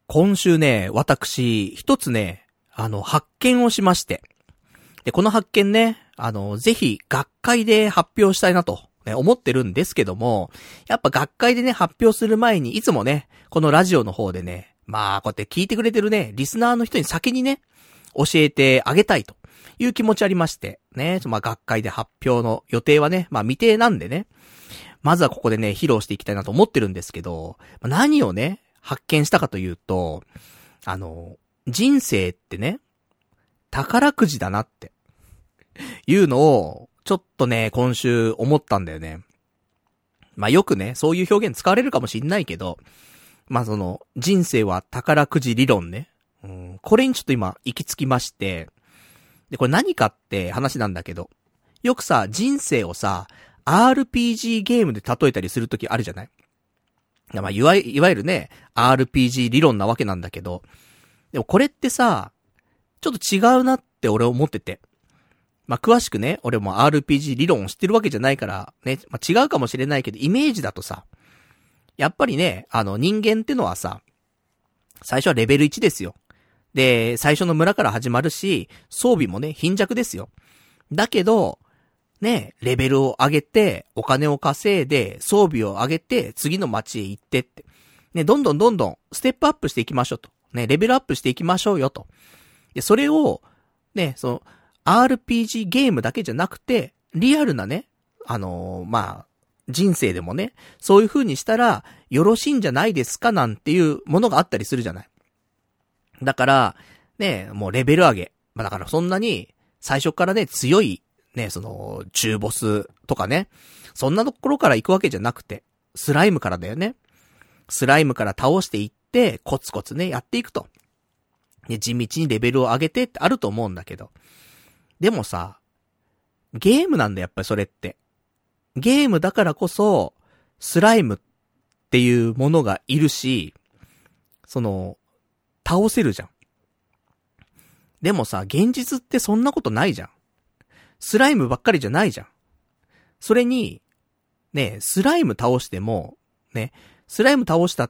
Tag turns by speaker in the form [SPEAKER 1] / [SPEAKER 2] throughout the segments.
[SPEAKER 1] 今週ね、私、一つね、発見をしまして。で、この発見ね、ぜひ、学会で発表したいなと、ね、思ってるんですけども、やっぱ学会でね、発表する前に、いつもね、このラジオの方でね、まあ、こうやって聞いてくれてるね、リスナーの人に先にね、教えてあげたいという気持ちありまして、ね、まあ、学会で発表の予定はね、まあ、未定なんでね、まずはここでね、披露していきたいなと思ってるんですけど、何をね、発見したかというと、人生ってね、宝くじだなっていうのを、ちょっとね、今週思ったんだよね。まあよくね、そういう表現使われるかもしんないけど、まあ人生は宝くじ理論ね。これにちょっと今、行き着きまして、で、これ何かって話なんだけど、よくさ、人生をさ、RPG ゲームで例えたりするときあるじゃない？まあ、いわゆるね、RPG 理論なわけなんだけど、でもこれってさ、ちょっと違うなって俺思ってて。まあ、詳しくね、俺も RPG 理論を知ってるわけじゃないから、ね、まあ、違うかもしれないけど、イメージだとさ、やっぱりね、人間ってのはさ、最初はレベル1ですよ。で、最初の村から始まるし、装備もね、貧弱ですよ。だけど、ね、レベルを上げて、お金を稼いで、装備を上げて、次の街へ行ってって。ね、どんどん、ステップアップしていきましょうと。ね、レベルアップしていきましょうよと。で、それを、ね、RPG ゲームだけじゃなくて、リアルなね、まあ、人生でもね、そういう風にしたら、よろしいんじゃないですかなんていうものがあったりするじゃない。だから、ね、もうレベル上げ。まあだからそんなに、最初からね、強い、ね、中ボスとかね、そんなところから行くわけじゃなくて、スライムからだよね。スライムから倒していって、コツコツね、やっていくと。で、地道にレベルを上げてってあると思うんだけど。でもさ、ゲームなんだやっぱりそれって。ゲームだからこそ、スライムっていうものがいるし、倒せるじゃん。でもさ、現実ってそんなことないじゃん。スライムばっかりじゃないじゃん。それに、ね、スライム倒しても、ね、スライム倒したって、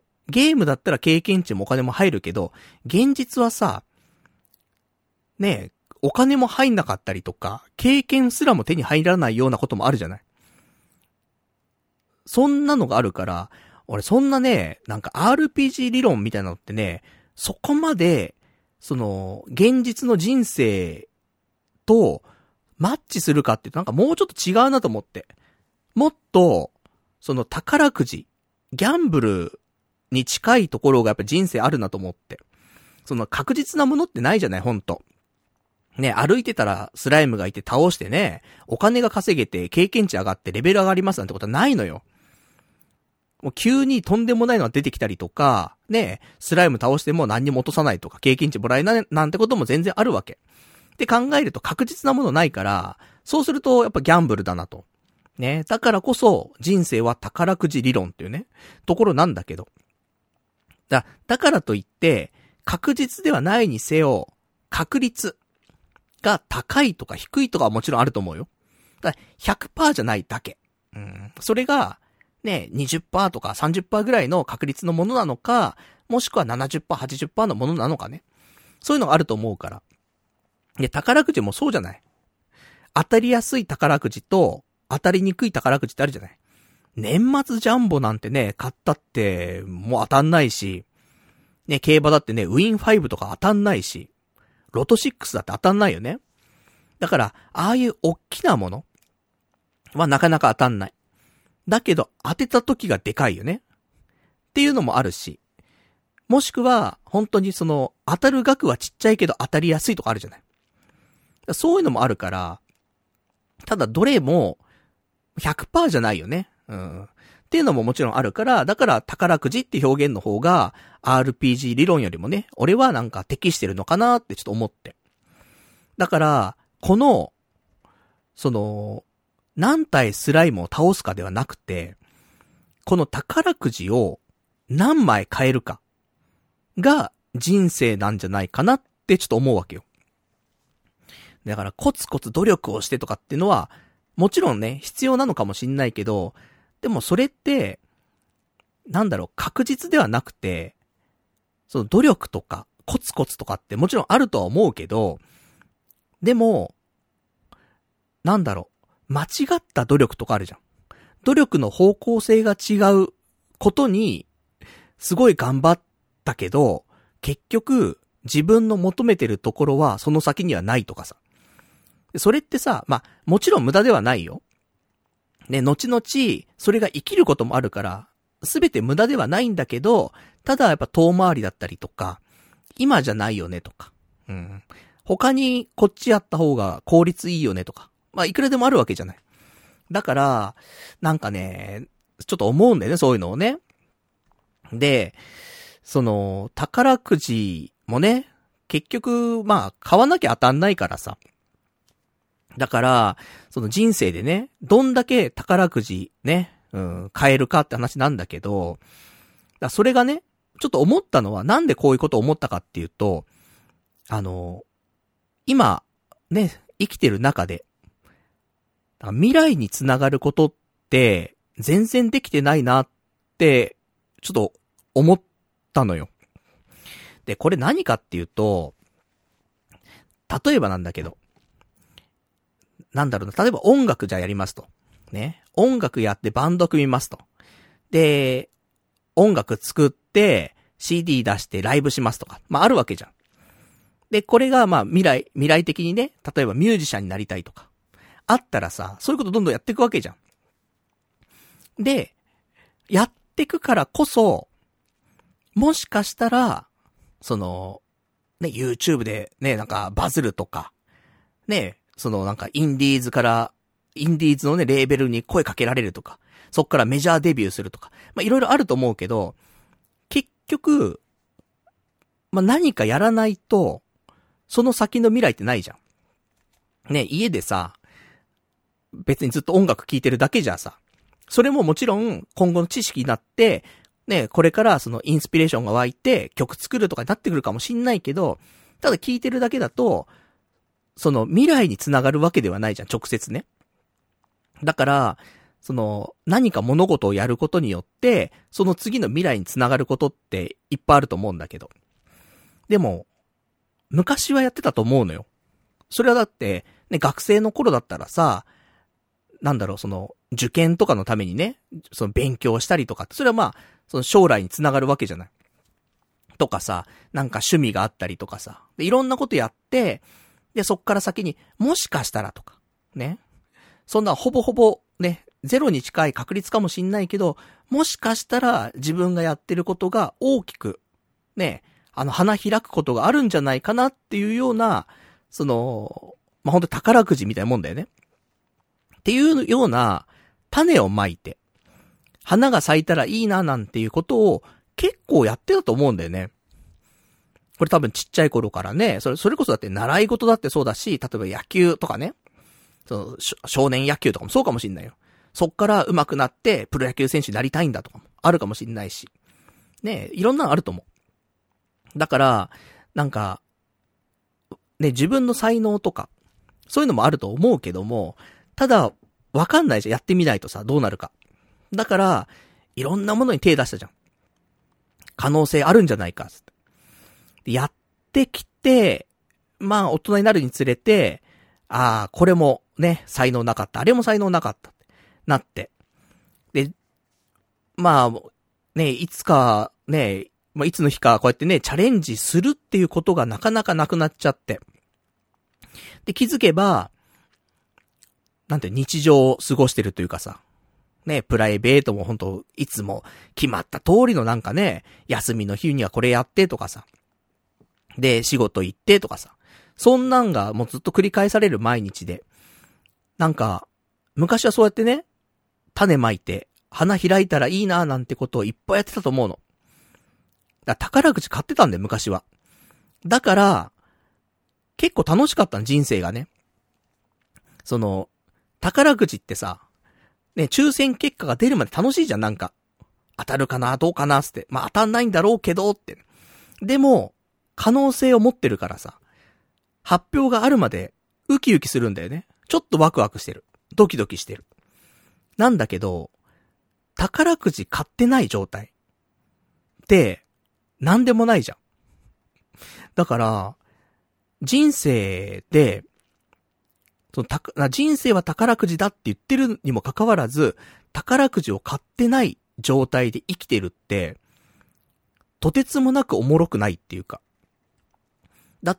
[SPEAKER 1] ゲームだったら経験値もお金も入るけど、現実はさ、ね、お金も入んなかったりとか、経験すらも手に入らないようなこともあるじゃない。そんなのがあるから、俺そんなね、なんか RPG 理論みたいなのってね、そこまで、現実の人生とマッチするかってなんかもうちょっと違うなと思って。もっと、宝くじ、ギャンブルに近いところがやっぱ人生あるなと思って。確実なものってないじゃない、ほんと。ね、歩いてたらスライムがいて倒してね、お金が稼げて経験値上がってレベル上がりますなんてことはないのよ。もう急にとんでもないのが出てきたりとか、ね、スライム倒しても何にも落とさないとか、経験値もらえないなんてことも全然あるわけ。って考えると確実なものないから、そうするとやっぱギャンブルだなと。ね、だからこそ人生は宝くじ理論っていうね、ところなんだけど。だからといって、確実ではないにせよ、確率が高いとか低いとかはもちろんあると思うよ。だから 100% じゃないだけ。それが、ね、20% とか 30% ぐらいの確率のものなのか、もしくは 70%、80% のものなのかね。そういうのがあると思うから。で、宝くじもそうじゃない。当たりやすい宝くじと、当たりにくい宝くじってあるじゃない。年末ジャンボなんてね、買ったって、もう当たんないし、ね、競馬だってね、ウィン5とか当たんないし、ロト6だって当たんないよね。だから、ああいう大きなものはなかなか当たんない。だけど、当てた時がでかいよね。っていうのもあるし、もしくは、本当に当たる額はちっちゃいけど当たりやすいとかあるじゃない。そういうのもあるから、ただどれも 100% じゃないよね。っていうのももちろんあるから、だから宝くじって表現の方が RPG 理論よりもね、俺はなんか適してるのかなってちょっと思って。だから、この、何体スライムを倒すかではなくて、この宝くじを何枚買えるかが人生なんじゃないかなってちょっと思うわけよ。だからコツコツ努力をしてとかっていうのは、もちろんね、必要なのかもしんないけど、でもそれって、確実ではなくて、 その努力とか、コツコツとかってもちろんあるとは思うけど、でも、なんだろう、間違った努力とかあるじゃん。努力の方向性が違うことに、すごい頑張ったけど、結局、自分の求めてるところはその先にはないとかさ。それってさ、まあ、もちろん無駄ではないよ。ね、後々、それが生きることもあるから、すべて無駄ではないんだけど、ただやっぱ遠回りだったりとか、今じゃないよねとか、うん。他にこっちやった方が効率いいよねとか、まあ、いくらでもあるわけじゃない。だから、なんかね、ちょっと思うんだよね、そういうのをね。で、その、宝くじもね、結局、まあ、買わなきゃ当たんないからさ。だから、その人生でね、どんだけ宝くじね、買えるかって話なんだけど、だそれがね、ちょっと思ったのは、なんでこういうことを思ったかっていうと、今、ね、生きてる中で、未来につながることって、全然できてないなって、ちょっと思ったのよ。で、これ何かっていうと、例えばなんだけど、なんだろうな、例えば音楽じゃやりますと。ね。音楽やってバンド組みますと。で、音楽作って CD 出してライブしますとか。まああるわけじゃん。で、これがまあ未来的にね、例えばミュージシャンになりたいとか。あったらさ、そういうことどんどんやっていくわけじゃん。で、やっていくからこそ、もしかしたら、その、ね、YouTube でね、なんかバズるとか、ね、そのなんかインディーズのね、レーベルに声かけられるとか、そっからメジャーデビューするとか、まあいろいろあると思うけど、結局、まあ何かやらないと、その先の未来ってないじゃん。ね、家でさ、別にずっと音楽聴いてるだけじゃさ、それももちろん今後の知識になって、ね、これからそのインスピレーションが湧いて曲作るとかになってくるかもしんないけど、ただ聴いてるだけだと、その未来につながるわけではないじゃん、直接ね。だから、その何か物事をやることによって、その次の未来につながることっていっぱいあると思うんだけど。でも、昔はやってたと思うのよ。それはだって、ね、学生の頃だったらさ、なんだろう、その、受験とかのためにね、その勉強したりとかって、それはまあ、その将来につながるわけじゃない。とかさ、なんか趣味があったりとかさ、でいろんなことやって、で、そっから先に、もしかしたらとか、ね。そんなほぼほぼ、ね、ゼロに近い確率かもしんないけど、もしかしたら自分がやってることが大きく、ね、花開くことがあるんじゃないかなっていうような、その、まあ、ほんと宝くじみたいなもんだよね。っていうような種をまいて、花が咲いたらいいななんていうことを結構やってたと思うんだよね。これ多分ちっちゃい頃からね、それこそだって習い事だってそうだし、例えば野球とかね、その少年野球とかもそうかもしんないよ。そっから上手くなってプロ野球選手になりたいんだとかもあるかもしんないし。ね、いろんなのあると思う。だから、なんか、ね、自分の才能とか、そういうのもあると思うけども、ただ、わかんないじゃん。やってみないとさ、どうなるか。だから、いろんなものに手出したじゃん。可能性あるんじゃないか。でやってきて、まあ、大人になるにつれて、ああ、これもね、才能なかった。あれも才能なかった。なって。で、まあ、ね、いつか、ね、まあ、いつの日かこうやってね、チャレンジするっていうことがなかなかなくなっちゃって。で、気づけば、なんて日常を過ごしてるというかさ、ね、プライベートもほんと、いつも決まった通りのなんかね、休みの日にはこれやってとかさ、で、仕事行ってとかさ、そんなんがもうずっと繰り返される毎日で、なんか、昔はそうやってね、種まいて、花開いたらいいなーなんてことをいっぱいやってたと思うの。だから宝くじ買ってたんだよ、昔は。だから、結構楽しかったの、人生がね。その、宝くじってさ、ね、抽選結果が出るまで楽しいじゃん、なんか。当たるかな、どうかな、つって。まあ、当たんないんだろうけど、って。でも、可能性を持ってるからさ、発表があるまで、ウキウキするんだよね。ちょっとワクワクしてる。ドキドキしてる。なんだけど、宝くじ買ってない状態って、なんでもないじゃん。 だから、人生で、人生は宝くじだって言ってるにもかかわらず、宝くじを買ってない状態で生きてるって、とてつもなくおもろくないっていうか。だって、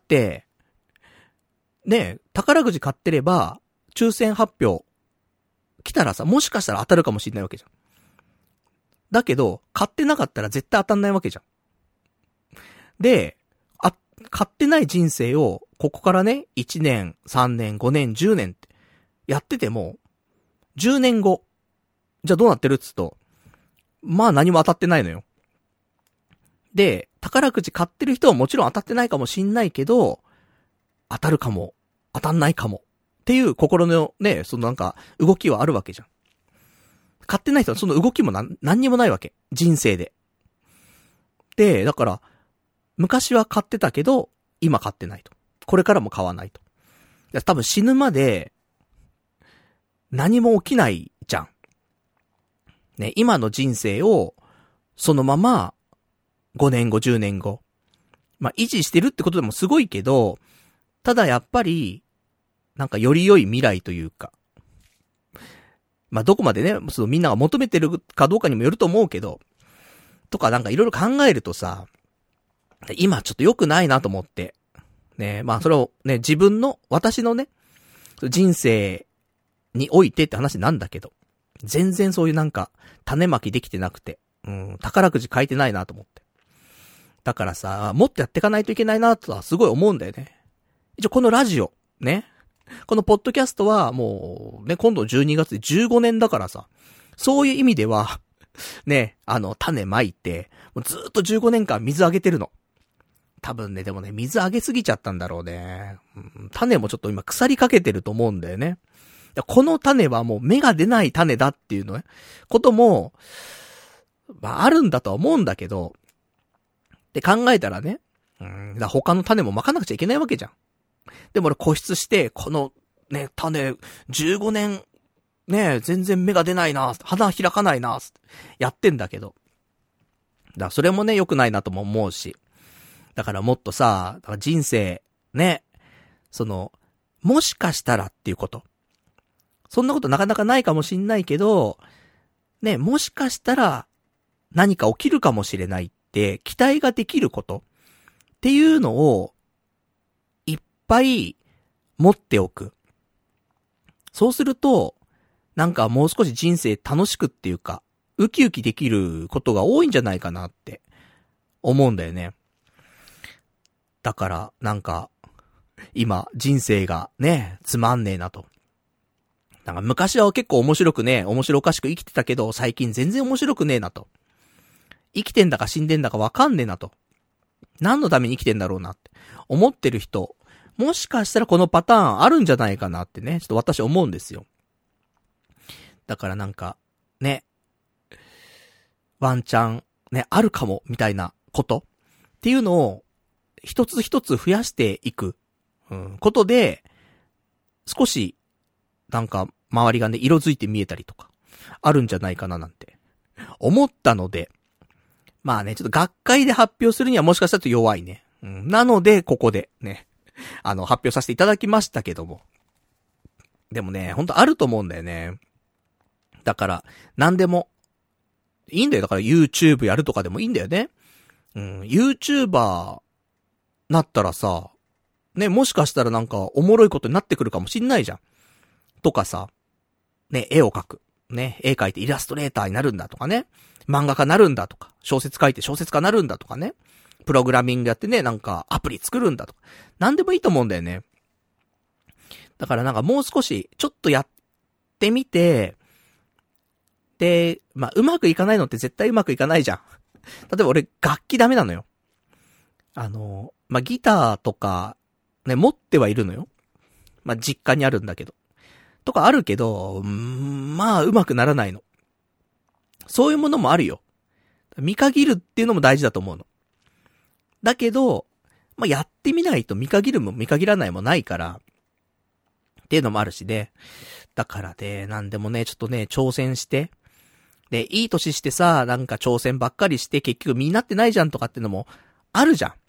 [SPEAKER 1] ね、宝くじ買ってれば、抽選発表来たらさ、もしかしたら当たるかもしれないわけじゃん。だけど、買ってなかったら絶対当たんないわけじゃん。で、買ってない人生を、ここからね、1年、3年、5年、10年ってやってても、10年後、じゃあどうなってるっつうと、まあ何も当たってないのよ。で、宝くじ買ってる人はもちろん当たってないかもしんないけど、当たるかも、当たんないかも。っていう心のね、そのなんか、動きはあるわけじゃん。買ってない人はその動きも何にもないわけ。人生で。で、だから、昔は買ってたけど、今買ってないと。これからも買わないと。多分死ぬまで、何も起きないじゃん。ね、今の人生を、そのまま、5年後、10年後。まあ、維持してるってことでもすごいけど、ただやっぱり、なんかより良い未来というか。まあ、どこまでね、そのみんなが求めてるかどうかにもよると思うけど、とかなんかいろいろ考えるとさ、今ちょっと良くないなと思って。ね、まあそれをね、自分の、私のね、人生においてって話なんだけど、全然そういうなんか、種まきできてなくて、宝くじ書いてないなと思って。だからさ、もっとやっていかないといけないなとはすごい思うんだよね。一応このラジオ、ね。このポッドキャストはもう、ね、今度12月で15年だからさ、そういう意味では、ね、種まいて、もうずーっと15年間水あげてるの。多分ね、でもね、水あげすぎちゃったんだろうね。種もちょっと今腐りかけてると思うんだよね。この種はもう芽が出ない種だっていうのね、ことも、まああるんだとは思うんだけど、って考えたらね、だ他の種もまかなくちゃいけないわけじゃん。でも俺固執して、このね、種、15年、ね、全然芽が出ないな、花開かないな、やってんだけど。だからそれもね、良くないなとも思うし。だからもっとさ、人生、ね、もしかしたらっていうこと。そんなことなかなかないかもしんないけど、ね、もしかしたら何か起きるかもしれないって期待ができることっていうのをいっぱい持っておく。そうすると、なんかもう少し人生楽しくっていうか、ウキウキできることが多いんじゃないかなって思うんだよね。だから、なんか、今、人生がね、つまんねえなと。なんか昔は結構面白おかしく生きてたけど、最近全然面白くねえなと。生きてんだか死んでんだかわかんねえなと。何のために生きてんだろうなって思ってる人、もしかしたらこのパターンあるんじゃないかなってね、ちょっと私思うんですよ。だからなんか、ね、ワンチャン、ね、あるかも、みたいなことっていうのを、一つ一つ増やしていく、ことで、少し、なんか、周りがね、色づいて見えたりとか、あるんじゃないかななんて、思ったので、まあね、ちょっと学会で発表するにはもしかしたら弱いね。なので、ここで、ね、発表させていただきましたけども。でもね、ほんとあると思うんだよね。だから、なんでも、いいんだよ。だから YouTube やるとかでもいいんだよね。YouTuber なったらさ、ね、もしかしたらなんかおもろいことになってくるかもしんないじゃん。とかさ、ね、絵を描く。ね、絵描いてイラストレーターになるんだとかね。漫画家なるんだとか。小説書いて小説家なるんだとかね。プログラミングやってね、なんかアプリ作るんだとか。なんでもいいと思うんだよね。だからなんかもう少し、ちょっとやってみて、で、まあ、うまくいかないのって絶対うまくいかないじゃん。例えば俺、楽器ダメなのよ。まあ、ギターとか、ね、持ってはいるのよ。まあ、実家にあるんだけど。とかあるけど、まあ、うまくならないの。そういうものもあるよ。見限るっていうのも大事だと思うの。だけど、まあ、やってみないと見限るも見限らないもないから、っていうのもあるしね。だからね、なんでもね、ちょっとね、挑戦して、で、いい年してさ、なんか挑戦ばっかりして結局身になってないじゃんとかってのもあるじゃん。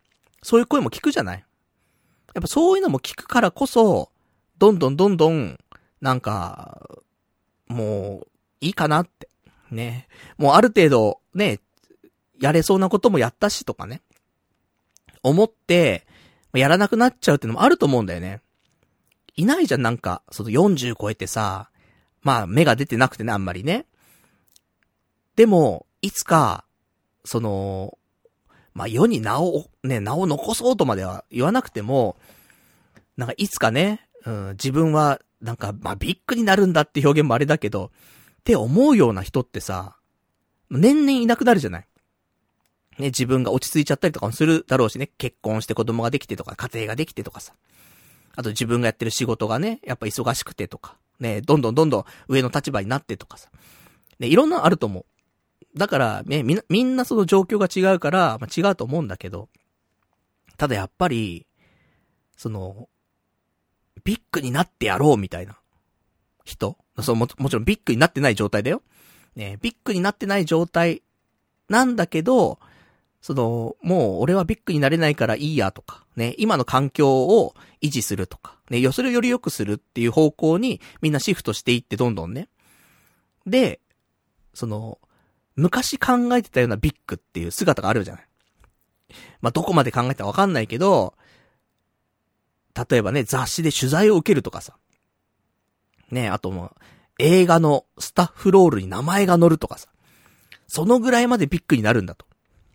[SPEAKER 1] そういう声も聞くじゃない。やっぱそういうのも聞くからこそ、どんどん、なんか、もう、いいかなって。ね。もうある程度、ね、やれそうなこともやったしとかね。思って、やらなくなっちゃうってのもあると思うんだよね。いないじゃん、なんか、その40超えてさ、まあ、芽が出てなくてね、あんまりね。でも、いつか、その、まあ、世に名を残そうとまでは言わなくても、なんかいつかね、自分は、なんか、まあ、ビッグになるんだって表現もあれだけど、って思うような人ってさ、年々いなくなるじゃない。ね、自分が落ち着いちゃったりとかもするだろうしね、結婚して子供ができてとか、家庭ができてとかさ。あと自分がやってる仕事がね、やっぱ忙しくてとか、ね、どんどん上の立場になってとかさ。ね、いろんなのあると思う。だから、ね、みんなその状況が違うから、まあ、違うと思うんだけど、ただやっぱり、その、ビッグになってやろうみたいな人、もちろんビッグになってない状態だよ。ね、ビッグになってない状態なんだけど、その、もう俺はビッグになれないからいいやとか、ね、今の環境を維持するとか、ね、それをより良くするっていう方向にみんなシフトしていってどんどんね。で、その、昔考えてたようなビッグっていう姿があるじゃない。まあ、どこまで考えたかわかんないけど、例えばね、雑誌で取材を受けるとかさ。ね、あともう、映画のスタッフロールに名前が載るとかさ。そのぐらいまでビッグになるんだと。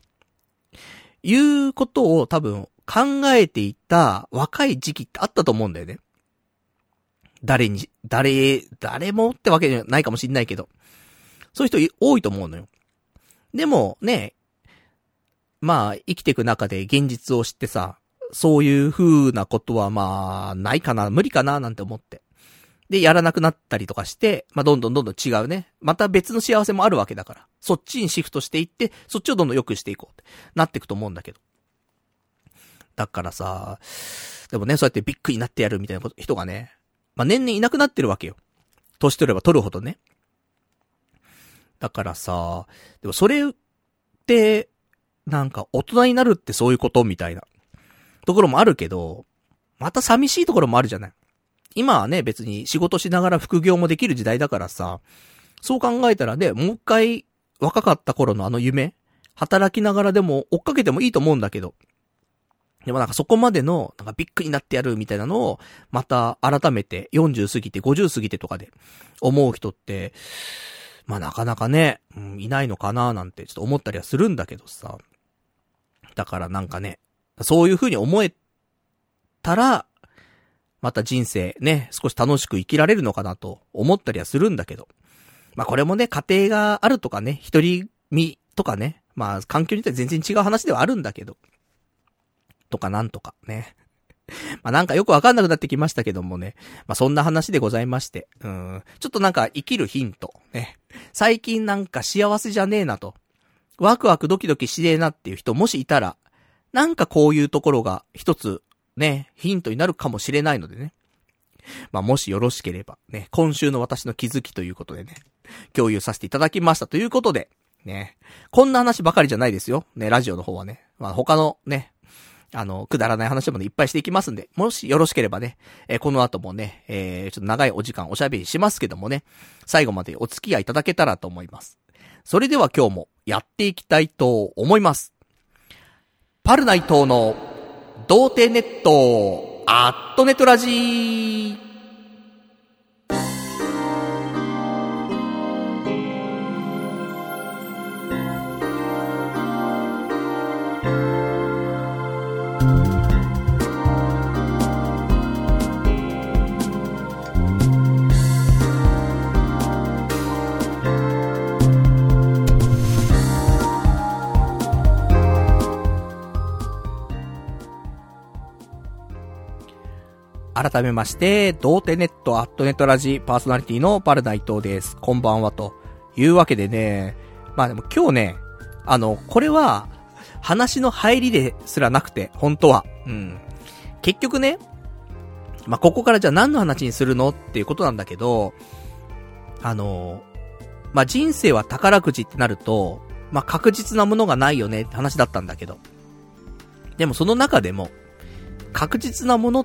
[SPEAKER 1] いうことを多分考えていた若い時期ってあったと思うんだよね。誰もってわけじゃないかもしんないけど。そういう人多いと思うのよ。でもね、まあ生きていく中で現実を知ってさ、そういう風なことはまあないかな、無理かななんて思って。で、やらなくなったりとかして、まあどんどん違うね。また別の幸せもあるわけだから。そっちにシフトしていって、そっちをどんどん良くしていこうってなっていくと思うんだけど。だからさ、でもね、そうやってビッグになってやるみたいな人がね、まあ年々いなくなってるわけよ。年取れば取るほどね。だからさ、でもそれって、なんか大人になるってそういうことみたいなところもあるけど、また寂しいところもあるじゃない。今はね、別に仕事しながら副業もできる時代だからさ、そう考えたらね、もう一回若かった頃のあの夢、働きながらでも追っかけてもいいと思うんだけど、でもなんかそこまでの、なんかビッグになってやるみたいなのを、また改めて40過ぎて50過ぎてとかで思う人って、まあなかなかね、いないのかななんてちょっと思ったりはするんだけどさ。だからなんかね、そういう風に思えたら、また人生ね、少し楽しく生きられるのかなと思ったりはするんだけど。まあこれもね、家庭があるとかね、一人身とかね、まあ環境によっては全然違う話ではあるんだけど。とかなんとかね。まあなんかよくわかんなくなってきましたけどもね。まあそんな話でございまして。ちょっとなんか生きるヒント。ね。最近なんか幸せじゃねえなと。ワクワクドキドキしねえなっていう人もしいたら、なんかこういうところが一つね、ヒントになるかもしれないのでね。まあもしよろしければね、今週の私の気づきということでね、共有させていただきましたということで、ね。こんな話ばかりじゃないですよ。ね、ラジオの方はね。まあ他のね、くだらない話もね、いっぱいしていきますんで、もしよろしければね、この後もね、ちょっと長いお時間おしゃべりしますけどもね、最後までお付き合いいただけたらと思います。それでは今日もやっていきたいと思います。パルナイトの童貞ネット、アットネトラジー。改めまして、童貞ネットアットネットラジパーソナリティのパルナイトです。こんばんはというわけでね、まあでも今日ね、これは話の入りですらなくて、本当は。結局ね、まあここからじゃあ何の話にするのっていうことなんだけど、まあ人生は宝くじってなると、まあ確実なものがないよねって話だったんだけど、 でもその中でも、確実なものって、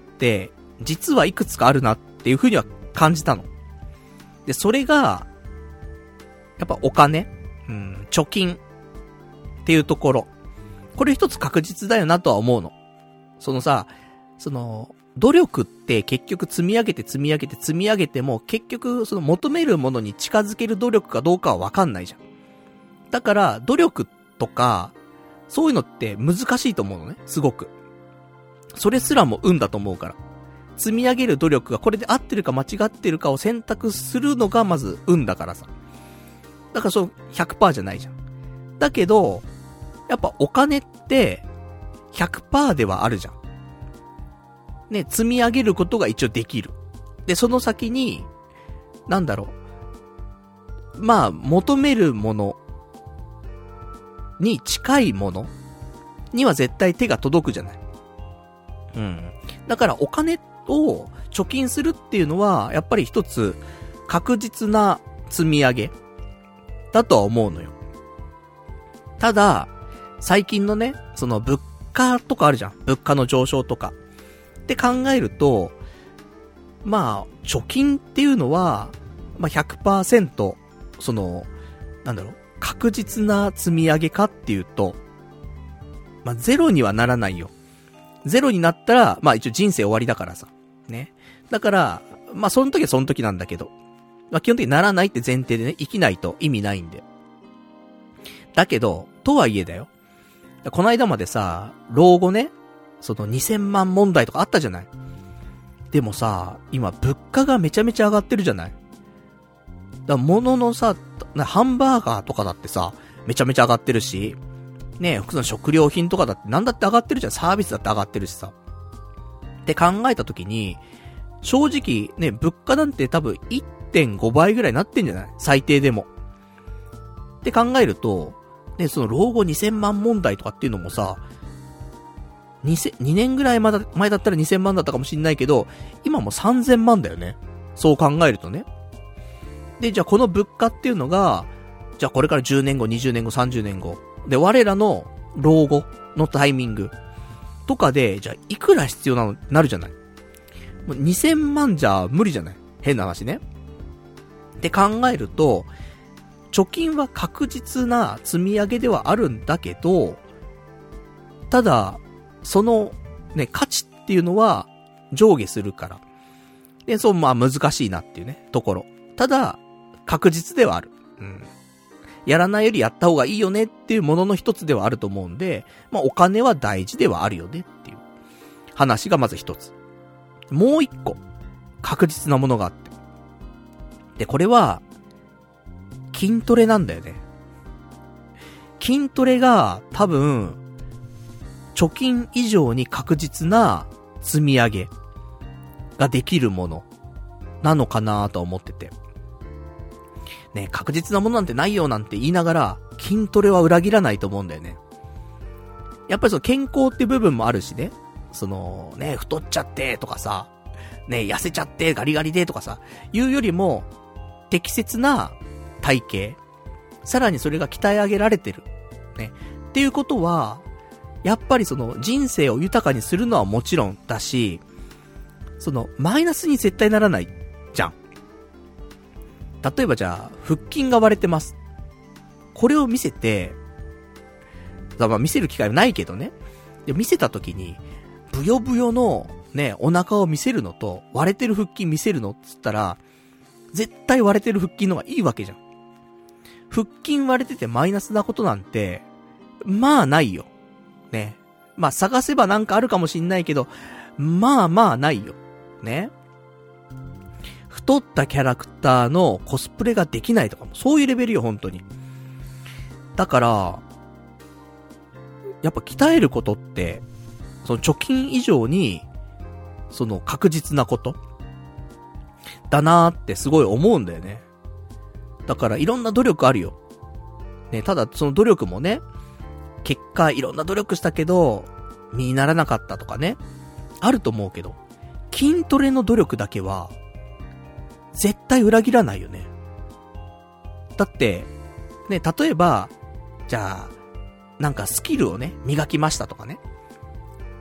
[SPEAKER 1] 実はいくつかあるなっていう風には感じたの。で、それが、やっぱお金、貯金っていうところ。これ一つ確実だよなとは思うの。努力って結局積み上げても、結局その求めるものに近づける努力かどうかはわかんないじゃん。だから、努力とか、そういうのって難しいと思うのね、すごく。それすらも運だと思うから。積み上げる努力がこれで合ってるか間違ってるかを選択するのがまず運だからさ。だから100% じゃないじゃん。だけど、やっぱお金って 100% ではあるじゃん。ね、積み上げることが一応できる。で、その先に、求めるものに近いものには絶対手が届くじゃない。だからお金を貯金するっていうのは、やっぱり一つ確実な積み上げだとは思うのよ。ただ、最近のね、その物価とかあるじゃん。物価の上昇とか。って考えると、貯金っていうのは、100%、確実な積み上げかっていうと、ゼロにはならないよ。ゼロになったら、一応人生終わりだからさ。ね。だから、その時はその時なんだけど、基本的にならないって前提でね、生きないと意味ないんで。だけど、とはいえだよ。この間までさ、老後ね、2000万問題とかあったじゃない。でもさ、今物価がめちゃめちゃ上がってるじゃない。物のさ、ハンバーガーとかだってさ、めちゃめちゃ上がってるし、ね、普通の食料品とかだってなんだって上がってるじゃん。サービスだって上がってるしさ。って考えたときに、正直ね、物価なんて多分 1.5 倍ぐらいになってんじゃない？最低でも。って考えると、ね、その老後2000万問題とかっていうのもさ、2年ぐらい前だったら2000万だったかもしんないけど、今も3000万だよね。そう考えるとね。で、じゃあこの物価っていうのが、じゃあこれから10年後、20年後、30年後。で、我らの老後のタイミングとかで、じゃあいくら必要なるじゃない。もう2000万じゃ無理じゃない。変な話ね。って考えると、貯金は確実な積み上げではあるんだけど、ただ、そのね、価値っていうのは上下するから。で、難しいなっていうね、ところ。ただ、確実ではある。やらないよりやった方がいいよねっていうものの一つではあると思うんで、お金は大事ではあるよねっていう話がまず一つ。もう一個、確実なものがあって。で、これは、筋トレなんだよね。筋トレが多分、貯金以上に確実な積み上げができるものなのかなと思ってて。ね、確実なものなんてないよなんて言いながら、筋トレは裏切らないと思うんだよね。やっぱり健康って部分もあるしね。太っちゃってとかさ、ね、痩せちゃってガリガリでとかさ、いうよりも、適切な体型。さらにそれが鍛え上げられてる。ね。っていうことは、やっぱり人生を豊かにするのはもちろんだし、マイナスに絶対ならないじゃん。例えばじゃあ、腹筋が割れてます。これを見せて、見せる機会はないけどね。で見せたときに、ブヨブヨのね、お腹を見せるのと、割れてる腹筋見せるのって言ったら、絶対割れてる腹筋の方がいいわけじゃん。腹筋割れててマイナスなことなんて、ないよ。ね。探せばなんかあるかもしんないけど、ないよ。ね。太ったキャラクターのコスプレができないとかも、そういうレベルよ、本当に。だから、やっぱ鍛えることって、貯金以上に、確実なこと、だなーってすごい思うんだよね。だからいろんな努力あるよ。ね、ただその努力もね、結果いろんな努力したけど、身にならなかったとかね、あると思うけど、筋トレの努力だけは、絶対裏切らないよね。だって、ね、例えば、じゃあ、なんかスキルをね、磨きましたとかね。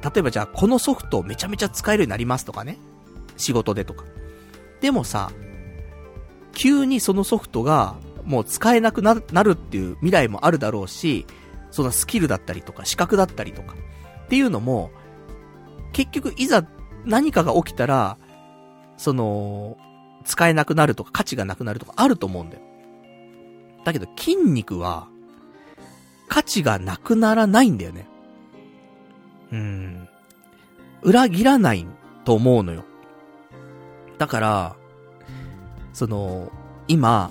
[SPEAKER 1] 例えばじゃあこのソフトをめちゃめちゃ使えるようになりますとかね。仕事でとか。でもさ、急にそのソフトがもう使えなくなるっていう未来もあるだろうし、そのスキルだったりとか資格だったりとかっていうのも、結局いざ何かが起きたら、使えなくなるとか価値がなくなるとかあると思うんだよ。だけど筋肉は価値がなくならないんだよね。裏切らないと思うのよ。だから、今、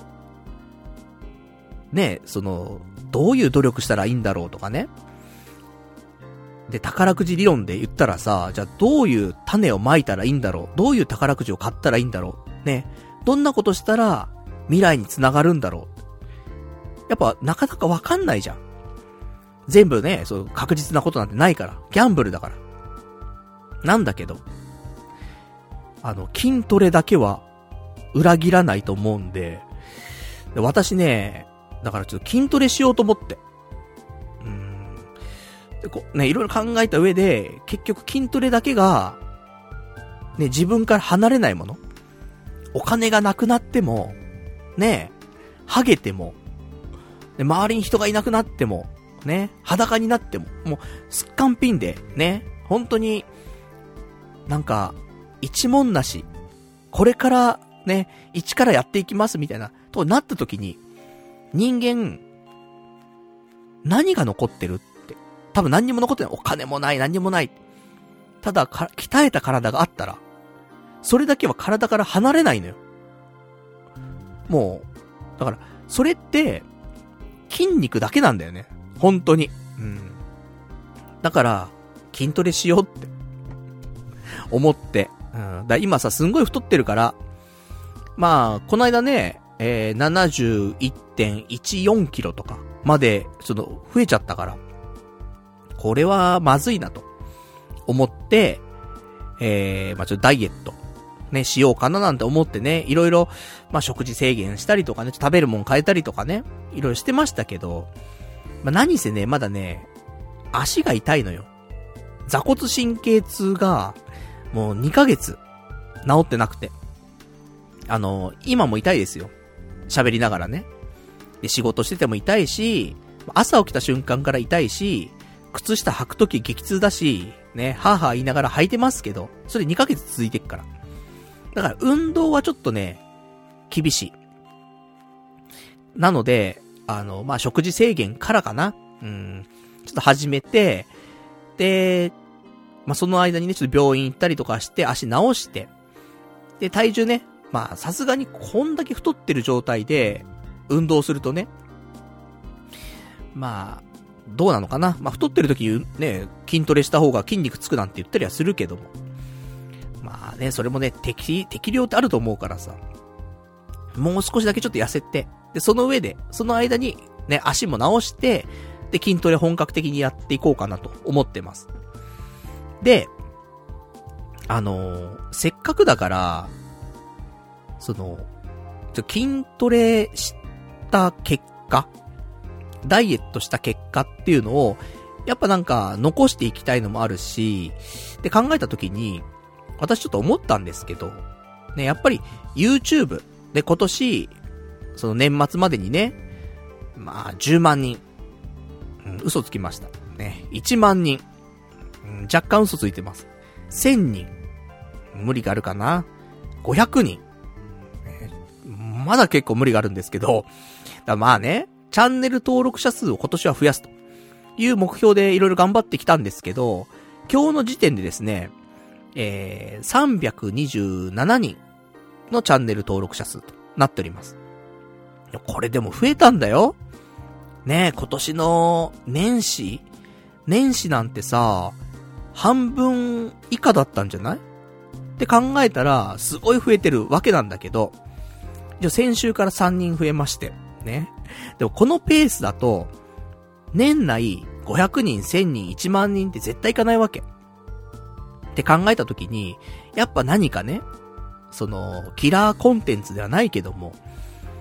[SPEAKER 1] ね、どういう努力したらいいんだろうとかね。で、宝くじ理論で言ったらさ、じゃあどういう種をまいたらいいんだろう、どういう宝くじを買ったらいいんだろう、ね。どんなことしたら未来につながるんだろう。やっぱなかなかわかんないじゃん。全部ね、確実なことなんてないから。ギャンブルだから。なんだけど、筋トレだけは裏切らないと思うんで、私ね、だからちょっと筋トレしようと思って。でいろいろ考えた上で、結局筋トレだけが、ね、自分から離れないもの。お金がなくなっても、ね、ハゲても、で周りに人がいなくなっても、ね、裸になっても、もう、すっかんぴんで、ね、本当に、なんか、一文なし、これから、ね、一からやっていきますみたいな、となった時に、人間、何が残ってるって。多分何にも残ってない。お金もない、何にもない。ただ、鍛えた体があったら、それだけは体から離れないのよ。もう、だから、それって、筋肉だけなんだよね。本当に。だから、筋トレしようって、思って。だ今さ、すんごい太ってるから、まあ、この間ね、71.14 キロとかまで、増えちゃったから、これはまずいなと思って、まあちょっとダイエット、ね、しようかななんて思ってね、いろいろ、まあ食事制限したりとかね、食べるもん変えたりとかね、いろいろしてましたけど、まあ何せね、まだね、足が痛いのよ。座骨神経痛が、もう2ヶ月、治ってなくて。今も痛いですよ。喋りながらね。で、仕事してても痛いし、朝起きた瞬間から痛いし、靴下履くとき激痛だし、ね、はぁはぁ言いながら履いてますけど、それ2ヶ月続いてっから。だから運動はちょっとね、厳しい。なので、まあ、食事制限からかな。ちょっと始めて、で、まあ、その間にね、ちょっと病院行ったりとかして、足治して、で、体重ね、まあ、さすがにこんだけ太ってる状態で、運動するとね、まあ、どうなのかな。まあ、太ってる時ね、筋トレした方が筋肉つくなんて言ったりはするけども。まあね、それもね、適量ってあると思うからさ。もう少しだけちょっと痩せて、で、その上で、その間に、ね、足も直して、で、筋トレ本格的にやっていこうかなと思ってます。で、せっかくだから、筋トレした結果、ダイエットした結果っていうのを、やっぱなんか残していきたいのもあるし、で考えたときに、私ちょっと思ったんですけど、ね、やっぱり YouTube で今年、年末までにね、まあ10万人、嘘つきました。ね、1万人、若干嘘ついてます。1000人、無理があるかな。500人、まだ結構無理があるんですけど、まあね、チャンネル登録者数を今年は増やすという目標でいろいろ頑張ってきたんですけど、今日の時点でですね、327人のチャンネル登録者数となっております。これでも増えたんだよ。ねえ、今年の年始なんてさ、半分以下だったんじゃないって考えたら、すごい増えてるわけなんだけど、先週から3人増えまして、ね。でもこのペースだと、年内500人、1000人、1万人って絶対いかないわけ。って考えたときに、やっぱ何かね、キラーコンテンツではないけども、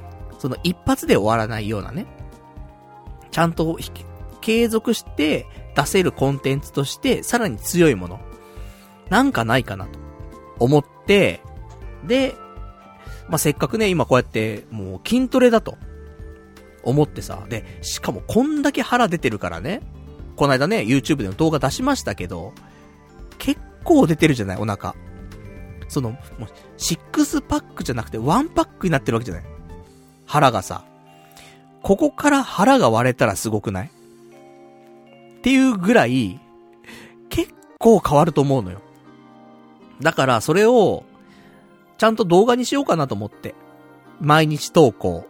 [SPEAKER 1] 一発で終わらないようなね、ちゃんと継続して出せるコンテンツとして、さらに強いもの。なんかないかなと思って、で、せっかくね、今こうやって、もう筋トレだと思ってさ、で、しかもこんだけ腹出てるからね、この間ね、YouTube での動画出しましたけど、結構出てるじゃない、お腹。もう、6パックじゃなくて1パックになってるわけじゃない。腹がさ。ここから腹が割れたらすごくない？っていうぐらい、結構変わると思うのよ。だから、それを、ちゃんと動画にしようかなと思って。毎日投稿。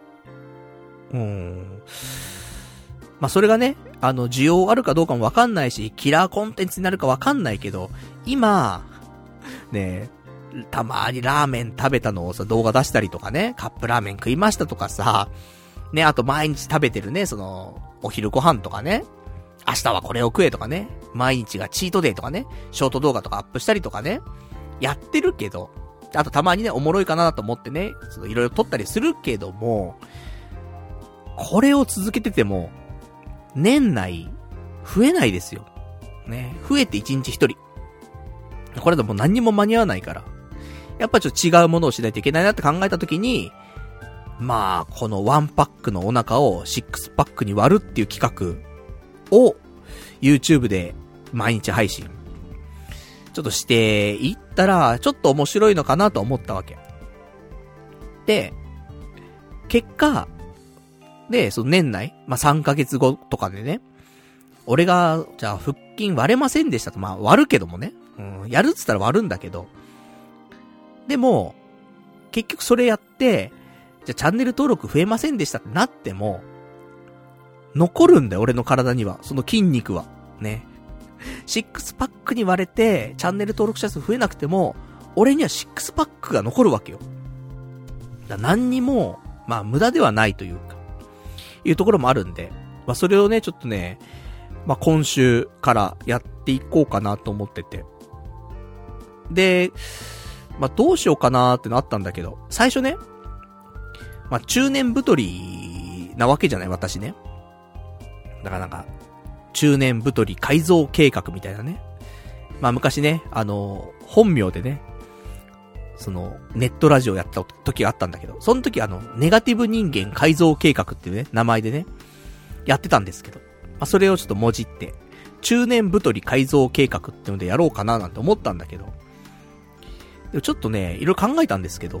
[SPEAKER 1] それがね、需要あるかどうかもわかんないし、キラーコンテンツになるかわかんないけど、今、ね、たまーにラーメン食べたのをさ、動画出したりとかね、カップラーメン食いましたとかさ、ね、あと毎日食べてるね、お昼ご飯とかね、明日はこれを食えとかね、毎日がチートデイとかね、ショート動画とかアップしたりとかね、やってるけど、あとたまにね、おもろいかなと思ってね、いろいろ撮ったりするけども、これを続けてても、年内、増えないですよ。ね、増えて1日1人。これでもう何にも間に合わないから。やっぱちょっと違うものをしないといけないなって考えたときに、この1パックのお腹を6パックに割るっていう企画を YouTube で毎日配信ちょっとしていったらちょっと面白いのかなと思ったわけ。で、結果で、年内3ヶ月後とかでね、俺がじゃあ腹筋割れませんでしたと、割るけどもね、やるっつったら割るんだけど、でも結局それやってじゃあチャンネル登録増えませんでしたってなっても、残るんだよ、俺の体には。その筋肉は。ね。6パックに割れて、チャンネル登録者数増えなくても、俺には6パックが残るわけよ。何にも、無駄ではないというか、いうところもあるんで、それをね、ちょっとね、今週からやっていこうかなと思ってて。で、どうしようかなーってのあったんだけど、最初ね、中年太りなわけじゃない、私ね。だから中年太り改造計画みたいなね。昔ね、本名でね、ネットラジオやった時があったんだけど、その時ネガティブ人間改造計画っていうね、名前でね、やってたんですけど、それをちょっともじって、中年太り改造計画っていうのでやろうかななんて思ったんだけど、でもちょっとね、いろいろ考えたんですけど、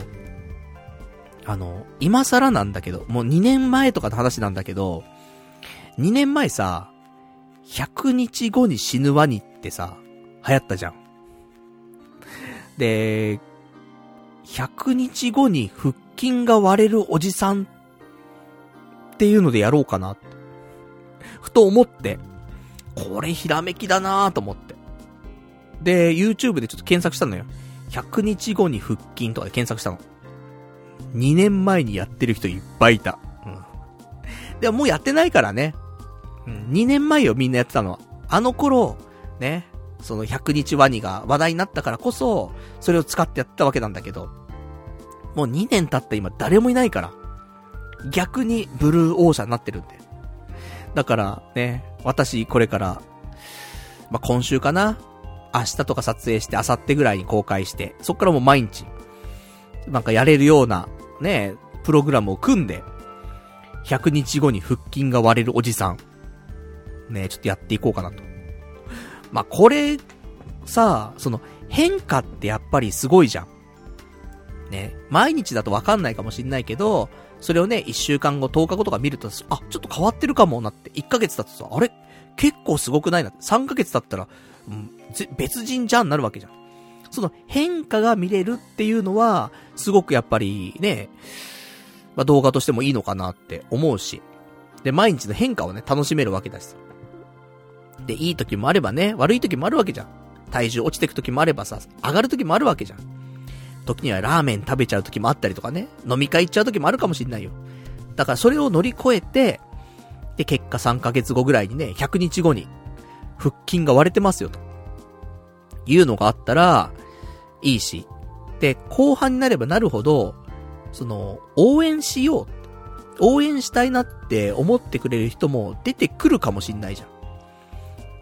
[SPEAKER 1] 今更なんだけど、もう2年前とかの話なんだけど、2年前さ、100日後に死ぬワニってさ、流行ったじゃん。で、100日後に腹筋が割れるおじさんっていうのでやろうかなって。ふと思って、これひらめきだなぁと思って。で、YouTube でちょっと検索したのよ。100日後に腹筋とかで検索したの。2年前にやってる人いっぱいいた。でももうやってないからね。2年前よみんなやってたのは。あの頃、ね、その100日ワニが話題になったからこそ、それを使ってやったわけなんだけど、もう2年経った今誰もいないから、逆にブルーオーシャンになってるんで。だからね、私これから、今週かな、明日とか撮影して明後日ぐらいに公開して、そっからもう毎日、やれるような、ね、プログラムを組んで、100日後に腹筋が割れるおじさん、ね、ちょっとやっていこうかなと。これ、さ、変化ってやっぱりすごいじゃん。ね、毎日だとわかんないかもしんないけど、それをね、1週間後、10日後とか見ると、ちょっと変わってるかもなって、1ヶ月だとさ、あれ結構すごくないなって、3ヶ月だったら、別人じゃんなるわけじゃん。その変化が見れるっていうのは、すごくやっぱりね、動画としてもいいのかなって思うし。で、毎日の変化をね、楽しめるわけだし。で、いい時もあればね、悪い時もあるわけじゃん。体重落ちてく時もあればさ、上がる時もあるわけじゃん。時にはラーメン食べちゃう時もあったりとかね、飲み会行っちゃう時もあるかもしんないよ。だからそれを乗り越えて、で、結果3ヶ月後ぐらいにね、100日後に、腹筋が割れてますよと。いうのがあったら、いいし。で、後半になればなるほど、応援しよう。応援したいなって思ってくれる人も出てくるかもしんないじゃん。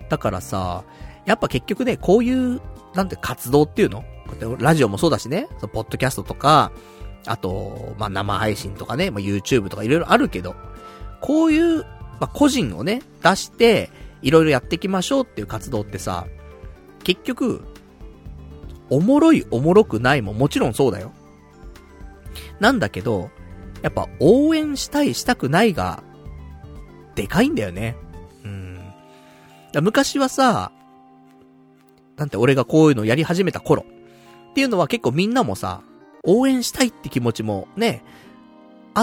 [SPEAKER 1] だからさ、やっぱ結局ね、こういう、なんて活動っていうの？ラジオもそうだしね、ポッドキャストとか、あと、まあ、生配信とかね、まあ、YouTube とかいろいろあるけど、こういう、まあ、個人をね、出して、いろいろやっていきましょうっていう活動ってさ、結局、おもろいおもろくないももちろんそうだよ。なんだけど、やっぱ応援したいしたくないが、でかいんだよね。昔はさ、なんて俺がこういうのやり始めた頃っていうのは結構みんなもさ、応援したいって気持ちもね、あって、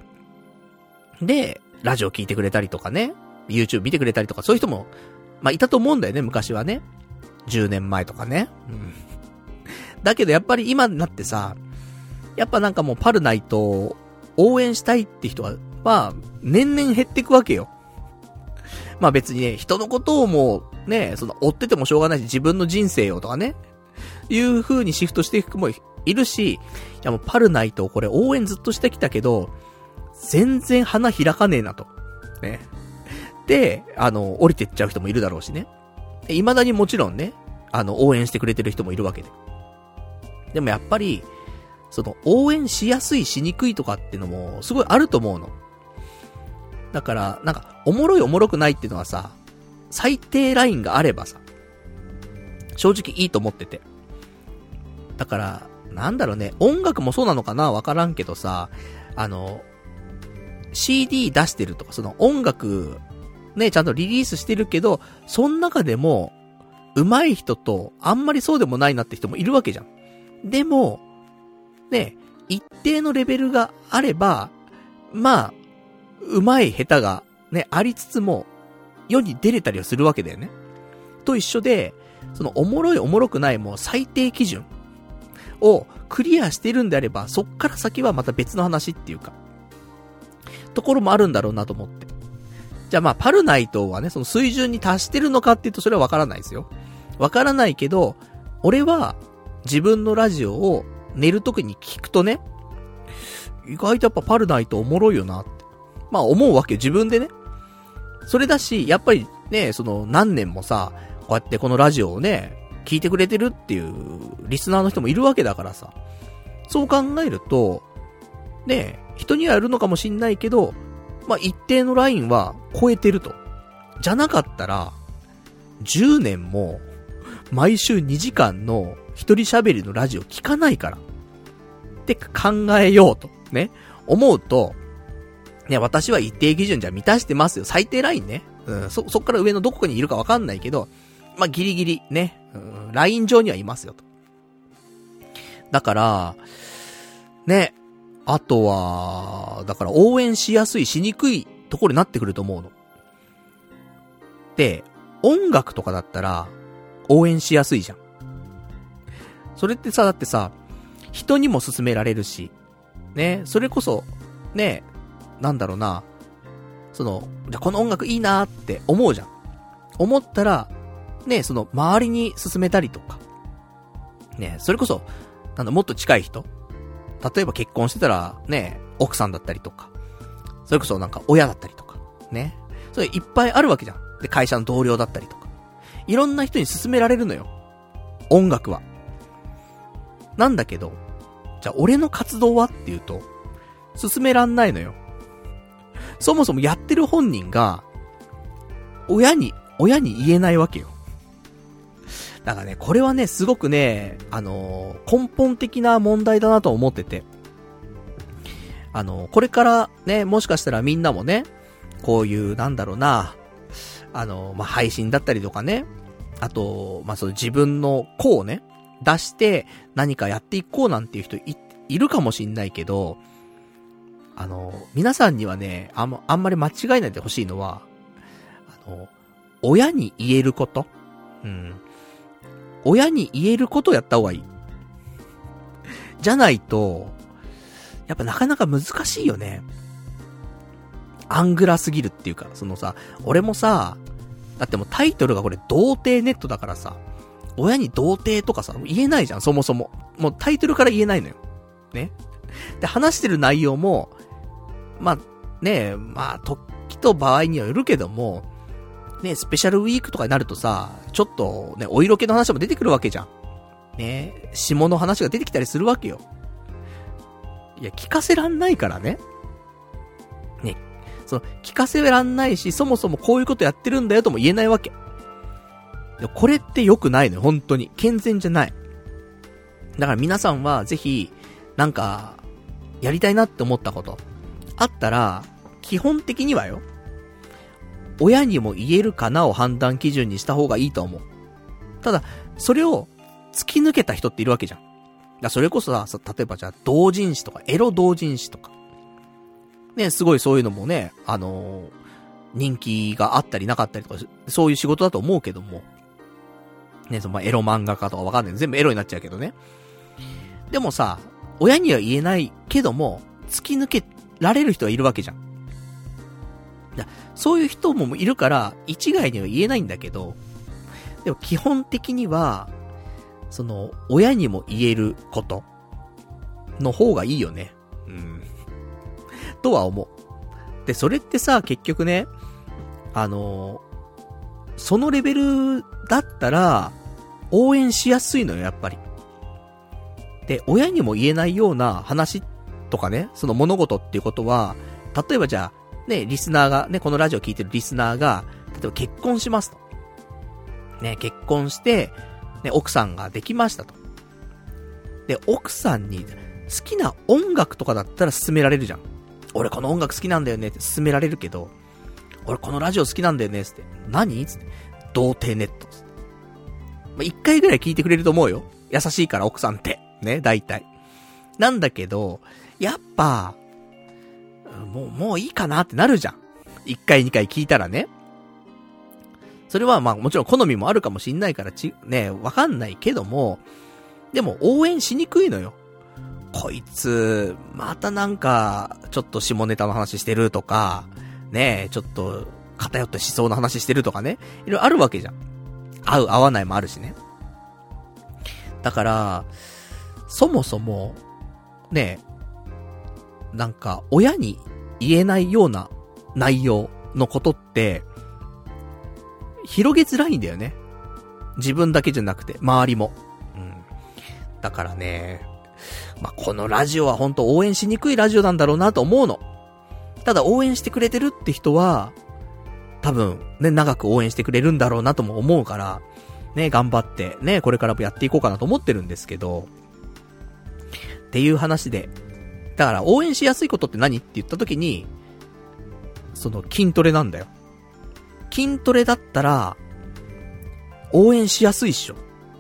[SPEAKER 1] で、ラジオ聞いてくれたりとかね、YouTube 見てくれたりとか、そういう人も、まあ、いたと思うんだよね、昔はね。10年前とかね。だけどやっぱり今になってさ、やっぱなんかもうパルナイトを応援したいって人が、まあ、年々減っていくわけよ。まあ別にね、人のことをもうね、追っててもしょうがないし、自分の人生をとかね、いう風にシフトしていく子もいるし、いやもうパルナイトをこれ応援ずっとしてきたけど、全然花開かねえなと。ね。で、降りてっちゃう人もいるだろうしね。未だにもちろんね、応援してくれてる人もいるわけで。でもやっぱり、応援しやすいしにくいとかっていうのも、すごいあると思うの。だから、なんか、おもろいおもろくないっていうのはさ、最低ラインがあればさ、正直いいと思ってて。だから、なんだろうね、音楽もそうなのかなわからんけどさ、CD 出してるとか、音楽、ね、ちゃんとリリースしてるけど、その中でも、上手い人と、あんまりそうでもないなって人もいるわけじゃん。でも、ね、一定のレベルがあれば、まあ、上手い下手が、ね、ありつつも、世に出れたりはするわけだよね。と一緒で、おもろいおもろくないも最低基準をクリアしてるんであれば、そっから先はまた別の話っていうか、ところもあるんだろうなと思って。じゃあまあ、パルナイトはね、その水準に達してるのかっていうとそれはわからないですよ。わからないけど、俺は自分のラジオを寝るときに聞くとね、意外とやっぱパルナイトおもろいよなって。まあ思うわけよ、自分でね。それだし、やっぱりね、何年もさ、こうやってこのラジオをね、聞いてくれてるっていうリスナーの人もいるわけだからさ。そう考えると、ね、人にはやるのかもしんないけど、まあ一定のラインは超えてると。じゃなかったら、10年も、毎週2時間の一人喋りのラジオ聞かないから。って考えようと。ね。思うと、ね、私は一定基準じゃ満たしてますよ。最低ラインね。そっから上のどこかにいるかわかんないけど、まあ、ギリギリね、ライン上にはいますよと。だから、ね、あとは、だから応援しやすい、しにくいところになってくると思うの。で、音楽とかだったら、応援しやすいじゃん。それってさ、だってさ、人にも勧められるし、ね、それこそ、ね、なんだろうな、じゃあこの音楽いいなーって思うじゃん。思ったら、ね、周りに勧めたりとか、ね、それこそ、もっと近い人、例えば結婚してたら、ね、奥さんだったりとか、それこそなんか親だったりとか、ね、それいっぱいあるわけじゃん。で、会社の同僚だったりとか、いろんな人に勧められるのよ。音楽は。なんだけど、じゃあ俺の活動はっていうと、勧めらんないのよ。そもそもやってる本人が、親に言えないわけよ。だからね、これはね、すごくね、根本的な問題だなと思ってて。これからね、もしかしたらみんなもね、こういう、なんだろうな、まあ、配信だったりとかね、あと、まあ、自分の子をね、出して何かやっていこうなんていう人いるかもしんないけど、皆さんにはね、あんまり間違えないでほしいのは、親に言えること。親に言えることをやった方がいい。じゃないと、やっぱなかなか難しいよね。アングラすぎるっていうか、俺もさ、だってもうタイトルがこれ童貞ネットだからさ、親に童貞とかさ、言えないじゃん、そもそも。もうタイトルから言えないのよ。ね。で、話してる内容も、まあ、ねえ、まあ、時と場合にはよるけども、 ね、スペシャルウィークとかになるとさ、ちょっとね、お色気の話も出てくるわけじゃん。ね、下の話が出てきたりするわけよ。いや、聞かせらんないからね。ね、聞かせらんないし、そもそもこういうことやってるんだよとも言えないわけ。これって良くないのよ、本当に。健全じゃない。だから皆さんはぜひ、なんか、やりたいなって思ったこと、あったら、基本的にはよ、親にも言えるかなを判断基準にした方がいいと思う。ただ、それを突き抜けた人っているわけじゃん。だそれこそさ、例えばじゃあ同人誌とか、エロ同人誌とか。ね、すごいそういうのもね、人気があったりなかったりとか、そういう仕事だと思うけども。ね、エロ漫画家とかわかんない。全部エロになっちゃうけどね。でもさ、親には言えないけども、突き抜けられる人はいるわけじゃん。そういう人もいるから、一概には言えないんだけど、でも基本的には、親にも言えることの方がいいよね。とは思う。で、それってさ、結局ね、そのレベルだったら、応援しやすいのよ、やっぱり。で、親にも言えないような話とかね、その物事っていうことは、例えばじゃあ、ね、リスナーが、ね、このラジオ聞いてるリスナーが、例えば結婚しますと。ね、結婚して、ね、奥さんができましたと。で、奥さんに、好きな音楽とかだったら勧められるじゃん。俺この音楽好きなんだよねって勧められるけど、俺このラジオ好きなんだよねって。何つって。童貞ネット。一回ぐらい聞いてくれると思うよ。優しいから奥さんって。ね、大体。なんだけど、やっぱ、もういいかなってなるじゃん。一回二回聞いたらね。それはまあもちろん好みもあるかもしんないからね、わかんないけども、でも応援しにくいのよ。こいつ、またなんか、ちょっと下ネタの話してるとか、ね、ちょっと偏った思想の話してるとかね、いろいろあるわけじゃん。合う合わないもあるしね。だから、そもそも、ね、なんか、親に言えないような内容のことって、広げづらいんだよね。自分だけじゃなくて、周りも。だからね、まあ、このラジオは本当応援しにくいラジオなんだろうなと思うの。ただ応援してくれてるって人は、多分、ね、長く応援してくれるんだろうなとも思うから、ね、頑張って、ね、これからもやっていこうかなと思ってるんですけど、っていう話で、だから応援しやすいことって何って言った時に、筋トレなんだよ。筋トレだったら、応援しやすいっしょ。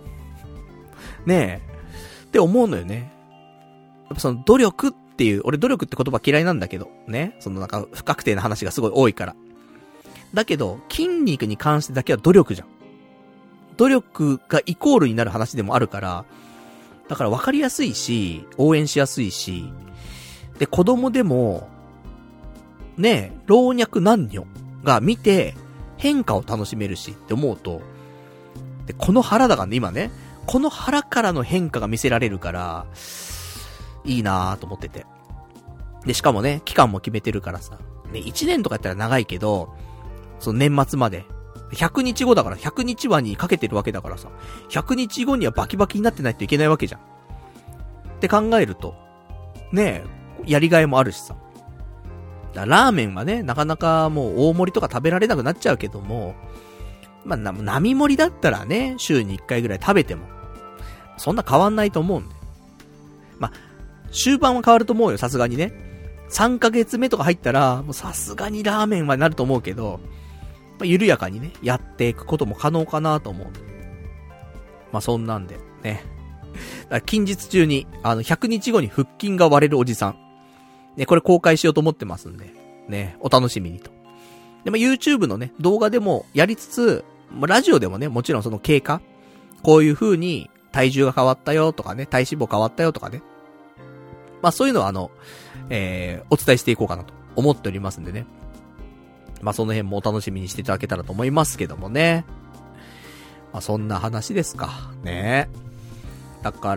[SPEAKER 1] ねえ。って思うのよね。やっぱ努力っていう、俺努力って言葉嫌いなんだけど、ね。なんか不確定な話がすごい多いから。だけど、筋肉に関してだけは努力じゃん。努力がイコールになる話でもあるから、だから分かりやすいし、応援しやすいし、で、子供でも、ね、老若男女が見て変化を楽しめるしって思うと、で、この腹だからね、今ね、この腹からの変化が見せられるから、いいなぁと思ってて。で、しかもね、期間も決めてるからさ、ね、1年とかやったら長いけど、年末まで、100日後だから、100日話にかけてるわけだからさ、100日後にはバキバキになってないといけないわけじゃん。って考えると、ねえ、やりがいもあるしさ。ラーメンはね、なかなかもう大盛りとか食べられなくなっちゃうけども、まあ、並盛りだったらね、週に1回ぐらい食べても、そんな変わんないと思うんで。まあ、終盤は変わると思うよ、さすがにね。3ヶ月目とか入ったら、もうさすがにラーメンはなると思うけど、まあ、緩やかにね、やっていくことも可能かなと思う。まあ、そんなんで、ね。だから近日中に、100日後に腹筋が割れるおじさん。ね、これ公開しようと思ってますんで、ね、お楽しみにと。で、まあ、YouTube のね、動画でもやりつつ、まあ、ラジオでもね、もちろんその経過、こういう風に体重が変わったよとかね、体脂肪変わったよとかね。まあ、そういうのはお伝えしていこうかなと思っておりますんでね。まあ、その辺もお楽しみにしていただけたらと思いますけどもね。まあ、そんな話ですか。ね。だから、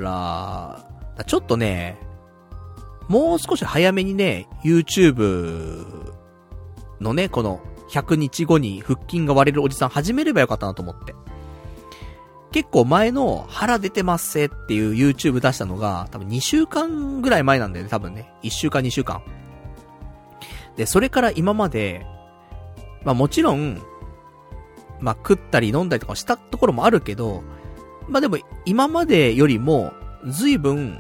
[SPEAKER 1] ちょっとね、もう少し早めにね、YouTube のね、この 100日後に腹筋が割れるおじさん始めればよかったなと思って。結構前の腹出てますせっていう YouTube 出したのが多分2週間ぐらい前なんだよね、多分ね。1週間2週間。で、それから今まで、まあもちろん、まあ食ったり飲んだりとかしたところもあるけど、まあでも今までよりも随分、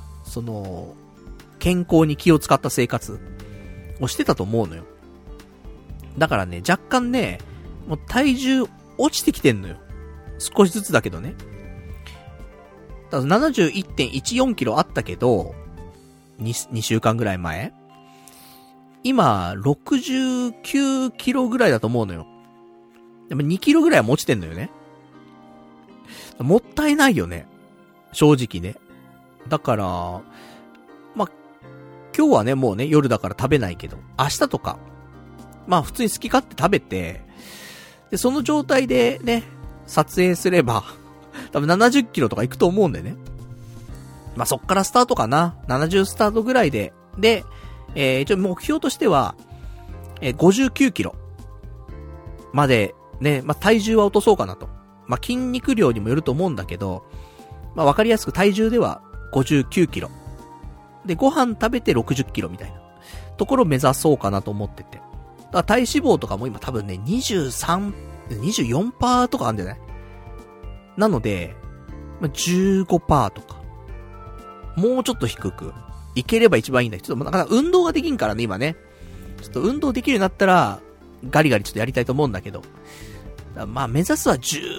[SPEAKER 1] 健康に気を使った生活をしてたと思うのよ。だからね、若干ね、もう体重落ちてきてんのよ。少しずつだけどね。だから 71.14 キロあったけど、2週間ぐらい前。今、69キロぐらいだと思うのよ。でも2キロぐらいは落ちてんのよね。もったいないよね。正直ね。だから、まあ、今日はね、もうね、夜だから食べないけど、明日とか、まあ普通に好き勝手食べて、で、その状態でね、撮影すれば、多分70キロとかいくと思うんだよね。まあそっからスタートかな。70スタートぐらいで、で、一応目標としては、59キロまでね、まあ体重は落とそうかなと。まあ筋肉量にもよると思うんだけど、まあわかりやすく体重では59キロ。で、ご飯食べて60キロみたいなところを目指そうかなと思ってて。だから体脂肪とかも今多分ね、24% とかあるんじゃない？なので、まあ、15% とか。もうちょっと低くいければ一番いいんだけど、ちょっとなかなか運動ができんからね、今ね。ちょっと運動できるようになったら、ガリガリちょっとやりたいと思うんだけど。まあ目指すは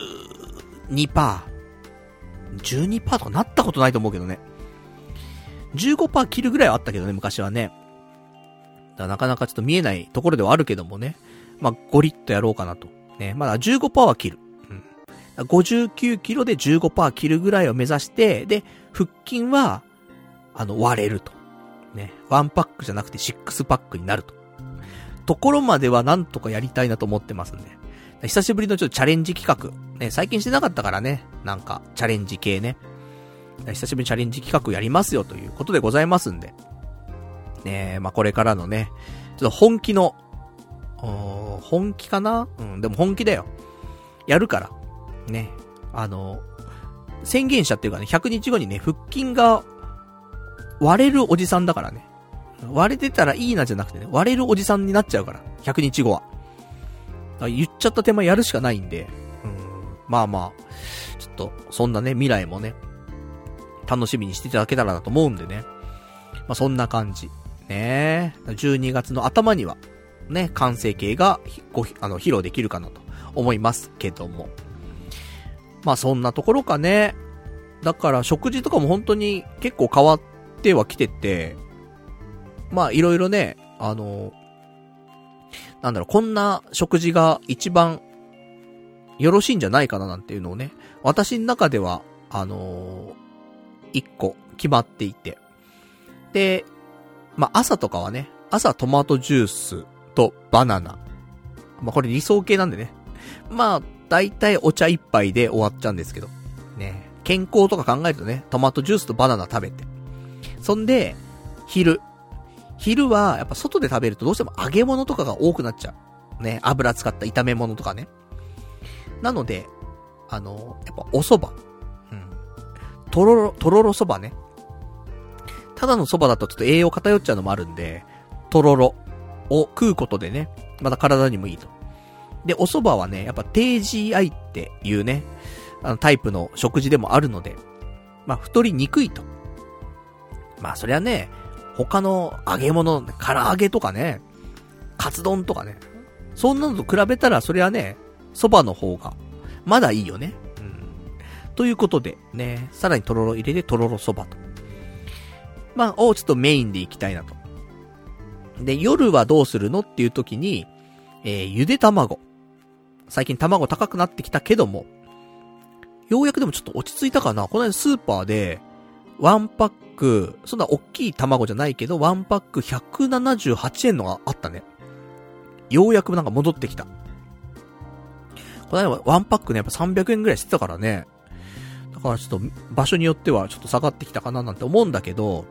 [SPEAKER 1] 12%。12% とかなったことないと思うけどね。15% 切るぐらいはあったけどね、昔はね。だからなかなかちょっと見えないところではあるけどもね。まあ、ゴリッとやろうかなと。ね。まだ 15% は切る。うん。59キロで 15% 切るぐらいを目指して、で、腹筋は、割れると。ね。1パックじゃなくて6パックになると。ところまではなんとかやりたいなと思ってますんで。久しぶりのちょっとチャレンジ企画。ね。最近してなかったからね。なんか、チャレンジ系ね。久しぶりにチャレンジ企画やりますよということでございますんで。ね、まあ、これからのね、ちょっと本気の、本気かな？うん、でも本気だよ。やるから。ね。宣言者っていうかね、100日後にね、腹筋が割れるおじさんだからね。割れてたらいいなじゃなくてね、割れるおじさんになっちゃうから。100日後は。言っちゃった手前やるしかないんで。まあまあ、ちょっと、そんなね、未来もね、楽しみにしていただけたらなと思うんでね。まあそんな感じ。ね12月の頭には、ね、完成形が披露できるかなと思いますけども。まあそんなところかね。だから食事とかも本当に結構変わってはきてて、まあいろいろね、なんだろう、こんな食事が一番よろしいんじゃないかななんていうのをね、私の中では、一個決まっていて。で、まあ、朝とかはね、朝トマトジュースとバナナ。まあ、これ理想系なんでね。まあ、だいたいお茶一杯で終わっちゃうんですけど。ね。健康とか考えるとね、トマトジュースとバナナ食べて。そんで、昼は、やっぱ外で食べるとどうしても揚げ物とかが多くなっちゃう。ね。油使った炒め物とかね。なので、やっぱお蕎麦。とろろそばね。ただのそばだとちょっと栄養偏っちゃうのもあるんで、とろろを食うことでね、また体にもいいと。で、お蕎麦はね、やっぱ低 GI っていうね、タイプの食事でもあるので、まあ太りにくいと。まあそりゃね、他の揚げ物、唐揚げとかね、カツ丼とかね、そんなのと比べたらそりゃね、蕎麦の方が、まだいいよね。ということで、ね、さらにとろろ入れてとろろそばと。まあ、ちょっとメインでいきたいなと。で、夜はどうするのっていう時に、ゆで卵。最近卵高くなってきたけども、ようやくでもちょっと落ち着いたかな。この間スーパーで、ワンパック、そんな大きい卵じゃないけど、ワンパック178円のがあったね。ようやくなんか戻ってきた。この間はワンパックね、やっぱ300円ぐらいしてたからね。だからちょっと場所によってはちょっと下がってきたかななんて思うんだけど、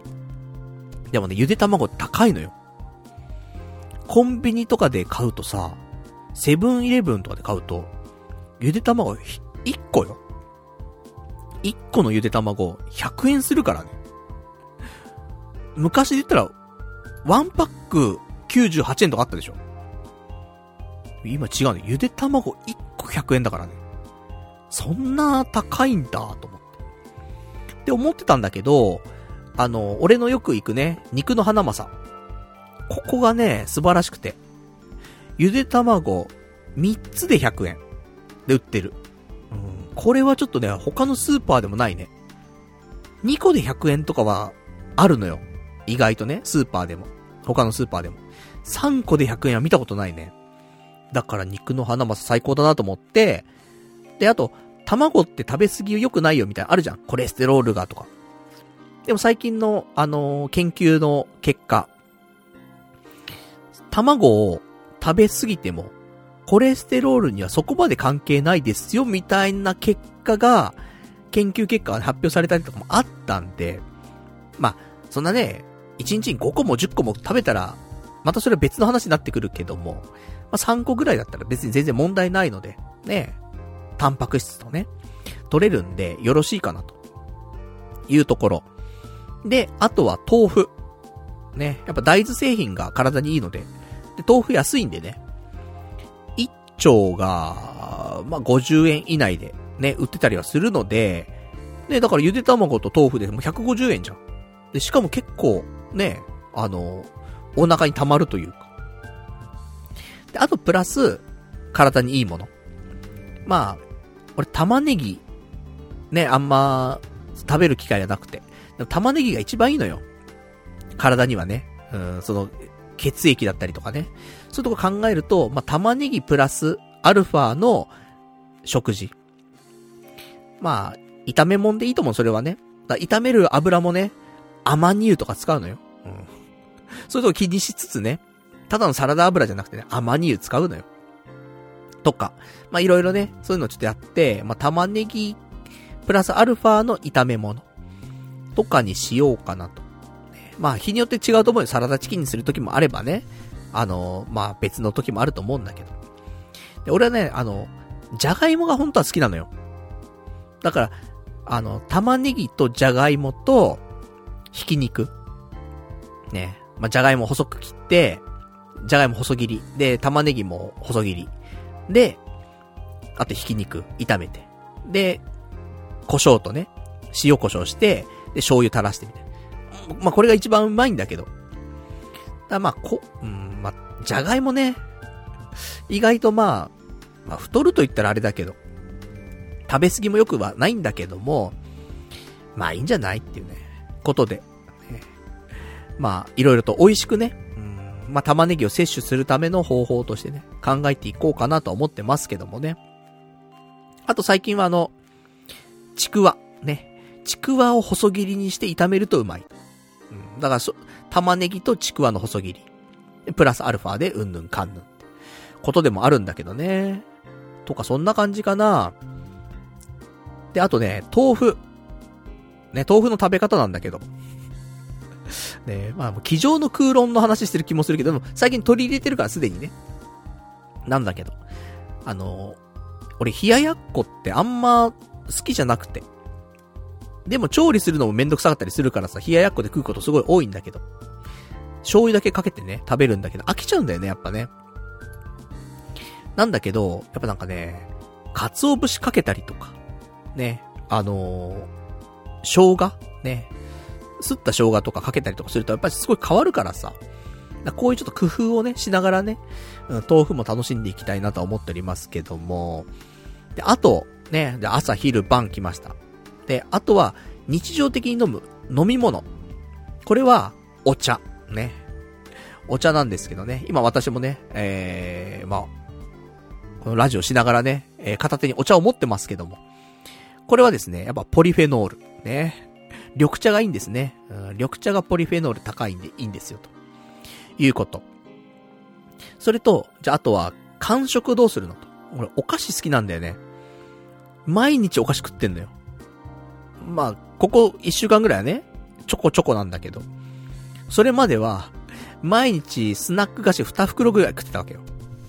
[SPEAKER 1] でもね、ゆで卵高いのよ。コンビニとかで買うとさ、 セブンイレブンとかで買うと、ゆで卵1個よ。1個のゆで卵100円するからね。昔で言ったら、1パック98円とかあったでしょ。今違うね。ゆで卵1個100円だからね。そんな高いんだと思って。って思ってたんだけど、俺のよく行くね、肉のハナマサ。ここがね、素晴らしくて。ゆで卵3つで100円で売ってる。これはちょっとね、他のスーパーでもないね。2個で100円とかはあるのよ。意外とね、スーパーでも。他のスーパーでも。3個で100円は見たことないね。だから肉のハナマサ最高だなと思って、で、あと、卵って食べ過ぎ良くないよみたいなあるじゃん。コレステロールがとか。でも最近の、研究の結果、卵を食べ過ぎても、コレステロールにはそこまで関係ないですよみたいな結果が、研究結果が発表されたりとかもあったんで、まあ、そんなね、1日に5個も10個も食べたら、またそれは別の話になってくるけども、まあ3個ぐらいだったら別に全然問題ないので、ね、タンパク質とね、取れるんでよろしいかなというところ。で、あとは豆腐。ね、やっぱ大豆製品が体にいいので、で、豆腐安いんでね、1丁が、まあ50円以内でね、売ってたりはするので、ね、だからゆで卵と豆腐でもう150円じゃん。で、しかも結構、ね、お腹に溜まるというか。で、あとプラス、体にいいもの。まあ、俺玉ねぎ、ね、あんま、食べる機会がなくて。でも玉ねぎが一番いいのよ。体にはね。血液だったりとかね。そういうとこ考えると、まあ、玉ねぎプラス、アルファの食事。まあ、炒め物でいいと思う、それはね。だ炒める油もね、アマニ油とか使うのよ。そういうとこ気にしつつね、ただのサラダ油じゃなくてね、アマニ油使うのよ。とか。まあ、いろいろね、そういうのちょっとやって、まあ、玉ねぎ、プラスアルファの炒め物。とかにしようかなと。まあ、日によって違うと思うよ。サラダチキンにする時もあればね。まあ、別の時もあると思うんだけど。で、俺はね、じゃがいもが本当は好きなのよ。だから、玉ねぎとじゃがいもと、ひき肉。ね。まあ、じゃがいも細く切って、じゃがいも細切り。で、玉ねぎも細切り。で、あとひき肉、炒めて。で、胡椒とね、塩胡椒して、で、醤油垂らしてみたいな。まあ、これが一番うまいんだけど。だまあ、まあ、じゃがいもね、意外とまあ、太ると言ったらあれだけど、食べ過ぎも良くはないんだけども、まあいいんじゃないっていうね、ことで、まあ、いろいろと美味しくね、まあ玉ねぎを摂取するための方法としてね、考えていこうかなと思ってますけどもね。あと最近はちくわ、ね。ちくわを細切りにして炒めるとうまい。だから玉ねぎとちくわの細切り。プラスアルファでうんぬんかんぬんってことでもあるんだけどね。とかそんな感じかな。で、あとね、豆腐。ね、豆腐の食べ方なんだけど。ね、まあ、机上の空論の話してる気もするけど、最近取り入れてるからすでにね。なんだけど。俺冷ややっこってあんま好きじゃなくて。でも調理するのもめんどくさかったりするからさ、冷ややっこで食うことすごい多いんだけど。醤油だけかけてね、食べるんだけど、飽きちゃうんだよね、やっぱね。なんだけど、やっぱなんかね、鰹節かけたりとか、ね、生姜ね、すった生姜とかかけたりとかするとやっぱりすごい変わるからさ。こういうちょっと工夫をね、しながらね、豆腐も楽しんでいきたいなとは思っておりますけども。で、あと、ね、で朝昼晩来ました。で、あとは、日常的に飲む飲み物。これは、お茶。ね。お茶なんですけどね。今私もね、まあ、このラジオしながらね、片手にお茶を持ってますけども。これはですね、やっぱポリフェノール。ね。緑茶がいいんですね。緑茶がポリフェノール高いんでいいんですよ。ということ。それと、じゃああとは、間食どうするのと。俺、お菓子好きなんだよね。毎日お菓子食ってんのよ。まあ、ここ1週間ぐらいはね、ちょこちょこなんだけど、それまでは、毎日スナック菓子2袋ぐらい食ってたわけよ。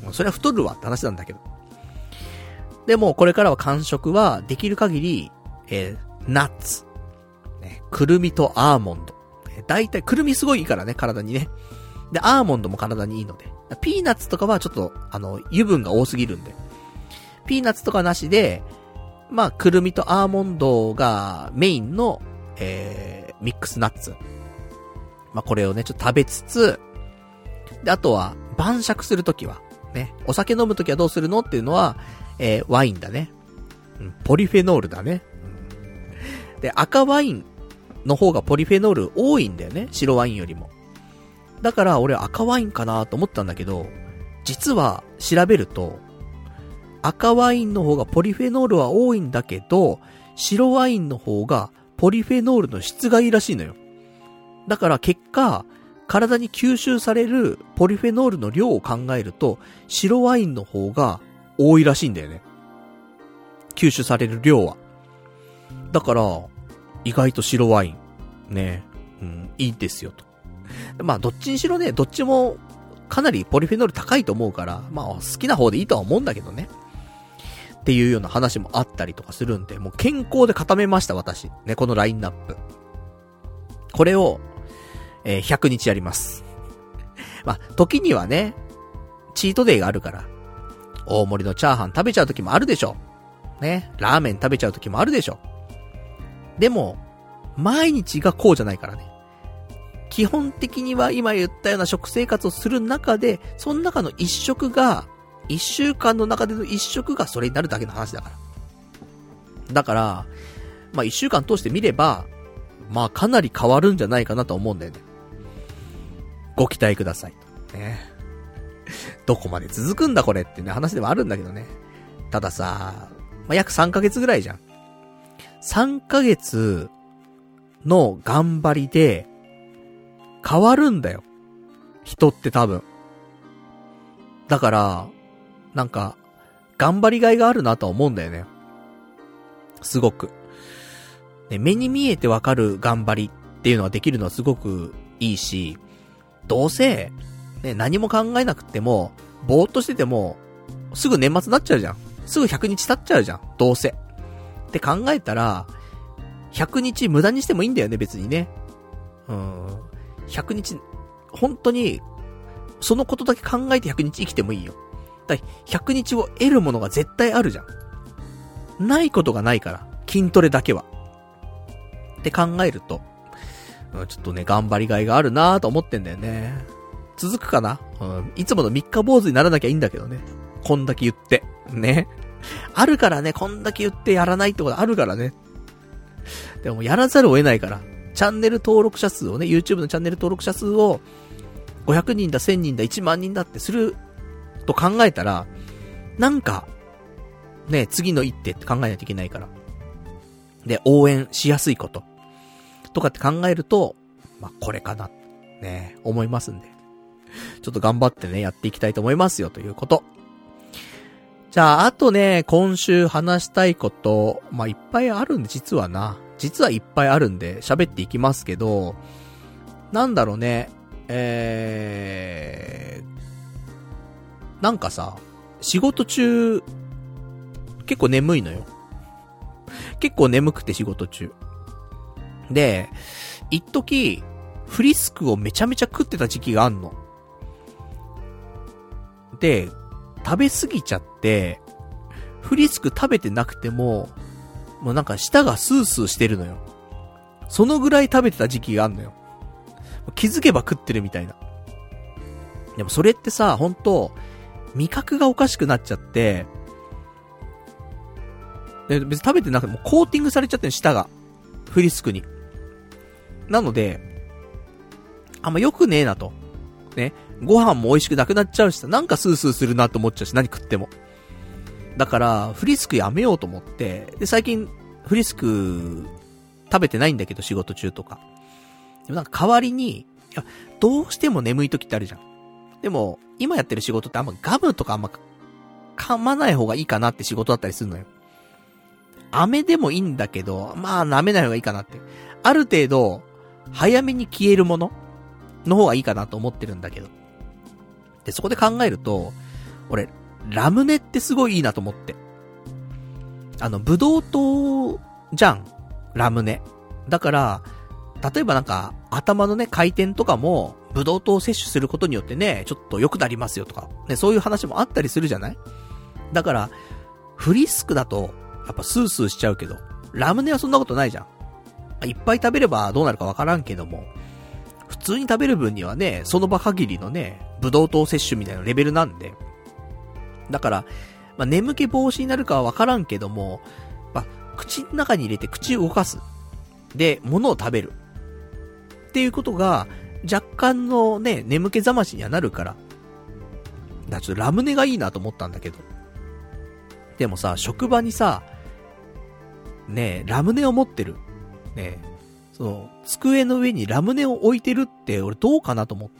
[SPEAKER 1] それは太るわって話なんだけど。でも、これからは間食は、できる限り、ナッツ。ね、くるみとアーモンド。だいたい、くるみすごいいいからね、体にね。で、アーモンドも体にいいので。ピーナッツとかはちょっと、油分が多すぎるんで。ピーナッツとかなしで、まあ、くるみとアーモンドがメインの、ミックスナッツ。まあ、これをね、ちょっと食べつつ、で、あとは、晩酌するときは、ね、お酒飲むときはどうするのっていうのは、ワインだね。ポリフェノールだね。で、赤ワインの方がポリフェノール多いんだよね。白ワインよりも。だから俺は赤ワインかなと思ったんだけど、実は調べると、赤ワインの方がポリフェノールは多いんだけど、白ワインの方がポリフェノールの質がいいらしいのよ。だから結果、体に吸収されるポリフェノールの量を考えると、白ワインの方が多いらしいんだよね。吸収される量は。だから、意外と白ワイン、ね、いいですよと。まあ、どっちにしろね、どっちもかなりポリフェノール高いと思うから、まあ、好きな方でいいとは思うんだけどね。っていうような話もあったりとかするんで、もう健康で固めました、私。ね、このラインナップ。これを、100日やります。まあ、時にはね、チートデイがあるから、大盛りのチャーハン食べちゃう時もあるでしょ。ね、ラーメン食べちゃう時もあるでしょ。でも、毎日がこうじゃないからね。基本的には今言ったような食生活をする中で、その中の一食が、一週間の中での一食がそれになるだけの話だから。だから、まあ一週間通して見れば、まあかなり変わるんじゃないかなと思うんだよね。ご期待ください。ね。どこまで続くんだこれってね、話でもあるんだけどね。たださ、まあ約3ヶ月ぐらいじゃん。3ヶ月の頑張りで、変わるんだよ。人って多分。だから、なんか、頑張りがいがあるなとは思うんだよね。すごく。ね、目に見えてわかる頑張りっていうのができるのはすごくいいし、どうせ、ね、何も考えなくても、ぼーっとしてても、すぐ年末になっちゃうじゃん。すぐ100日経っちゃうじゃん。どうせ。って考えたら、100日無駄にしてもいいんだよね、別にね。100日、本当に、そのことだけ考えて100日生きてもいいよ。だから100日を得るものが絶対あるじゃん。ないことがないから。筋トレだけは。って考えると、ちょっとね、頑張りがいがあるなぁと思ってんだよね。続くかな？いつもの3日坊主にならなきゃいいんだけどね。こんだけ言って。ね。あるからね、こんだけ言ってやらないってことあるからね。でもやらざるを得ないから。チャンネル登録者数をね、YouTube のチャンネル登録者数を500人だ、1000人だ、1万人だってすると考えたら、なんか、ね、次の一手って考えないといけないから。で、応援しやすいこと。とかって考えると、まあ、これかな、ね、思いますんで。ちょっと頑張ってね、やっていきたいと思いますよ、ということ。じゃあ、あとね、今週話したいこと、まあ、いっぱいあるんで、実はいっぱいあるんで、喋っていきますけど、なんだろうね、なんかさ、仕事中、結構眠いのよ。結構眠くて仕事中。で、一時、フリスクをめちゃめちゃ食ってた時期があんの。で、食べ過ぎちゃって、フリスク食べてなくても、もうなんか舌がスースーしてるのよ。そのぐらい食べてた時期があんのよ。気づけば食ってるみたいな。でもそれってさ、ほんと、味覚がおかしくなっちゃって、で別に食べてなくてもコーティングされちゃってる舌が。フリスクに。なので、あんま良くねえなと。ね。ご飯も美味しくなくなっちゃうしさ、なんかスースーするなと思っちゃうし、何食っても。だから、フリスクやめようと思って、で、最近、フリスク、食べてないんだけど、仕事中とか。でもなんか代わりに、いや、どうしても眠い時ってあるじゃん。でも、今やってる仕事ってあんまガムとかあんま噛まない方がいいかなって仕事だったりするのよ。飴でもいいんだけど、まあ舐めない方がいいかなって。ある程度、早めに消えるものの方がいいかなと思ってるんだけど。で、そこで考えると、 俺、ラムネってすごいいいなと思って。ブドウ糖じゃん。ラムネ。だから、例えばなんか、頭のね、回転とかも、ブドウ糖を摂取することによってね、ちょっと良くなりますよとか、ね、そういう話もあったりするじゃない？だから、フリスクだと、やっぱスースーしちゃうけど、ラムネはそんなことないじゃん。いっぱい食べればどうなるかわからんけども、普通に食べる分にはね、その場限りのね、ブドウ糖摂取みたいなレベルなんで。だから、まあ、眠気防止になるかはわからんけども、まあ、口の中に入れて口を動かす。で、物を食べる。っていうことが、若干のね、眠気覚ましにはなるから。だからちょっとラムネがいいなと思ったんだけど。でもさ、職場にさ、ねラムネを持ってる。ねその、机の上にラムネを置いてるって、俺どうかなと思って。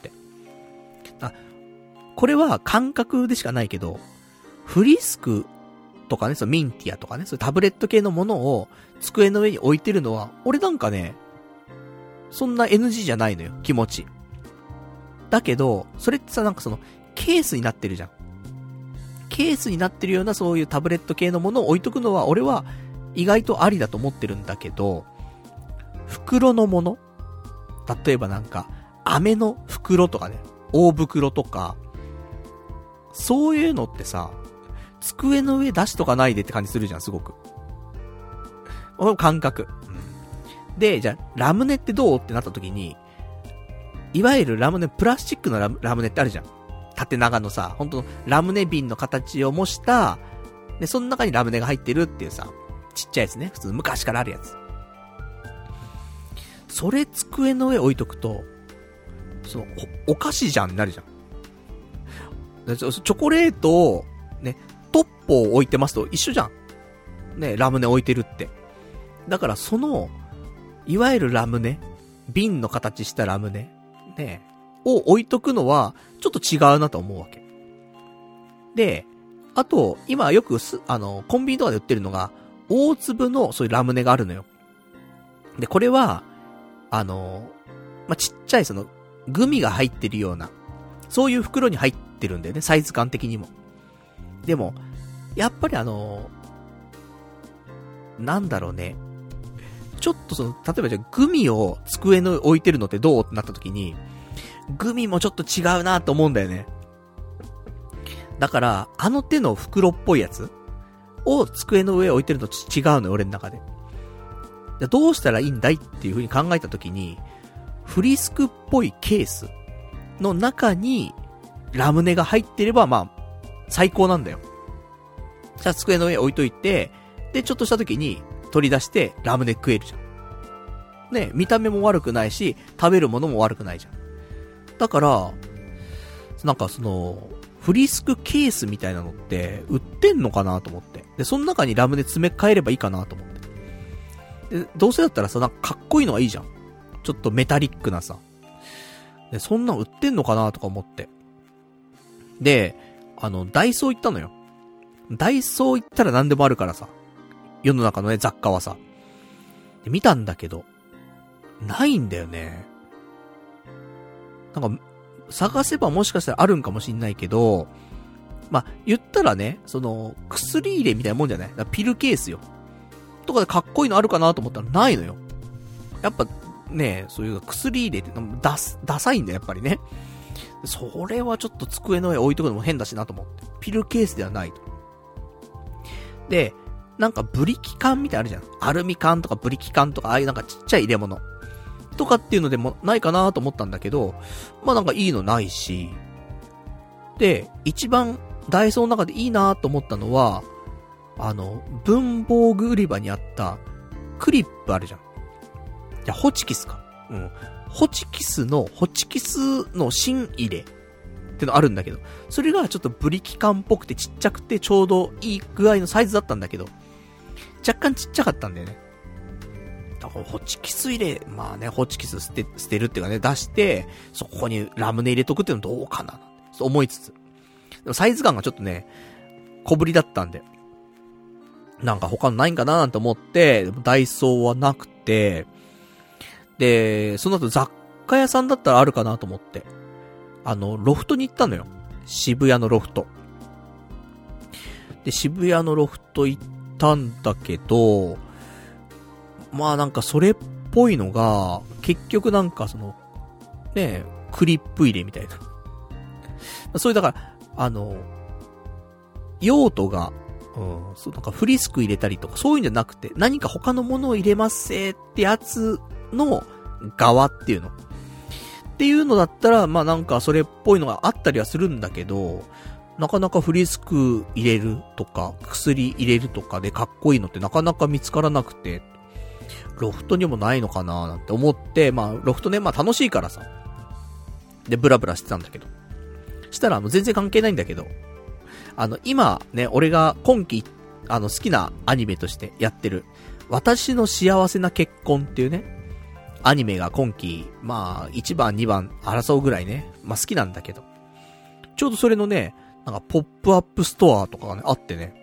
[SPEAKER 1] これは感覚でしかないけど、フリスクとかね、そのミンティアとかね、そういうタブレット系のものを机の上に置いてるのは、俺なんかね、そんな NG じゃないのよ、気持ち。だけど、それってさ、なんかその、ケースになってるじゃん。ケースになってるようなそういうタブレット系のものを置いとくのは、俺は意外とありだと思ってるんだけど、袋のもの？例えばなんか、飴の袋とかね、大袋とか、そういうのってさ、机の上出しとかないでって感じするじゃん、すごく。感覚。で、じゃあ、ラムネってどうってなった時に、いわゆるラムネ、プラスチックのラムネってあるじゃん。縦長のさ、本当のラムネ瓶の形を模した、で、その中にラムネが入ってるっていうさ、ちっちゃいやつね。普通昔からあるやつ。それ机の上置いとくと、その、お菓子じゃんになるじゃん。チョコレートを、ね、トッポを置いてますと一緒じゃん。ね、ラムネ置いてるって。だからその、いわゆるラムネ、瓶の形したラムネ、ね、を置いとくのは、ちょっと違うなと思うわけ。で、あと、今よくコンビニとかで売ってるのが、大粒のそういうラムネがあるのよ。で、これは、ちっちゃいその、グミが入ってるような、そういう袋に入ってるんだよね、サイズ感的にも。でも、やっぱりなんだろうね。ちょっとその、例えばじゃあグミを机の置いてるのってどうってなった時に、グミもちょっと違うなと思うんだよね。だから、手の袋っぽいやつを机の上置いてるのと違うのよ、俺の中で。どうしたらいいんだいっていう風に考えた時に、フリスクっぽいケースの中にラムネが入ってれば、まあ、最高なんだよ。じゃあ机の上置いといて、で、ちょっとした時に取り出してラムネ食えるじゃん。ね、見た目も悪くないし、食べるものも悪くないじゃん。だから、なんかその、フリスクケースみたいなのって売ってんのかなと思って。で、その中にラムネ詰め替えればいいかなと思って。で、どうせだったらさ、なんかかっこいいのはいいじゃん。ちょっとメタリックなさ。で、そんなん売ってんのかなとか思って。で、ダイソー行ったのよ。ダイソー行ったら何でもあるからさ。世の中のね、雑貨はさ。で、見たんだけど、ないんだよね。なんか、探せばもしかしたらあるんかもしんないけど、まあ、言ったらね、その、薬入れみたいなもんじゃない？ピルケースよ。とかでかっこいいのあるかなと思ったらないのよ。やっぱ、ね、そういう薬入れってダサいんだよ、やっぱりね。それはちょっと机の上置いとくのも変だしなと思って。ピルケースではないと。で、なんかブリキ缶みたいなのあるじゃん。アルミ缶とかブリキ缶とか、ああいうなんかちっちゃい入れ物。とかっていうのでもないかなと思ったんだけど、まあなんかいいのないし。で、一番ダイソーの中でいいなと思ったのは、文房具売り場にあったクリップあるじゃん。じゃホチキスか。うん。ホチキスの芯入れってのあるんだけど、それがちょっとブリキ缶っぽくてちっちゃくてちょうどいい具合のサイズだったんだけど、若干ちっちゃかったんだよね。だからホチキス入れ、まあね、ホチキス捨てるっていうかね、出して、そこにラムネ入れとくっていうのどうかなそう思いつつ。でもサイズ感がちょっとね、小ぶりだったんで、なんか他のないんかななんて思って、ダイソーはなくて、で、その後雑貨屋さんだったらあるかなと思って、ロフトに行ったのよ。渋谷のロフト。 で、渋谷のロフト行ったんだけど、まあなんかそれっぽいのが、結局なんかその、ね、クリップ入れみたいな。そういうだから、用途が、そうなんかフリスク入れたりとか、そういうんじゃなくて、何か他のものを入れますせってやつの側っていうの。っていうのだったら、まあなんかそれっぽいのがあったりはするんだけど、なかなかフリスク入れるとか、薬入れるとかでかっこいいのってなかなか見つからなくて、ロフトにもないのかななんて思って、まあロフトね、まあ楽しいからさ。で、ブラブラしてたんだけど。したら全然関係ないんだけど、今ね、俺が今期、好きなアニメとしてやってる、私の幸せな結婚っていうね、アニメが今期、まあ、1番、2番争うぐらいね、まあ好きなんだけど、ちょうどそれのね、なんかポップアップストアとかがね、あってね、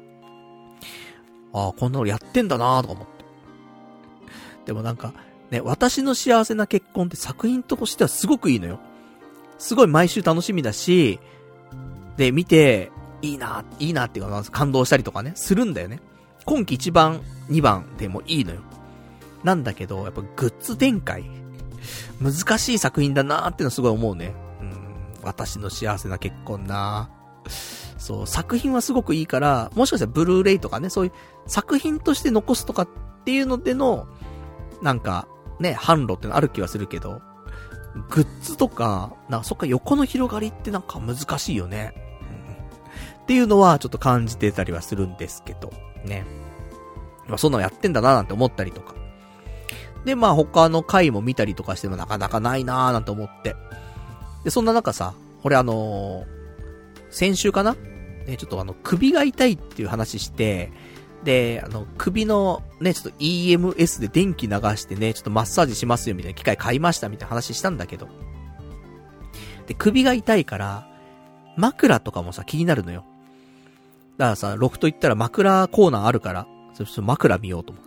[SPEAKER 1] ああ、こんなのやってんだなーとか思って。でもなんか、ね、私の幸せな結婚って作品としてはすごくいいのよ。すごい毎週楽しみだし、で、見て、いいなっていうか、感動したりとかね、するんだよね。今期1番、2番でもいいのよ。なんだけど、やっぱグッズ展開、難しい作品だなーってのすごい思うね。私の幸せな結婚なー。そう、作品はすごくいいから、もしかしたらブルーレイとかね、そういう作品として残すとかっていうのでの、なんか、ね、販路ってのある気はするけど、グッズとか、なんかそっか横の広がりってなんか難しいよね。っていうのはちょっと感じてたりはするんですけど、ね。まあそんなのやってんだななんて思ったりとか。で、まあ他の回も見たりとかしてもなかなかないなーなんて思って。で、そんな中さ、俺先週かなね、ちょっと首が痛いっていう話して、で、首のね、ちょっと EMS で電気流してね、ちょっとマッサージしますよみたいな機械買いましたみたいな話したんだけど。で、首が痛いから、枕とかもさ、気になるのよ。だからさ、ロフト行ったら枕コーナーあるから、ちょっと枕見ようと思って。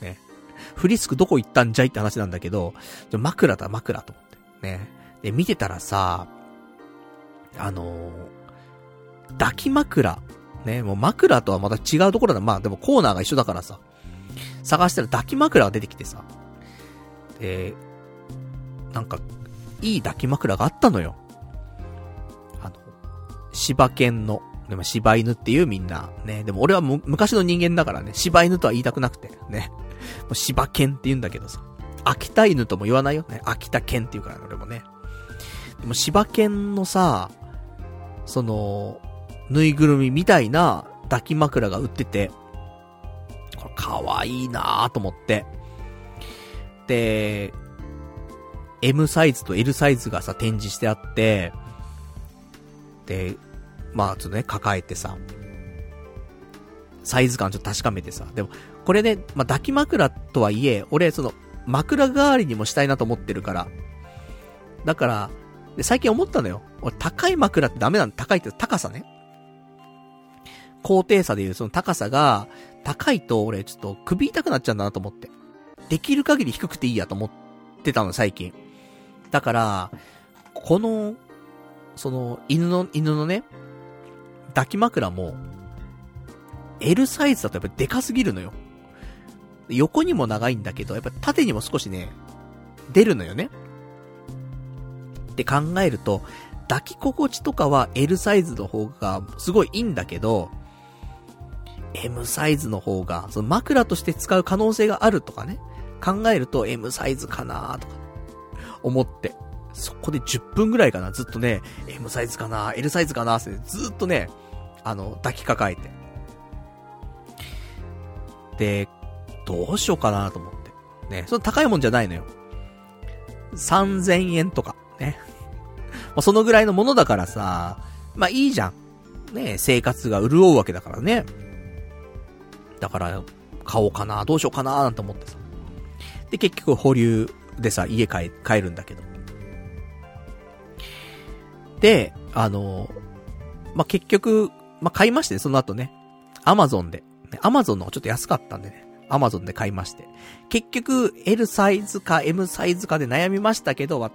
[SPEAKER 1] ね。フリスクどこ行ったんじゃいって話なんだけど、枕と思って。ね。で、見てたらさ、抱き枕。ね、もう枕とはまた違うところだ。まあでもコーナーが一緒だからさ。探したら抱き枕が出てきてさ。なんか、いい抱き枕があったのよ。柴犬の、でも柴犬っていうみんな。ね。でも俺は昔の人間だからね。柴犬とは言いたくなくて。ね。もう柴犬って言うんだけどさ。秋田犬とも言わないよね。秋田犬って言うからね、俺もね。でも柴犬のさ、その、ぬいぐるみみたいな抱き枕が売ってて、これかわいいなぁと思って。で、M サイズと L サイズがさ、展示してあって、で、まあちょっとね、抱えてさ、サイズ感ちょっと確かめてさ、でも、これね、まあ抱き枕とはいえ、俺その、枕代わりにもしたいなと思ってるから、だから、で最近思ったのよ。俺高い枕ってダメなの。高いって高さね。高低差でいうその高さが高いと俺ちょっと首痛くなっちゃうんだなと思って。できる限り低くていいやと思ってたの最近。だから、この、その犬のね、抱き枕も L サイズだとやっぱでかすぎるのよ。横にも長いんだけど、やっぱ縦にも少しね、出るのよね。って考えると、抱き心地とかは L サイズの方がすごいいいんだけど、M サイズの方が、その枕として使う可能性があるとかね、考えると M サイズかなとか、思って、そこで10分ぐらいかな、ずっとね、M サイズかな、L サイズかなって、ずっとね、抱きかかえて。で、どうしようかなと思って。ね、その高いもんじゃないのよ。3000円とか、ね。そのぐらいのものだからさ、まあいいじゃん。ね、生活が潤うわけだからね。だから、買おうかな、どうしようかな、なんて思ってさ。で、結局保留でさ、家帰るんだけど。で、まあ、結局、まあ、買いましてね、その後ね。アマゾンで。アマゾンの方がちょっと安かったんでね。アマゾンで買いまして。結局、L サイズか M サイズかで悩みましたけど、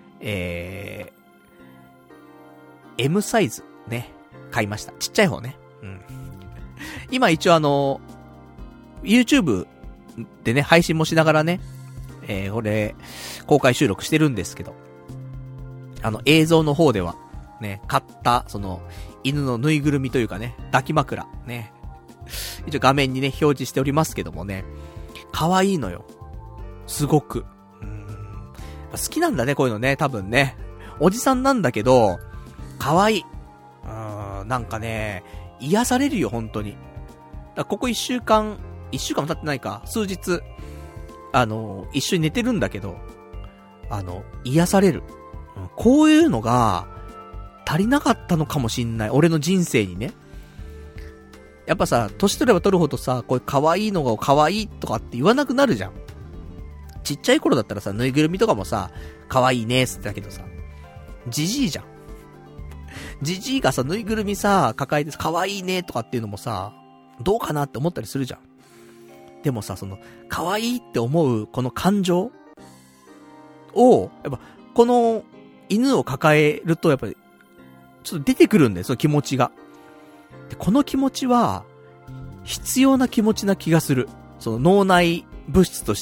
[SPEAKER 1] 私、M サイズね、買いました。ちっちゃい方ね。 うん。今一応YouTube でね、配信もしながらね、これ、公開収録してるんですけど、映像の方では、ね、買った、犬のぬいぐるみというかね、抱き枕、ね。一応画面にね、表示しておりますけどもね、可愛いのよ。すごく。好きなんだね、こういうのね、多分ね。おじさんなんだけど、可愛い。なんかね、癒されるよ、本当に。ここ1週間も経ってないか、数日、一緒に寝てるんだけど、癒される。こういうのが、足りなかったのかもしんない。俺の人生にね。やっぱさ、年取れば取るほどさ、こういう可愛いのが可愛いとかって言わなくなるじゃん。ちっちゃい頃だったらさ、ぬいぐるみとかもさ、可愛いねーって言ったけどさ、じじいじゃん。じじいがさ、ぬいぐるみさ、抱えて可愛いねとかっていうのもさ、どうかなって思ったりするじゃん。でもさ、可愛いって思うこの感情を、やっぱ、この犬を抱えるとやっぱり、ちょっと出てくるんだよ、その気持ちが。で、この気持ちは、必要な気持ちな気がする。脳内物質として。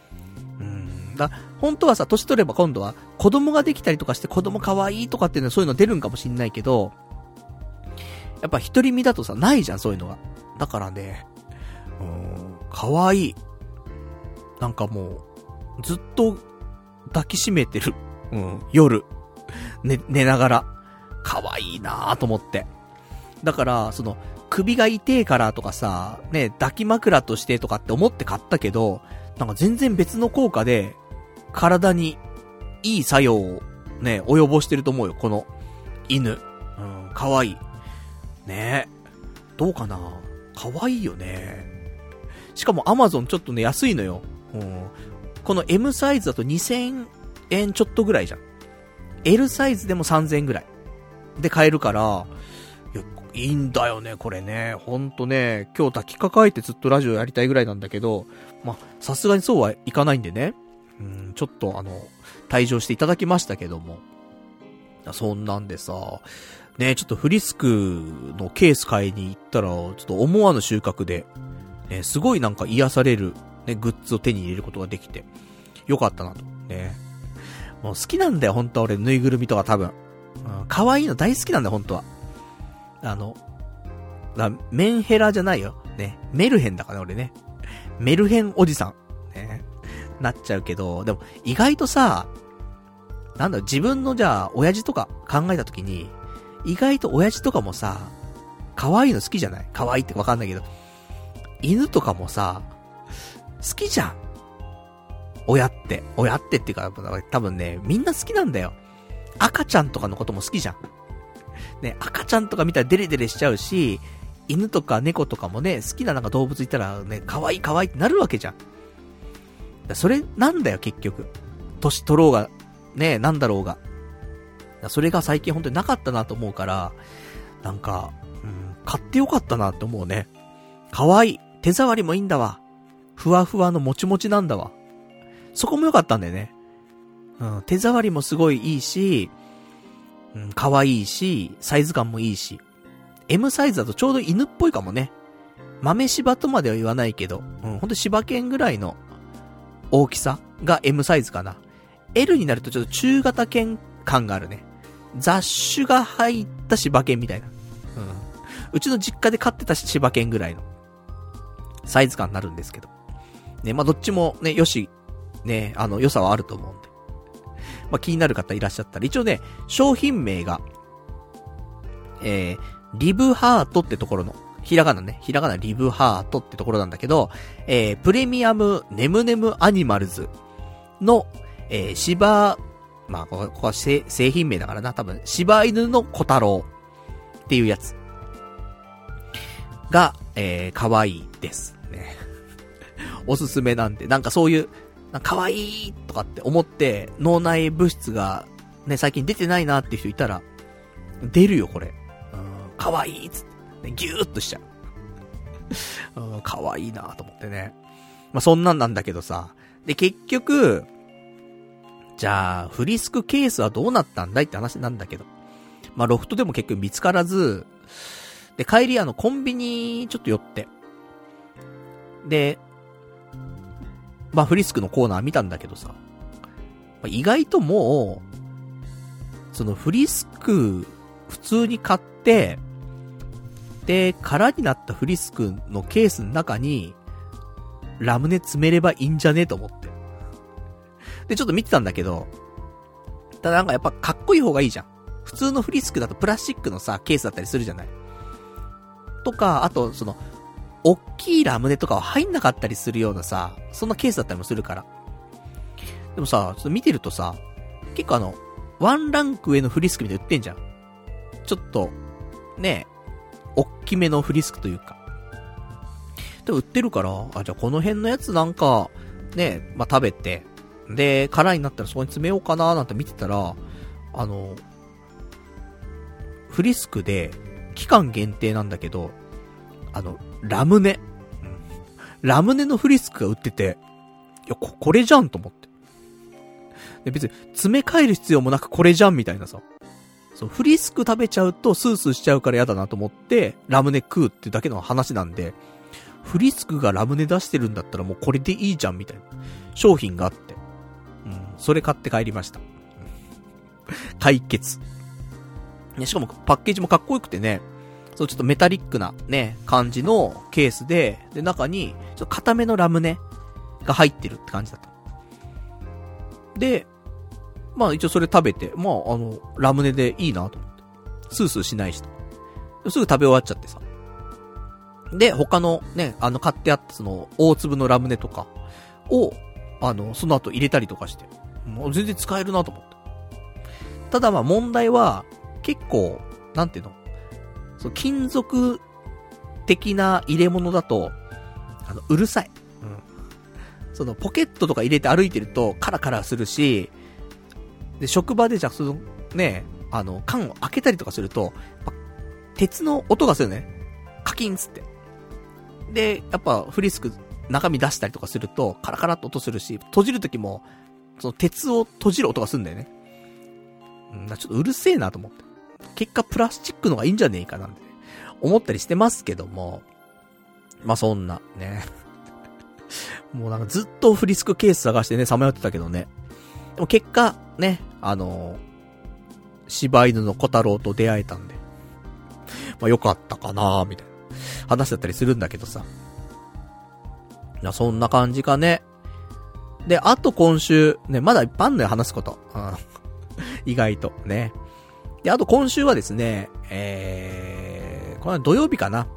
[SPEAKER 1] 本当はさ、年取れば今度は、子供ができたりとかして子供可愛いとかっていうのはそういうの出るんかもしんないけど、やっぱ独り身だとさ、ないじゃん、そういうのが。だからね、可愛い。なんかもう、ずっと抱きしめてる。夜。寝ながら。可愛いなぁと思って。だから、首が痛えからとかさ、ね、抱き枕としてとかって思って買ったけど、なんか全然別の効果で、体にいい作用をね、及ぼしてると思うよ、この犬。可愛い。ねえ。どうかな？可愛いよね。しかも Amazon ちょっとね、安いのよ。この M サイズだと2000円ちょっとぐらいじゃん。L サイズでも3000円ぐらい。で買えるから、いいんだよね、これね。ほんとね、今日抱きかかえてずっとラジオやりたいぐらいなんだけど、さすがにそうはいかないんでね。ちょっと退場していただきましたけども。そんなんでさ、ね、ちょっとフリスクのケース買いに行ったら、ちょっと思わぬ収穫で、ね、すごいなんか癒される、ね、グッズを手に入れることができて、よかったなと。ね。もう好きなんだよ、本当は俺、ぬいぐるみとか多分。可愛いの大好きなんだよ、本当は。メンヘラじゃないよ。ね。メルヘンだからね、俺ね。メルヘンおじさん。ね。なっちゃうけど、でも、意外とさ、自分のじゃあ、親父とか考えたときに、意外と親父とかもさ、可愛いの好きじゃない？可愛いってわかんないけど。犬とかもさ、好きじゃん。親ってっていうか、多分ね、みんな好きなんだよ。赤ちゃんとかのことも好きじゃん。ね、赤ちゃんとか見たらデレデレしちゃうし、犬とか猫とかもね、好きななんか動物いたらね、可愛い可愛いってなるわけじゃん。それなんだよ、結局。年取ろうが、ね、なんだろうが。それが最近本当になかったなと思うから、なんか、買ってよかったなって思うね。可愛い。手触りもいいんだわ。ふわふわのもちもちなんだわ。そこも良かったんだよね。手触りもすごいいいし、可愛いし、サイズ感もいいし。M サイズだとちょうど犬っぽいかもね。豆柴とまでは言わないけど、ほんと柴犬ぐらいの大きさが M サイズかな。L になるとちょっと中型犬感があるね。雑種が入った柴犬みたいな。うちの実家で飼ってた柴犬ぐらいのサイズ感になるんですけど。ね、どっちもね、よし、ね、良さはあると思うんで。気になる方いらっしゃったら、一応ね、商品名が、リブハートってところの、ひらがなリブハートってところなんだけど、プレミアムネムネムアニマルズの、柴、ここは製品名だからな、多分、柴犬の小太郎っていうやつが、可愛いですね。おすすめなんで、なんかそういう、可愛いとかって思って、脳内物質が、ね、最近出てないなっていう人いたら、出るよ、これ。可愛いっつって、ね、ギューっとしちゃう。可愛いなと思ってね。そんなんなんだけどさ。で、結局、じゃあ、フリスクケースはどうなったんだいって話なんだけど。ロフトでも結局見つからず、 で、帰りコンビニちょっと寄って。で、まあフリスクのコーナー見たんだけどさ、意外ともう、そのフリスク普通に買って、で、空になったフリスクのケースの中に、ラムネ詰めればいいんじゃねえと思って。で、ちょっと見てたんだけど、ただなんかやっぱかっこいい方がいいじゃん。普通のフリスクだとプラスチックのさ、ケースだったりするじゃない。とか、あと、おっきいラムネとかは入んなかったりするようなさ、そんなケースだったりもするから。でもさ、ちょっと見てるとさ、結構ワンランク上のフリスクみたいに売ってんじゃん。ちょっと、ねえ、おっきめのフリスクというか。でも売ってるから、じゃあこの辺のやつなんか、ねえ、まあ、食べて、で、空になったらそこに詰めようかなーなんて見てたら、フリスクで、期間限定なんだけど、ラムネ。ラムネのフリスクが売ってて、いや、これじゃんと思って。で、別に、詰め替える必要もなくこれじゃんみたいなさ。そう、フリスク食べちゃうとスースーしちゃうから嫌だなと思って、ラムネ食うってだけの話なんで、フリスクがラムネ出してるんだったらもうこれでいいじゃんみたいな商品があって。それ買って帰りました。解決。ね、しかもパッケージもかっこよくてね、そうちょっとメタリックなね、感じのケースで、で、中に、ちょっと固めのラムネが入ってるって感じだった。で、まあ一応それ食べて、まあラムネでいいなと思って。スースーしないしと。すぐ食べ終わっちゃってさ。で、他のね、買ってあった大粒のラムネとかを、その後入れたりとかして、もう全然使えるなと思って。ただまあ問題は、結構、なんていうの？金属的な入れ物だと、うるさい。ポケットとか入れて歩いてると、カラカラするし、で、職場でじゃね、缶を開けたりとかすると、鉄の音がするね。カキンつって。で、やっぱフリスク中身出したりとかすると、カラカラっと音するし、閉じるときも、鉄を閉じる音がするんだよね。ちょっとうるせえなと思って。結果プラスチックのがいいんじゃねえかなんて、思ったりしてますけども。まあ、そんな、ね。もうなんかずっとフリスクケース探してね、さまよってたけどね。でも結果、ね、柴犬の小太郎と出会えたんで。まあ、よかったかなみたいな話だったりするんだけどさ。そんな感じかね。で、あと今週、ね、まだいっぱいあんのよ、話すこと。意外と、ね。で、あと今週はですね、これは土曜日かな。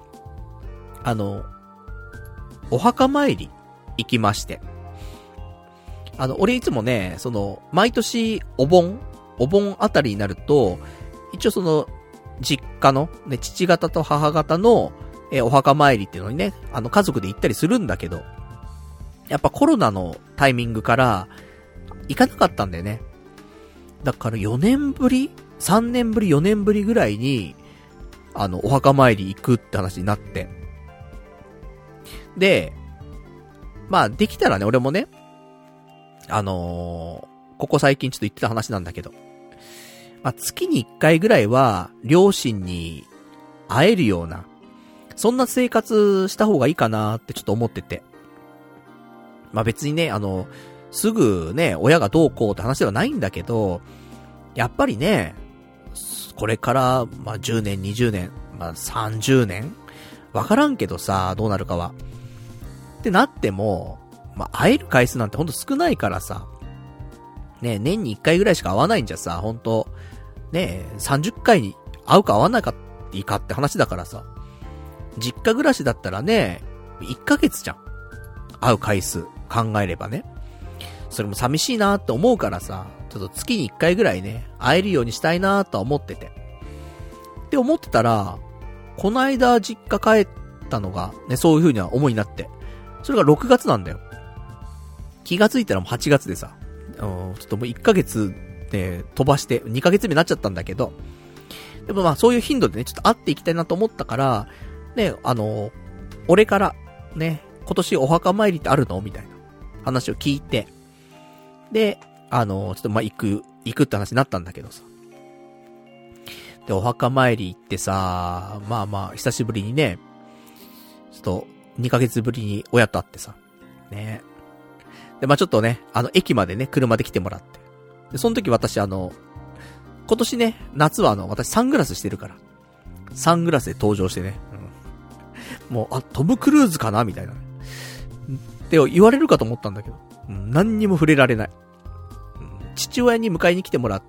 [SPEAKER 1] お墓参り行きまして。俺いつもね、毎年お盆あたりになると、一応実家の、ね、父方と母方の、お墓参りっていうのにね、家族で行ったりするんだけど、やっぱコロナのタイミングから行かなかったんだよね。だから4年ぶり ?3 年ぶり4年ぶりぐらいに、お墓参り行くって話になって。で、まあできたらね、俺もね、ここ最近ちょっと言ってた話なんだけど、まあ月に1回ぐらいは両親に会えるような、そんな生活した方がいいかなってちょっと思ってて。まあ別にね、すぐね、親がどうこうって話ではないんだけど、やっぱりね、これから、まあ10年、20年、まあ30年わからんけどさ、どうなるかは。ってなっても、まあ会える回数なんてほんと少ないからさ、ね、年に1回ぐらいしか会わないんじゃさ、ほんと、ね、30回に会うか会わないかいいかって話だからさ、実家暮らしだったらね、1ヶ月じゃん。会う回数考えればね。それも寂しいなって思うからさ、ちょっと月に1回ぐらいね、会えるようにしたいなとは思ってて。って思ってたら、この間実家帰ったのが、ね、そういう風には思いになって。それが6月なんだよ。気がついたらもう8月でさ、ちょっともう1ヶ月ね、飛ばして2ヶ月目になっちゃったんだけど、でもまあそういう頻度でね、ちょっと会っていきたいなと思ったから、ね、俺から、ね、今年お墓参りってあるのみたいな話を聞いて、で、ちょっとまあ行くって話になったんだけどさ。 で、お墓参り行ってさ、まあまあ、久しぶりにね、ちょっと、2ヶ月ぶりに親と会ってさ、ね。で、まあちょっとね、駅までね、車で来てもらって。で、その時私今年ね、夏は私サングラスしてるから、サングラスで登場してね、もう、トム・クルーズかなみたいな。って言われるかと思ったんだけど、何にも触れられない。父親に迎えに来てもらって、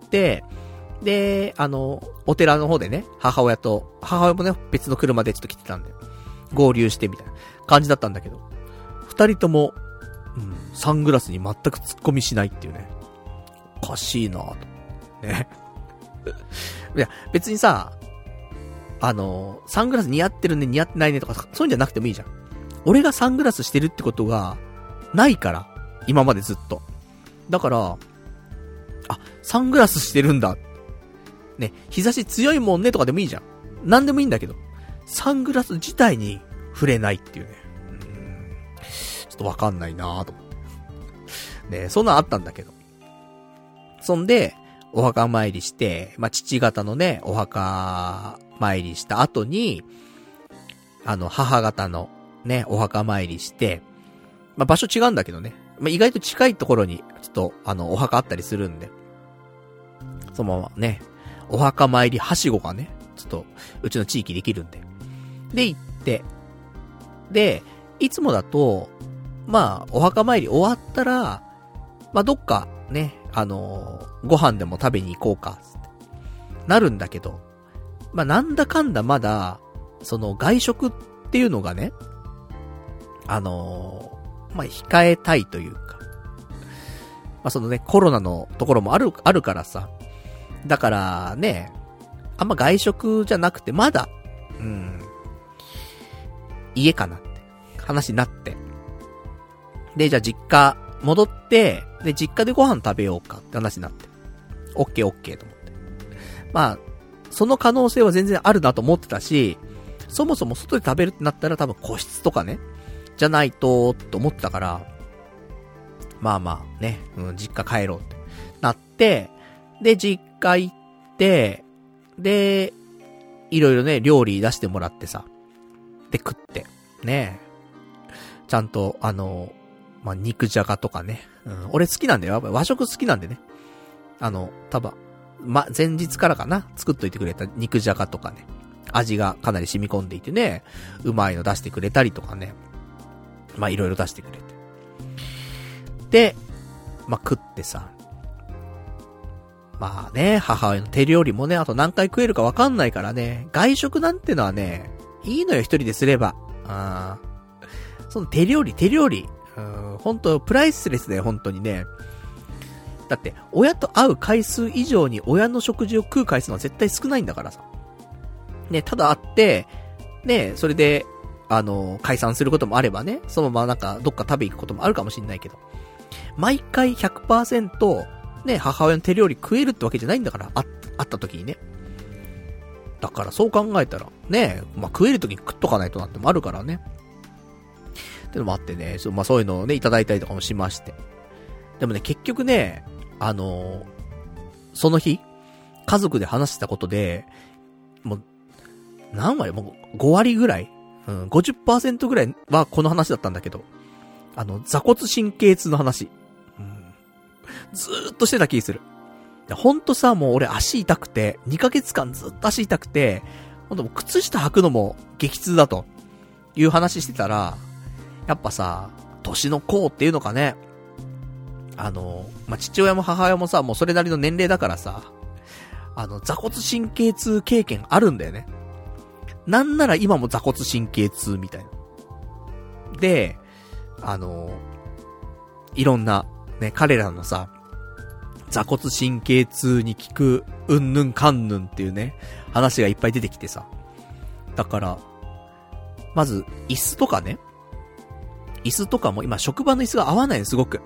[SPEAKER 1] で、お寺の方でね、母親もね、別の車でちょっと来てたんで、合流してみたいな感じだったんだけど、二人とも、サングラスに全く突っ込みしないっていうね。おかしいなぁと。ね。いや、別にさ、サングラス似合ってるね、似合ってないねとか、そういうんじゃなくてもいいじゃん。俺がサングラスしてるってことが、ないから。今までずっと。だから、サングラスしてるんだ。ね、日差し強いもんねとかでもいいじゃん。なんでもいいんだけど、サングラス自体に触れないっていうね。ちょっとわかんないなぁと思って。ね、そんなんあったんだけど。そんで、お墓参りして、まあ、父方のね、お墓参りした後に、母方のね、お墓参りして、まあ、場所違うんだけどね。まあ、意外と近いところに、ちょっと、お墓あったりするんで。そのままね、お墓参りはしごがね、ちょっと、うちの地域できるんで。で、行って、で、いつもだと、まあ、お墓参り終わったら、まあ、どっか、ね、ご飯でも食べに行こうか、つって。なるんだけど、まあ、なんだかんだまだ、その外食っていうのがね、まあ、控えたいというか、まあ、そのね、コロナのところもあるからさ、だからね、あんま外食じゃなくて、まだ、家かなって話になって。で、じゃあ実家戻って、で、実家でご飯食べようかって話になって。オッケーオッケーと思って。まあ、その可能性は全然あるなと思ってたし、そもそも外で食べるってなったら多分個室とかね、じゃないと、と思ってたから、まあまあね、実家帰ろうってなって、で、実家行って、で、いろいろね、料理出してもらってさ、で食って、ね、ちゃんと、まあ、肉じゃがとかね、俺好きなんだよ。和食好きなんでね。多分、前日からかな、作っといてくれた肉じゃがとかね、味がかなり染み込んでいてね、うまいの出してくれたりとかね、まあ、いろいろ出してくれて。で、まあ、食ってさ、まあね、母親の手料理もね、あと何回食えるかわかんないからね、外食なんてのはね、いいのよ、一人ですれば。その手料理、ほんと、プライスレスだよ、ほんとにね。だって、親と会う回数以上に親の食事を食う回数は絶対少ないんだからさ。ね、ただ会って、ね、それで、解散することもあればね、そのままなんか、どっか食べ行くこともあるかもしんないけど。毎回 100%、ね、母親の手料理食えるってわけじゃないんだから、会った時にね。だからそう考えたら、ね、まあ、食える時に食っとかないとなってもあるからね。ってのもあってね、まあ、そういうのをね、いただいたりとかもしまして。でもね、結局ね、その日、家族で話したことで、もう、何割もう5割ぐらい、50% ぐらいはこの話だったんだけど、座骨神経痛の話。ずーっとしてた気する。ほんとさ、もう俺足痛くて、2ヶ月間ずっと足痛くて、ほんともう靴下履くのも激痛だという話してたら、やっぱさ、年の功っていうのかね、まあ、父親も母親もさ、もうそれなりの年齢だからさ、座骨神経痛経験あるんだよね。なんなら今も座骨神経痛みたいな。で、いろんな、ね、彼らのさ、座骨神経痛に効く、うんぬんかんぬんっていうね、話がいっぱい出てきてさ。だから、まず、椅子とかね。椅子とかも今職場の椅子が合わないのすごく。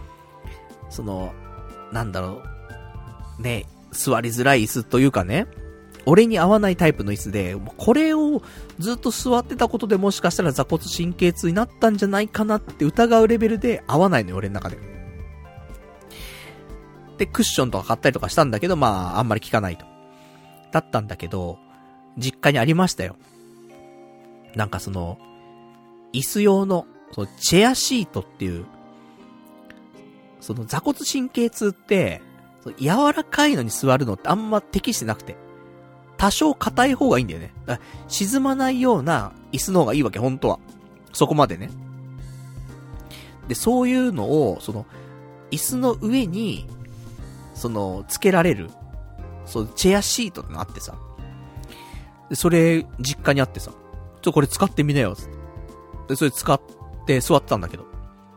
[SPEAKER 1] なんだろう。ね、座りづらい椅子というかね。俺に合わないタイプの椅子で、これをずっと座ってたことでもしかしたら座骨神経痛になったんじゃないかなって疑うレベルで合わないのよ、俺の中で。で、クッションとか買ったりとかしたんだけど、まあ、あんまり効かないと。 だったんだけど、実家にありましたよ。なんかその、椅子用の、そのチェアシートっていう、その座骨神経痛って、柔らかいのに座るのってあんま適してなくて。多少硬い方がいいんだよね。だから沈まないような椅子の方がいいわけ、本当は。そこまでね。で、そういうのを、その、椅子の上に、その、つけられる、そう、チェアシートってのあってさ。で、それ、実家にあってさ。これ使ってみなよ、つって。で、それ使って座ってたんだけど。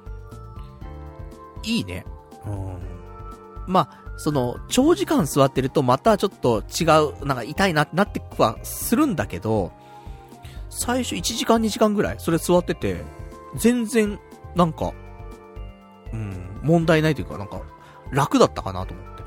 [SPEAKER 1] いいね。まあ、その、長時間座ってるとまたちょっと違う、なんか痛いなってなってくはするんだけど、最初1時間2時間ぐらいそれ座ってて、全然、なんか、問題ないというか、なんか、楽だったかなと思って。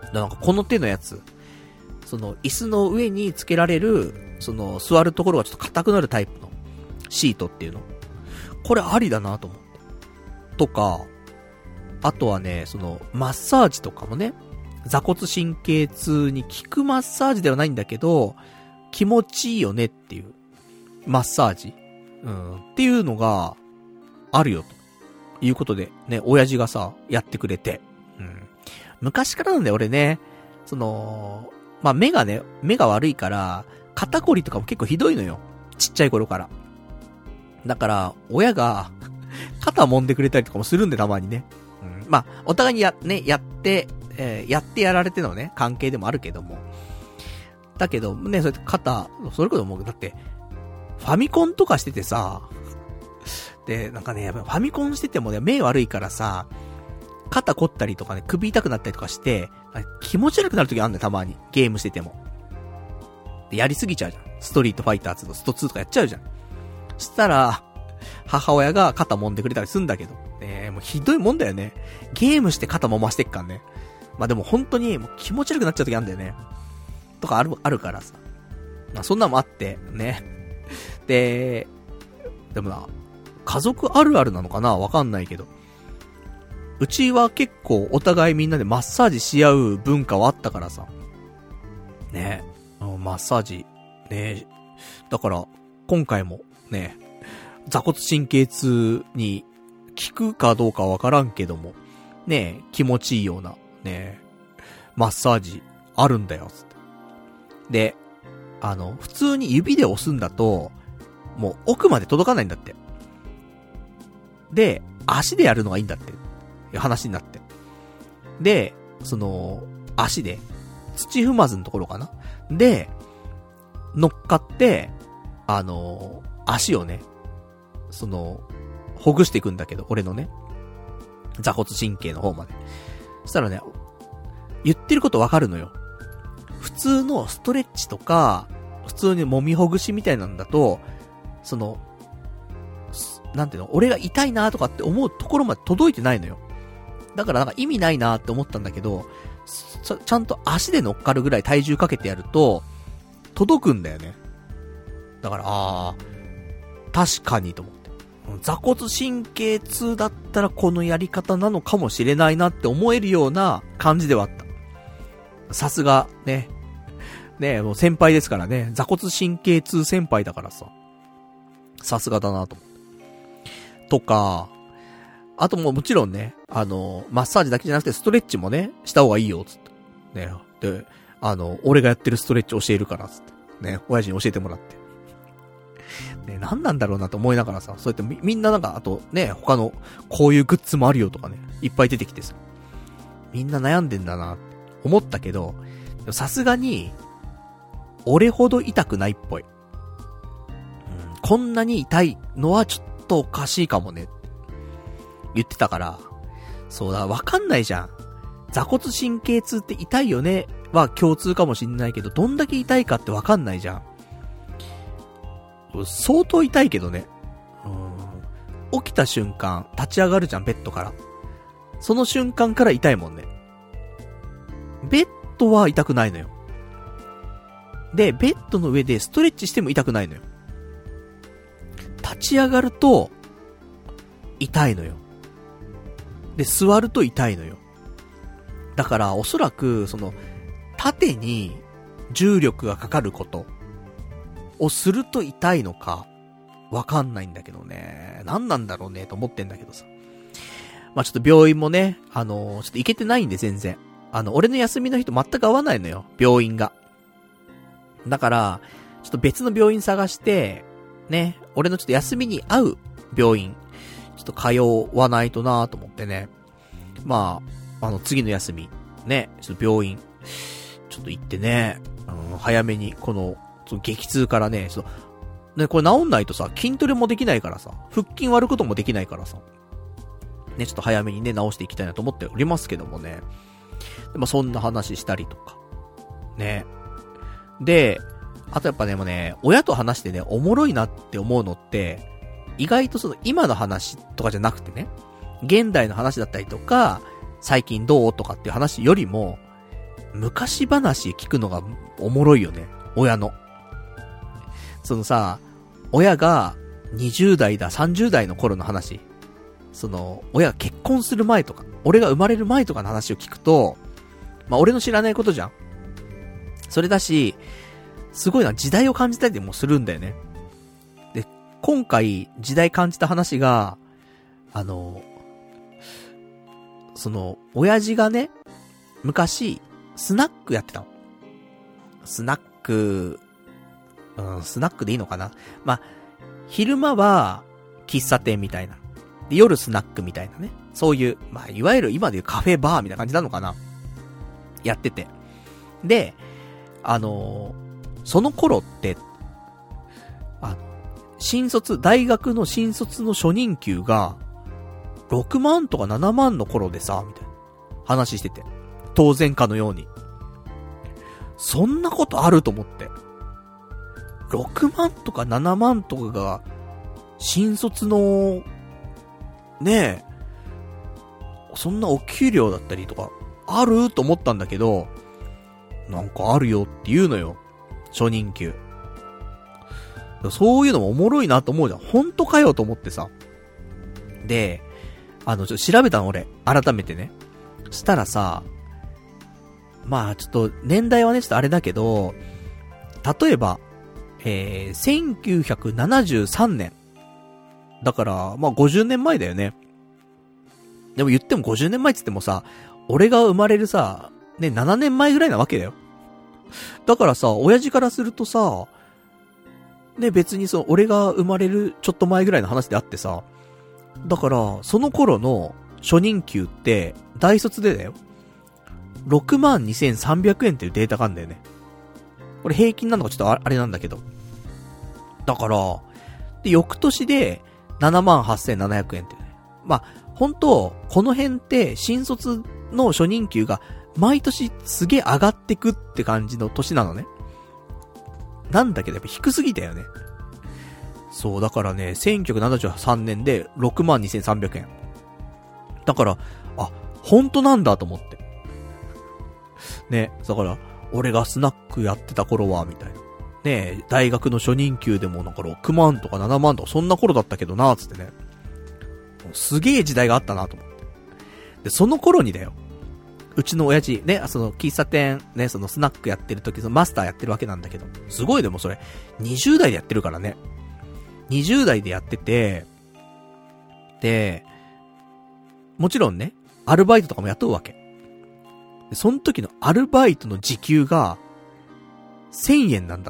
[SPEAKER 1] なんかこの手のやつ、その、椅子の上につけられる、その、座るところがちょっと硬くなるタイプのシートっていうの。これありだなと思って。とか、あとはね、その、マッサージとかもね、座骨神経痛に効くマッサージではないんだけど、気持ちいいよねっていう、マッサージ、っていうのが、あるよと。いうことで、ね、親父がさ、やってくれて。昔からなんだよ、俺ね。その、まあ、目が悪いから、肩こりとかも結構ひどいのよ。ちっちゃい頃から。だから、親が、肩揉んでくれたりとかもするんで、たまにね。まあ、お互いにやってやられてのね、関係でもあるけども。だけど、ね、それ肩、それこそもう、だって、ファミコンとかしててさ、で、なんかね、ファミコンしててもね、目悪いからさ、肩凝ったりとかね、首痛くなったりとかして、気持ち悪くなる時あるんだよ、たまに。ゲームしてても。で、やりすぎちゃうじゃん。ストリートファイター2とスト2とかやっちゃうじゃん。したら、母親が肩揉んでくれたりするんだけど。ね、もうひどいもんだよね。ゲームして肩揉ましてっからね。まあでも本当にもう気持ち悪くなっちゃう時あるんだよね。とかあるからさ。まあそんなのもあって、ね。でもな、家族あるあるなのかなわかんないけど。うちは結構お互いみんなでマッサージし合う文化はあったからさ。ね。マッサージ。ね。だから、今回もね、座骨神経痛に効くかどうかわからんけども、ね、気持ちいいような、ね、マッサージあるんだよ、つって。で、普通に指で押すんだと、もう奥まで届かないんだって。で、足でやるのがいいんだって、いう話になって。で、その、足で、土踏まずのところかなで、乗っかって、足をね、その、ほぐしていくんだけど、俺のね、座骨神経の方まで。そしたらね、言ってることわかるのよ。普通のストレッチとか、普通に揉みほぐしみたいなんだと、その、なんていうの、俺が痛いなとかって思うところまで届いてないのよ。だからなんか意味ないなって思ったんだけど、ちゃんと足で乗っかるぐらい体重かけてやると、届くんだよね。だから、確かにと思って。座骨神経痛だったらこのやり方なのかもしれないなって思えるような感じではあった。さすが、ね。ね、もう先輩ですからね。座骨神経痛先輩だからさ。さすがだなと思って。とか、あともちろんね、マッサージだけじゃなくてストレッチもね、した方がいいよ、つって。ね。で、俺がやってるストレッチ教えるから、つって。ね、親父に教えてもらって。ね、何なんだろうなと思いながらさ、そうやってみんななんか、あとね、他のこういうグッズもあるよとかね、いっぱい出てきてさ、みんな悩んでんだなって思ったけど、さすがに、俺ほど痛くないっぽい。こんなに痛いのはちょっとおかしいかもね、言ってたから、そうだ、わかんないじゃん。座骨神経痛って痛いよねは共通かもしんないけど、どんだけ痛いかってわかんないじゃん。相当痛いけどね。起きた瞬間、立ち上がるじゃん、ベッドから。その瞬間から痛いもんね。ベッドは痛くないのよ。で、ベッドの上でストレッチしても痛くないのよ。立ち上がると、痛いのよ。で、座ると痛いのよ。だから、おそらく、その、縦に、 重力がかかることをすると痛いのか、わかんないんだけどね。何なんだろうね、と思ってんだけどさ。まあ、ちょっと病院もね、ちょっと行けてないんで全然。俺の休みの日と全く合わないのよ、病院が。だから、ちょっと別の病院探して、ね、俺のちょっと休みに合う病院、ちょっと通わないとなーと思ってね。まあ、次の休み、ね、ちょっと病院、ちょっと行ってね、早めに、その激痛からね、ね、これ治んないとさ、筋トレもできないからさ、腹筋割ることもできないからさ、ね、ちょっと早めにね、治していきたいなと思っておりますけどもね。でもそんな話したりとか。ね。で、あとやっぱね、もうね、親と話してね、おもろいなって思うのって、意外と今の話とかじゃなくてね、現代の話だったりとか、最近どうとかっていう話よりも、昔話聞くのがおもろいよね。親の。親が20代だ、30代の頃の話。親が結婚する前とか、俺が生まれる前とかの話を聞くと、まあ、俺の知らないことじゃん。それだし、すごいな、時代を感じたりもするんだよね。で、今回、時代感じた話が、親父がね、昔、スナックやってたの。スナックでいいのかな。まあ、昼間は、喫茶店みたいな。で、夜スナックみたいなね。そういう、まあ、いわゆる今でいうカフェバーみたいな感じなのかな。やってて。で、その頃って、大学の新卒の初任給が、6万とか7万の頃でさ、みたいな話してて。当然かのように。そんなことあると思って。6万とか7万とかが、新卒の、ねえ、そんなお給料だったりとか、あると思ったんだけど、なんかあるよって言うのよ。初任給。そういうのもおもろいなと思うじゃん。本当かよと思ってさ。で、ちょっと調べたの俺。改めてね。したらさ、まあちょっと年代はね、ちょっとあれだけど、例えば、1973年。だから、まあ50年前だよね。でも言っても50年前って言ってもさ、俺が生まれるさ、ね、7年前ぐらいなわけだよ。だからさ、親父からするとさ、ね、別に俺が生まれるちょっと前ぐらいの話であってさ、だから、その頃の初任給って、大卒でだよ。62,300 円っていうデータがあるんだよね。これ平均なのかちょっとあれなんだけど。だから、で、翌年で 78,700 円ってね。まあ、本当この辺って新卒の初任給が毎年すげえ上がってくって感じの年なのね。なんだけどやっぱ低すぎたよね。そう、だからね、1973年で 62,300 円。だから、あ、本当なんだと思って。ね、だから、俺がスナックやってた頃は、みたいな。ね、大学の初任給でもなんか6万とか7万とかそんな頃だったけどな、つってね。すげえ時代があったなと思って。で、その頃にだよ。うちの親父、ね、喫茶店、ね、スナックやってる時、マスターやってるわけなんだけど。すごいでもそれ、20代でやってるからね。20代でやってて、で、もちろんね、アルバイトとかも雇うわけ。で、その時のアルバイトの時給が、1000円なんだって。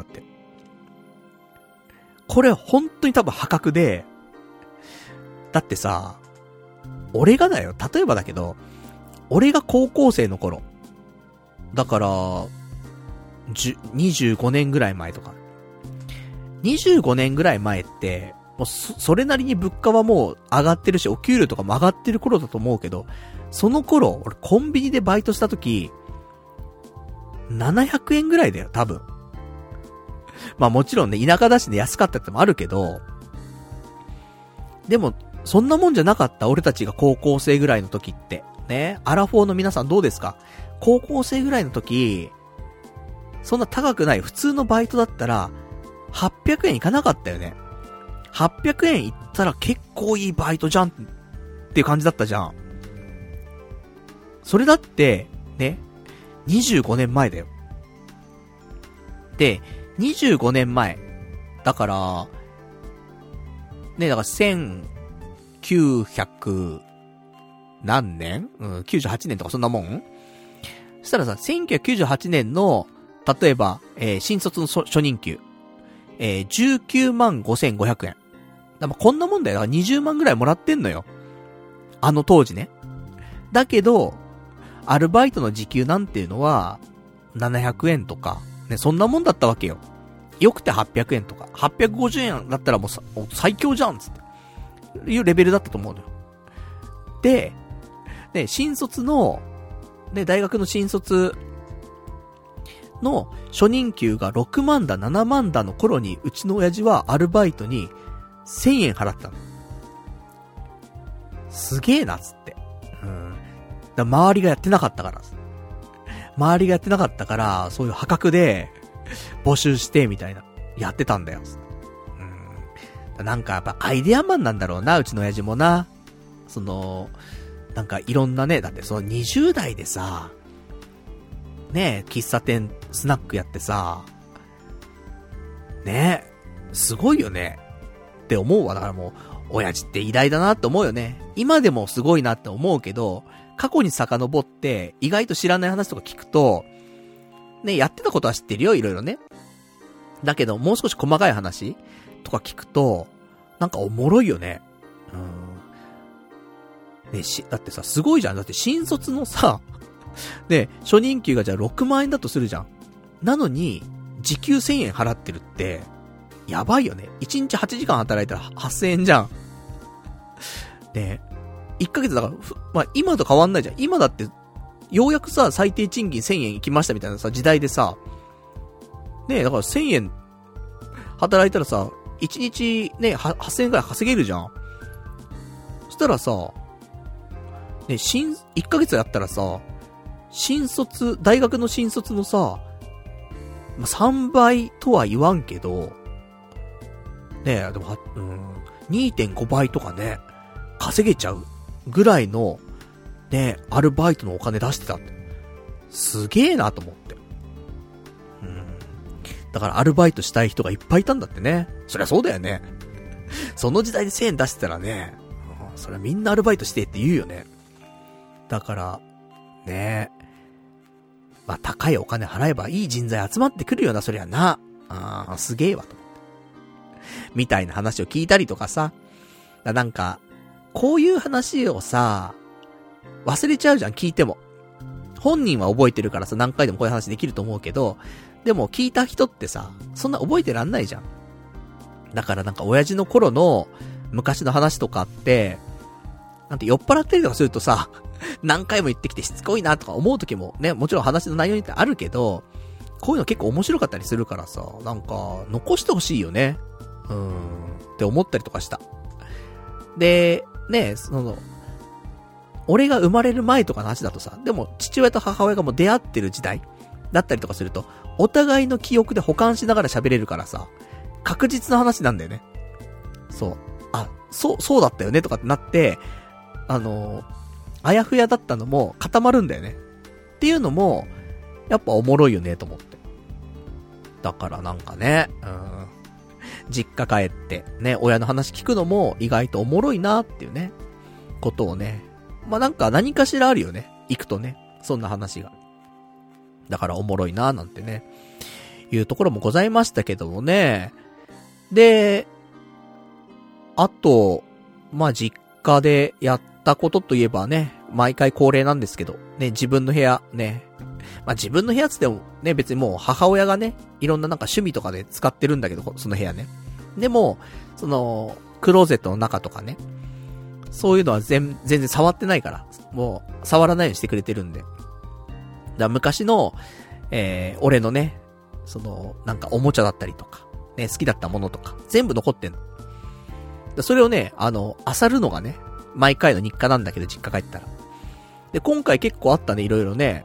[SPEAKER 1] これ本当に多分破格で、だってさ、俺がだよ、例えばだけど、俺が高校生の頃、だから、25年ぐらい前とか。25年ぐらい前って、もうそれなりに物価はもう上がってるし、お給料とかも上がってる頃だと思うけど、その頃、俺コンビニでバイトした時、700円ぐらいだよ、多分。まあもちろんね、田舎だしね、安かったってもあるけど、でも、そんなもんじゃなかった、俺たちが高校生ぐらいの時って。ね、アラフォーの皆さんどうですか？高校生ぐらいの時、そんな高くない普通のバイトだったら、800円いかなかったよね。800円いったら結構いいバイトじゃんっていう感じだったじゃん。それだって、ね、25年前だよ。 で、25年前。だから、ね、だから1900何年98年とかそんなもん。そしたらさ、1998年の、例えば、新卒の初任給、19万5500円。だからこんなもんだよ。だから20万ぐらいもらってんのよ。あの当時ね。だけど、アルバイトの時給なんていうのは、700円とか、ね、そんなもんだったわけよ。よくて800円とか、850円だったらもう最強じゃんつって。いうレベルだったと思うのよ。で、ね、新卒の、ね、大学の新卒の初任給が6万だ、7万だの頃に、うちの親父はアルバイトに1000円払ったの。すげえな、つって。だ周りがやってなかったから。周りがやってなかったから、そういう破格で、募集して、みたいな。やってたんだよ。なんかやっぱアイデアマンなんだろうな、うちの親父もな。なんかいろんなね、だってその20代でさ、ね、喫茶店、スナックやってさ、ね、すごいよね。って思うわ。だからもう、親父って偉大だなって思うよね。今でもすごいなって思うけど、過去に遡って、意外と知らない話とか聞くと、ね、やってたことは知ってるよ、いろいろね。だけど、もう少し細かい話とか聞くと、なんかおもろいよね。ね、だってさ、すごいじゃん。だって新卒のさ、ね、初任給がじゃあ6万円だとするじゃん。なのに、時給1000円払ってるって、やばいよね。1日8時間働いたら8000円じゃん。ね、1ヶ月だから、まあ今と変わんないじゃん。今だって、ようやくさ、最低賃金1000円行きましたみたいなさ、時代でさ、ねえ、だから1000円働いたらさ、1日ね、8000円くらい稼げるじゃん。そしたらさ、ね、1ヶ月やったらさ、大学の新卒のさ、まあ、3倍とは言わんけど、ねえ、でも、2.5 倍とかね、稼げちゃうぐらいの、ね、アルバイトのお金出してたって。すげえなと思って。だからアルバイトしたい人がいっぱいいたんだってね。そりゃそうだよね。その時代で1000円出してたらね、そりゃみんなアルバイトしてって言うよね。だから、ね、まあ高いお金払えばいい人材集まってくるよな、そりゃな。すげえわと思って。みたいな話を聞いたりとかさ。なんか、こういう話をさ、忘れちゃうじゃん、聞いても。本人は覚えてるからさ、何回でもこういう話できると思うけど、でも聞いた人ってさ、そんな覚えてらんないじゃん。だからなんか親父の頃の昔の話とかって、なんて酔っ払ったりとかするとさ、何回も言ってきてしつこいなとか思う時もね、もちろん話の内容にってあるけど、こういうの結構面白かったりするからさ、なんか残してほしいよね。って思ったりとかした。で、ね、俺が生まれる前とかの話だとさ、でも父親と母親がもう出会ってる時代だったりとかすると、お互いの記憶で保管しながら喋れるからさ、確実な話なんだよね。そう。そうだったよねとかってなって、あやふやだったのも固まるんだよね。っていうのも、やっぱおもろいよねと思って。だからなんかね、実家帰ってね、親の話聞くのも意外とおもろいなっていうね、ことをね、まあ、なんか何かしらあるよね。行くとね、そんな話が。だからおもろいななんてね、いうところもございましたけどもね。で、あと、まあ、実家でやったことといえばね、毎回恒例なんですけど、ね、自分の部屋、ね。まあ、自分の部屋つってもね、別にもう母親がね、いろんななんか趣味とかで使ってるんだけど、その部屋ね。でも、クローゼットの中とかね、そういうのは全然触ってないから、もう、触らないようにしてくれてるんで。昔の、俺のね、なんかおもちゃだったりとか、ね、好きだったものとか、全部残ってんの。それをね、漁るのがね、毎回の日課なんだけど、実家帰ったら。で、今回結構あったね、いろいろね、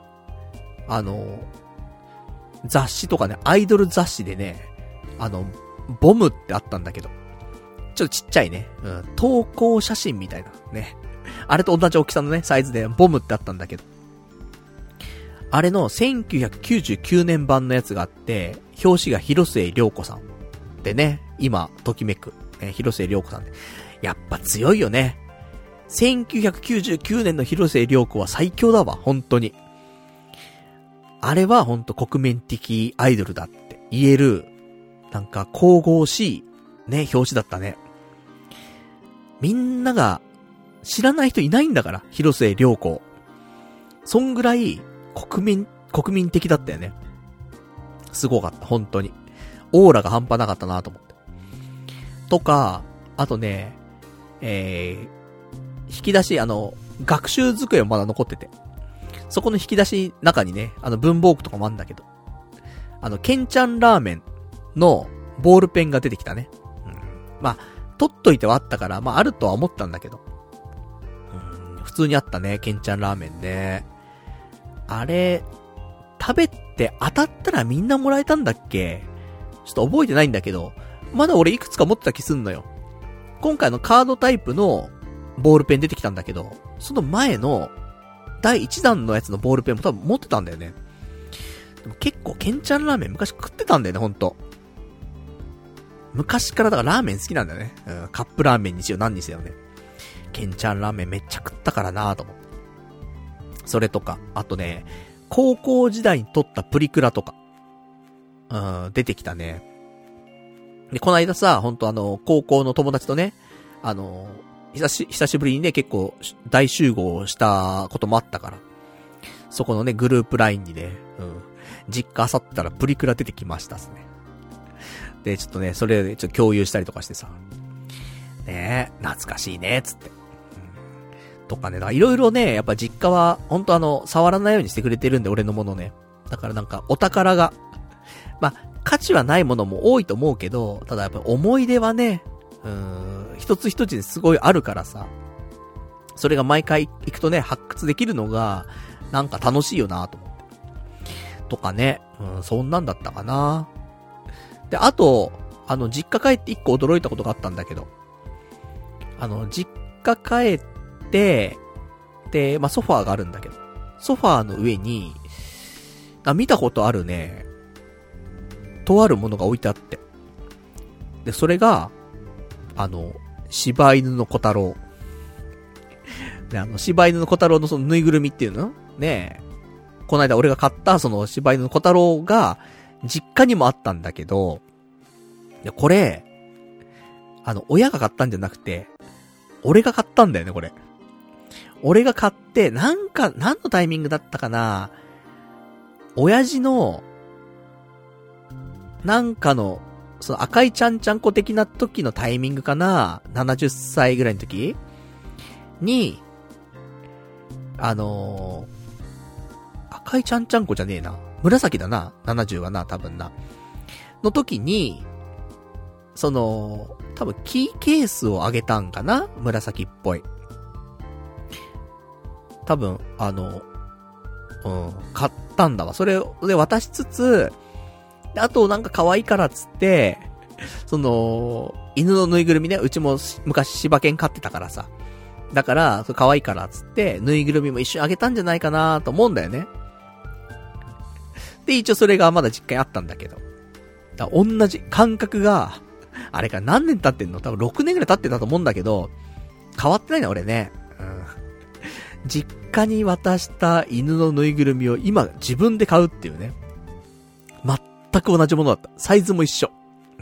[SPEAKER 1] 雑誌とかね、アイドル雑誌でね、ボムってあったんだけど、ちょっとちっちゃいね、投稿写真みたいな、ね。あれと同じ大きさのね、サイズで、ボムってあったんだけど、あれの1999年版のやつがあって、 表紙が広末涼子さん。でね、今、ときめく、広末涼子さんで。やっぱ強いよね。1999年の広末涼子は最強だわ、本当に。あれは本当国民的アイドルだって言える、なんか神々しい、ね、表紙だったね。みんなが知らない人いないんだから、広末涼子。そんぐらい国民的だったよね。すごかった、本当に。オーラが半端なかったなと思って。とか、あとね、引き出し、学習机もまだ残ってて。そこの引き出し中にね、文房具とかもあるんだけど。ケンちゃんラーメンのボールペンが出てきたね。まあ、取っといてはあったから、まああるとは思ったんだけど。普通にあったね、ケンちゃんラーメンね。あれ、食べて当たったらみんなもらえたんだっけ？ちょっと覚えてないんだけど、まだ俺いくつか持ってた気すんのよ。今回のカードタイプのボールペン出てきたんだけど、その前の第1弾のやつのボールペンも多分持ってたんだよね。でも結構ケンちゃんラーメン昔食ってたんだよね、ほんと。昔からだからラーメン好きなんだよね。カップラーメンにしよう何にせよね。ケンちゃんラーメンめっちゃ食ったからなぁと思って。それとか、あとね、高校時代に撮ったプリクラとか、出てきたね。で、この間さ、ほんと高校の友達とね、久しぶりにね、結構大集合したこともあったから、そこのね、グループラインにね、実家漁ったらプリクラ出てきましたっすね。で、ちょっとね、それでちょっと共有したりとかしてさ、ねえ、懐かしいね、つって。とかね、いろいろね、やっぱ実家は、ほんと触らないようにしてくれてるんで、俺のものね。だからなんか、お宝が、まあ、価値はないものも多いと思うけど、ただやっぱ思い出はね、一つ一つですごいあるからさ、それが毎回行くとね、発掘できるのが、なんか楽しいよなと思って。とかね、そんなんだったかな。で、あと、実家帰って一個驚いたことがあったんだけど、実家帰って、で、まあ、ソファーがあるんだけど、ソファーの上に、見たことあるね、とあるものが置いてあって。で、それが、柴犬の小太郎。で、柴犬の小太郎のそのぬいぐるみっていうのねえ。この間俺が買ったその柴犬の小太郎が、実家にもあったんだけど、いや、これ、親が買ったんじゃなくて、俺が買ったんだよね、これ。俺が買って、何のタイミングだったかな？親父の、その赤いちゃんちゃんこ的な時のタイミングかな？ 70 歳ぐらいの時に、赤いちゃんちゃんこじゃねえな。紫だな。70はな、多分な。の時に、多分キーケースをあげたんかな？紫っぽい。多分、買ったんだわ。それで渡しつつ、あとなんか可愛いからっつって、犬のぬいぐるみね、うちも昔柴犬飼ってたからさ。だから、可愛いからっつって、ぬいぐるみも一緒にあげたんじゃないかなと思うんだよね。で、一応それがまだ実家にあったんだけど。だから同じ感覚が、あれから何年経ってんの？多分6年ぐらい経ってたと思うんだけど、変わってないな、俺ね。実家に渡した犬のぬいぐるみを今自分で買うっていうね。全く同じものだった。サイズも一緒。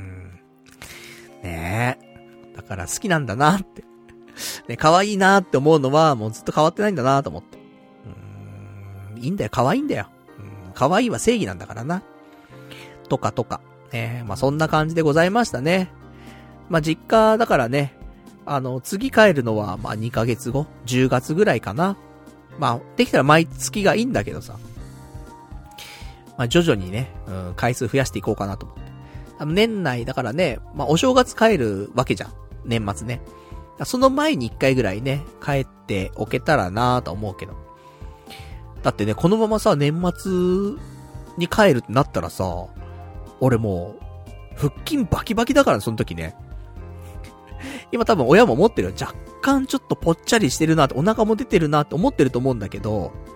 [SPEAKER 1] ねえ。だから好きなんだなって。ね、可愛いなって思うのはもうずっと変わってないんだなと思って。いいんだよ、可愛いんだよ。可愛いは正義なんだからな。とか。まあそんな感じでございましたね。まあ実家だからね、次帰るのはまあ2ヶ月後、10月ぐらいかな。まあできたら毎月がいいんだけどさ。まあ徐々にね、回数増やしていこうかなと思って。年内だからね、まあお正月帰るわけじゃん。年末ね。その前に1回ぐらいね、帰っておけたらなぁと思うけど。だってね、このままさ、年末に帰るってなったらさ、俺もう、腹筋バキバキだから、その時ね。今多分親も思ってるよ。若干ちょっとぽっちゃりしてるなって、お腹も出てるなって思ってると思うんだけど、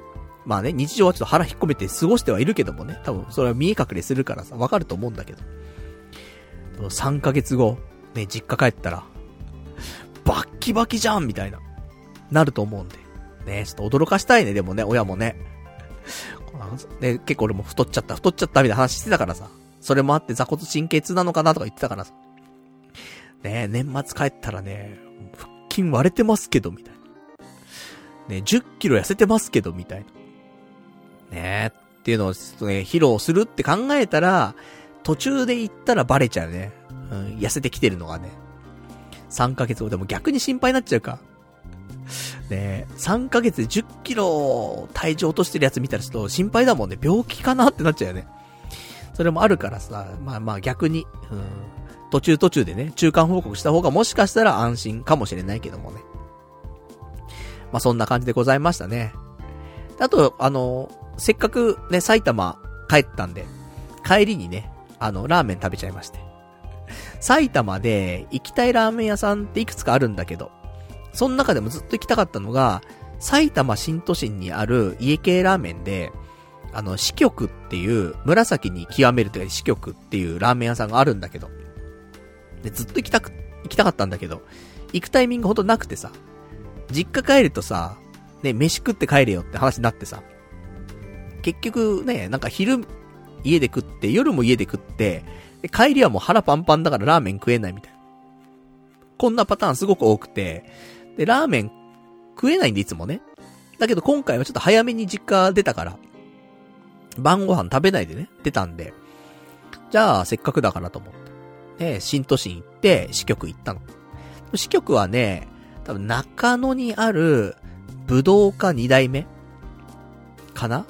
[SPEAKER 1] まあね、日常はちょっと腹引っ込めて過ごしてはいるけどもね、多分それは見え隠れするからさ、わかると思うんだけど。3ヶ月後、ね、実家帰ったら、バッキバキじゃんみたいな、なると思うんで。ね、ちょっと驚かしたいね、でもね、親もね。ね、結構俺も太っちゃったみたいな話してたからさ。それもあって座骨神経痛なのかなとか言ってたからさ。ね、年末帰ったらね、腹筋割れてますけど、みたいな。ね、10キロ痩せてますけど、みたいな。ねっていうのをちょっとね、披露するって考えたら、途中で行ったらバレちゃうね。痩せてきてるのがね。3ヶ月後でも逆に心配になっちゃうか。ね3ヶ月で10キロ体重落としてるやつ見たらちょっと心配だもんね。病気かなってなっちゃうよね。それもあるからさ、まあ逆に、途中でね、中間報告した方がもしかしたら安心かもしれないけどもね。まあそんな感じでございましたね。あと、せっかくね、埼玉帰ったんで、帰りにね、ラーメン食べちゃいまして。埼玉で行きたいラーメン屋さんっていくつかあるんだけど、その中でもずっと行きたかったのが、埼玉新都心にある家系ラーメンで、四極っていう、紫に極めるというか四極っていうラーメン屋さんがあるんだけど、でずっと行きたかったんだけど、行くタイミングほどなくてさ、実家帰るとさ、ね、飯食って帰れよって話になってさ、結局ね、なんか昼家で食って、夜も家で食って、で帰りはもう腹パンパンだからラーメン食えないみたいな。こんなパターンすごく多くて、で、ラーメン食えないんでいつもね。だけど今回はちょっと早めに実家出たから、晩ご飯食べないでね、出たんで、じゃあせっかくだからと思って。ね、新都心行って、四極行ったの。四極はね、多分中野にある、武道家2代目かな？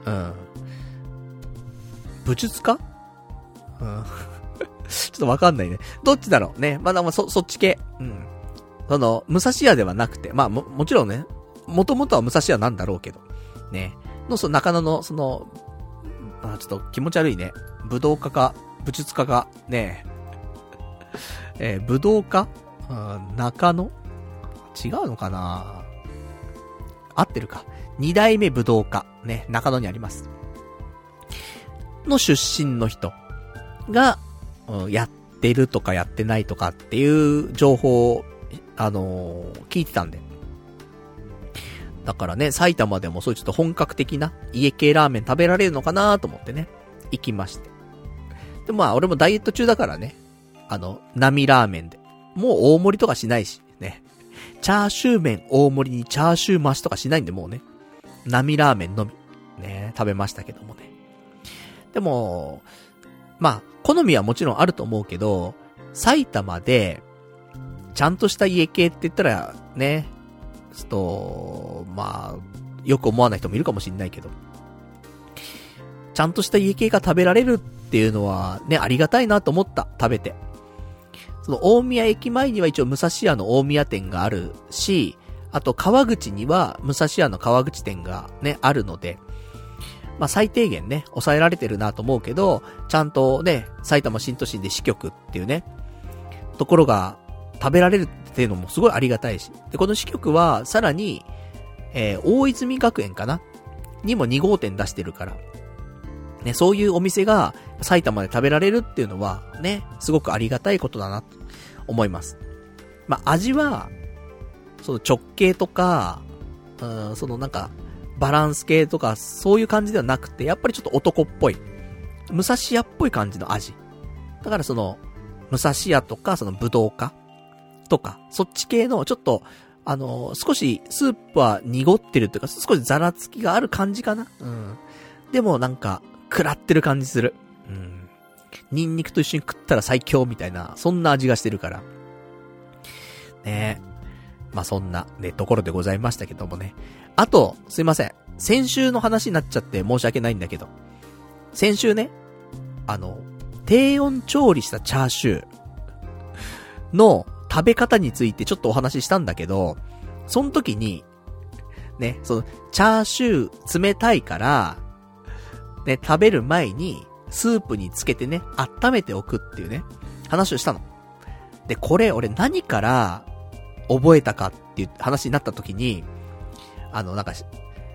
[SPEAKER 1] 武術家？ちょっとわかんないね。どっちだろうね。まだそっち系。武蔵屋ではなくて、まあもちろんね、もともとは武蔵屋なんだろうけど、ね。中野の、ちょっと気持ち悪いね。武道家か、武術家か、ね武道家？中野？違うのかな？合ってるか。2代目武道家。ね、中野にあります。の出身の人が、やってるとかやってないとかっていう情報を、聞いてたんで。だからね、埼玉でもそういうちょっと本格的な家系ラーメン食べられるのかなと思ってね、行きまして。で、まあ俺もダイエット中だからね、並ラーメンで。もう大盛りとかしないし、ね。チャーシュー麺大盛りにチャーシュー増しとかしないんでもうね、並ラーメンのみ、ね、食べましたけどもね。でまあ、好みはもちろんあると思うけど、埼玉で、ちゃんとした家系って言ったら、ね、ちょっと、まあ、よく思わない人もいるかもしんないけど、ちゃんとした家系が食べられるっていうのは、ね、ありがたいなと思った、食べて。その大宮駅前には一応武蔵屋の大宮店があるし、あと川口には武蔵屋の川口店がね、あるので、まあ最低限ね、抑えられてるなと思うけど、ちゃんとね、埼玉新都心で四極っていうね、ところが食べられるっていうのもすごいありがたいし。で、この四極はさらに、大泉学園かなにも2号店出してるから、ね、そういうお店が埼玉で食べられるっていうのはね、すごくありがたいことだなと思います。まあ味は、その直径とか、そのなんか、バランス系とか、そういう感じではなくて、やっぱりちょっと男っぽい。武蔵屋っぽい感じの味。だから武蔵屋とか、武道家とか、そっち系の、ちょっと、少し、スープは濁ってるというか、少しザラつきがある感じかな。でもなんか、食らってる感じする。ニンニクと一緒に食ったら最強みたいな、そんな味がしてるから。ねえ。まあ、そんな、ね、ところでございましたけどもね。あと、すいません。先週の話になっちゃって申し訳ないんだけど。先週ね、低温調理したチャーシューの食べ方についてちょっとお話ししたんだけど、その時に、ね、チャーシュー冷たいから、ね、食べる前に、スープにつけてね、温めておくっていうね、話をしたの。で、これ俺何から覚えたかっていう話になった時に、なんか、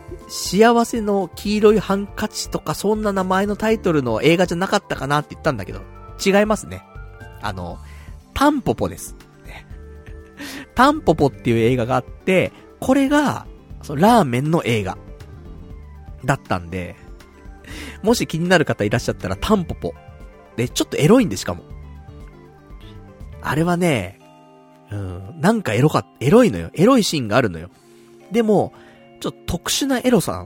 [SPEAKER 1] 幸せの黄色いハンカチとかそんな名前のタイトルの映画じゃなかったかなって言ったんだけど、違いますね。タンポポです。タンポポっていう映画があって、これが、ラーメンの映画だったんで、もし気になる方いらっしゃったらタンポポ。で、ちょっとエロいんでしかも。あれはね、なんかエロいのよ。エロいシーンがあるのよ。でも、ちょっと特殊なエロさ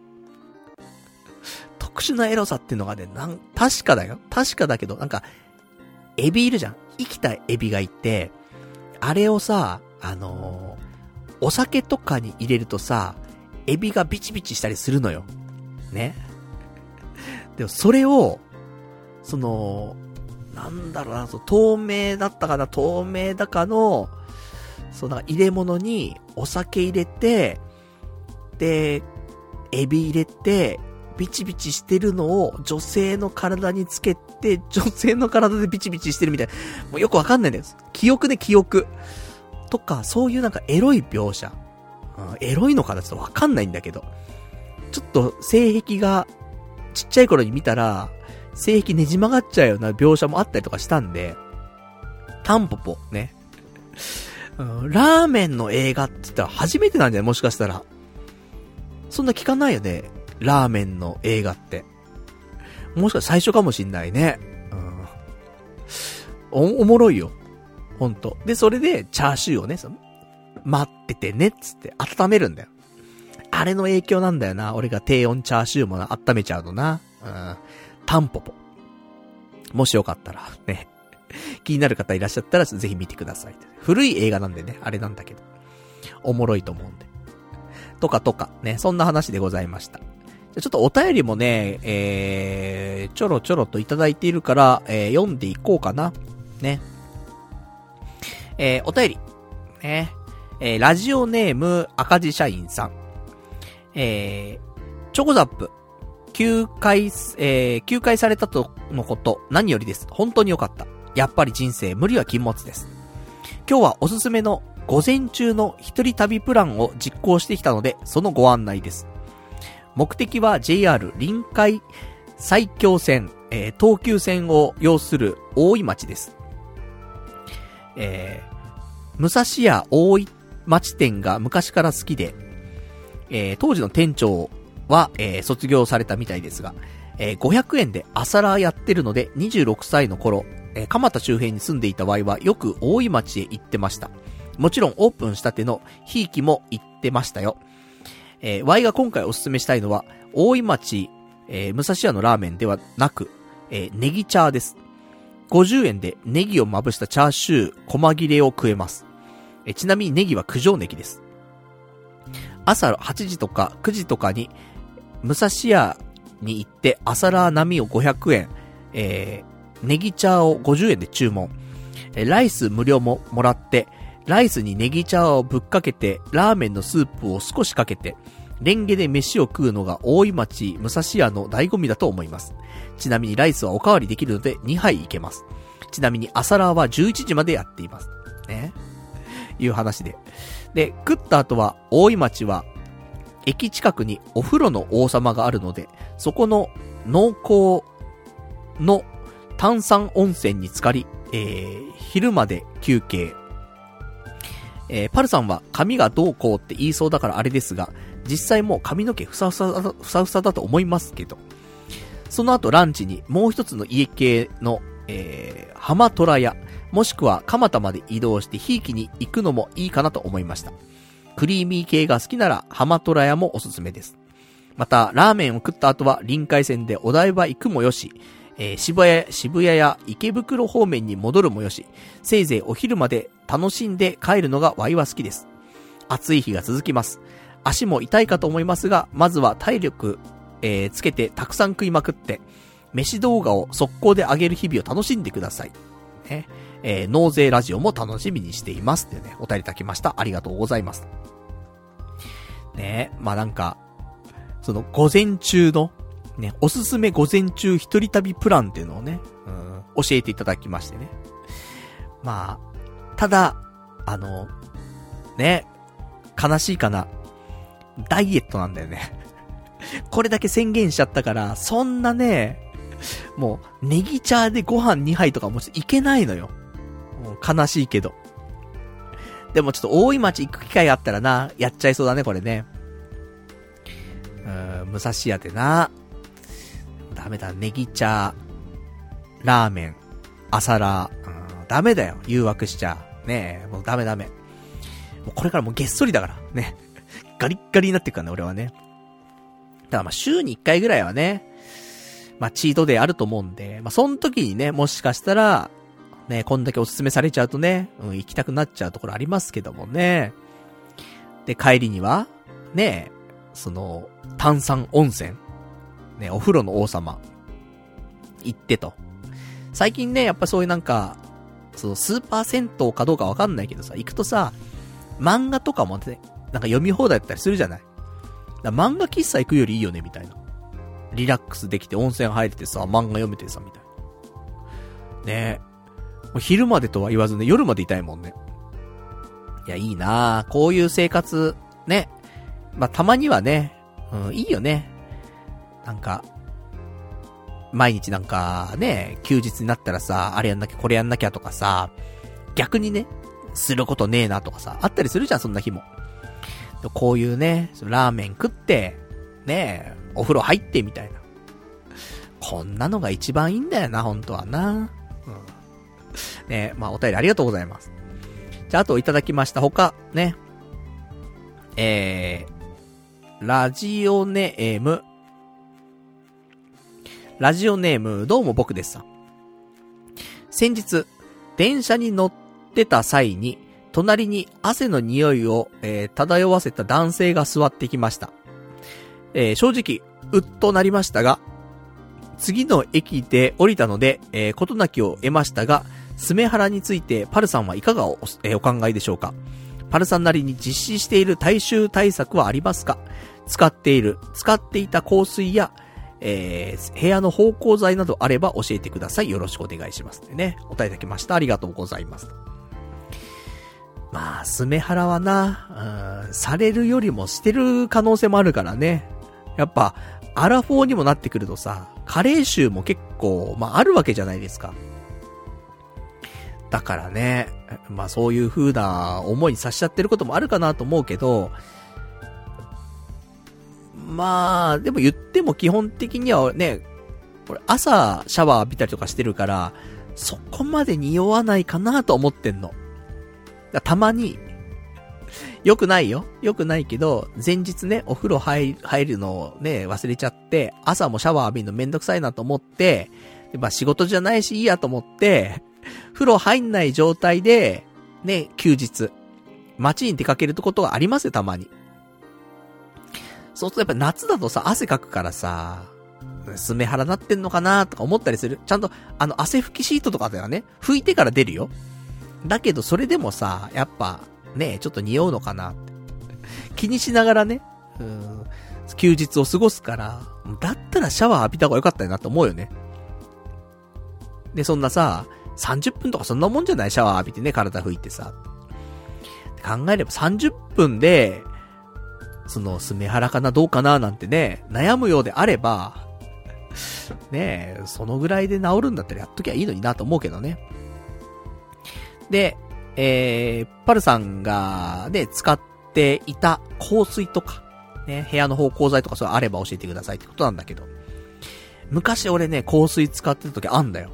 [SPEAKER 1] っていうのがね、確かだよ。確かだけど、なんか、エビいるじゃん。生きたエビがいて、あれをさ、お酒とかに入れるとさ、エビがビチビチしたりするのよ。ね。でもそれを、なんだろうな、透明だったかな、透明だかの、入れ物にお酒入れて、で、エビ入れて、ビチビチしてるのを女性の体につけて、女性の体でビチビチしてるみたいな。もうよくわかんないんだよ。記憶。とか、そういうなんかエロい描写。エロいのかなちょっとわかんないんだけど。ちょっと性癖が、ちっちゃい頃に見たら、性癖ねじ曲がっちゃうような描写もあったりとかしたんで、タンポポね。ラーメンの映画って言ったら初めてなんじゃないもしかしたら。そんな聞かないよね。ラーメンの映画って。もしかしたら最初かもしんないね。おもろいよ。ほんと。で、それで、チャーシューをね、待っててね、つって温めるんだよ。あれの影響なんだよな。俺が低温チャーシューも温めちゃうのな。タンポポ。もしよかったら、ね。気になる方いらっしゃったら、ぜひ見てください。古い映画なんでね、あれなんだけど。おもろいと思うんで。とか、ね、そんな話でございました。ちょっとお便りもね、ちょろちょろといただいているから、読んでいこうかな。ね。お便り。ね。ラジオネーム赤字社員さん。チョコザップ。休会されたとのこと、何よりです。本当に良かった。やっぱり人生無理は禁物です。今日はおすすめの午前中の一人旅プランを実行してきたので、そのご案内です。目的は JR 臨海埼京線、東急線を要する大井町です。武蔵屋大井町店が昔から好きで、当時の店長は、卒業されたみたいですが、500円で朝ラーやってるので26歳の頃、蒲田周辺に住んでいたワイはよく大井町へ行ってました。もちろんオープンしたてのひいきも行ってましたよ。ワイが今回おすすめしたいのは大井町、武蔵屋のラーメンではなく、ネギチャーです。50円でネギをまぶしたチャーシュー細切れを食えます。ちなみにネギは九条ネギです。朝8時とか9時とかに武蔵屋に行って朝ラー並みを500円、ネギチャーを50円で注文。ライス無料ももらって、ライスにネギチャーをぶっかけて、ラーメンのスープを少しかけて、レンゲで飯を食うのが大井町武蔵屋の醍醐味だと思います。ちなみにライスはおかわりできるので2杯いけます。ちなみに朝ラーは11時までやっています。ね。いう話で。で、食った後は大井町は、駅近くにお風呂の王様があるので、そこの濃厚の炭酸温泉に浸かり、昼まで休憩。パルさんは髪がどうこうって言いそうだからあれですが、実際もう髪の毛ふさふさだと思いますけど、その後ランチにもう一つの家系の、浜虎屋、もしくは蒲田まで移動してひいきに行くのもいいかなと思いました。クリーミー系が好きなら浜虎屋もおすすめです。またラーメンを食った後は臨海線でお台場行くもよし、渋谷や池袋方面に戻るもよし、せいぜいお昼まで楽しんで帰るのがワイは好きです。暑い日が続きます。足も痛いかと思いますが、まずは体力、つけてたくさん食いまくって、飯動画を速攻で上げる日々を楽しんでください。ね。納税ラジオも楽しみにしていますってね、お便りいただきました。ありがとうございます。ね、まあなんか、その午前中の、ね、おすすめ午前中一人旅プランっていうのをね、教えていただきましてね。まあ、ただ、ね、悲しいかな。 ダイエットなんだよね。これだけ宣言しちゃったから、そんなね、もう、ネギ茶でご飯2杯とかもいけないのよ。もう悲しいけど。でもちょっと大井町行く機会があったらな、やっちゃいそうだね、これね。武蔵屋でな。ダメだ、ネギ茶、ラーメン、朝ラー、ダメだよ、誘惑しちゃ。ねえ、もうダメ。もうこれからもうげっそりだから、ね。ガリッガリになってくからね、俺はね。だからまあ週に1回ぐらいはね、まあチートデーあると思うんで、まあその時にね、もしかしたら、ね、こんだけおすすめされちゃうとね、行きたくなっちゃうところありますけどもね。で、帰りには、ね、炭酸温泉、ね、お風呂の王様、行ってと。最近ね、やっぱそういうなんか、スーパー銭湯かどうかわかんないけどさ、行くとさ、漫画とかもね、なんか読み放題だったりするじゃない。だ漫画喫茶行くよりいいよね、みたいな。リラックスできて温泉入れてさ、漫画読めてさ、みたいな。ねもう昼までとは言わずね、夜までいたいもんね。いや、いいなぁ。こういう生活、ね。まあ、たまにはね、いいよね。なんか、毎日なんかね、休日になったらさ、あれやんなきゃこれやんなきゃとかさ、逆にね、することねえなとかさ、あったりするじゃん、そんな日も。こういうね、ラーメン食って、ね、お風呂入ってみたいな。こんなのが一番いいんだよな、本当はな。ね、まあお便りありがとうございます。じゃあ、あといただきました他、ね。ラジオネーム、どうも僕ですさ。先日、電車に乗ってた際に、隣に汗の匂いを、漂わせた男性が座ってきました。正直、うっとなりましたが、次の駅で降りたので、事なきを得ましたが、スメハラについてパルさんはいかがお考えでしょうか。パルさんなりに実施している耐臭対策はありますか。使っていた香水や、部屋の芳香剤などあれば教えてください。よろしくお願いします。ね、お答えいただきました。ありがとうございます。まあ、スメハラはな、されるよりもしてる可能性もあるからね。やっぱ、アラフォーにもなってくるとさ、加齢臭も結構、まああるわけじゃないですか。だからね、まあそういう風な思いにさしちゃってることもあるかなと思うけど、まあ、でも言っても基本的にはね、これ朝シャワー浴びたりとかしてるから、そこまで匂わないかなと思ってんの。たまに、よくないよ。よくないけど、前日ね、お風呂入るのをね、忘れちゃって、朝もシャワー浴びるのめんどくさいなと思って、でまあ仕事じゃないしいいやと思って、風呂入んない状態で、ね、休日、街に出かけることがありますよ、たまに。そうするとやっぱ夏だとさ、汗かくからさ、スメハラなってんのかなとか思ったりする。ちゃんと、汗拭きシートとかではね、拭いてから出るよ。だけどそれでもさ、やっぱ、ね、ちょっと匂うのかなって。気にしながらね、休日を過ごすから、だったらシャワー浴びた方がよかったよなと思うよね。で、そんなさ、30分とかそんなもんじゃない？シャワー浴びてね、体拭いてさ。考えれば30分で、スメハラかなどうかななんてね、悩むようであれば、ねえ、そのぐらいで治るんだったらやっときゃいいのになと思うけどね。で、パルさんがね、使っていた香水とか、ね、部屋の芳香剤とかそうあれば教えてくださいってことなんだけど。昔俺ね、香水使ってた時あんだよ。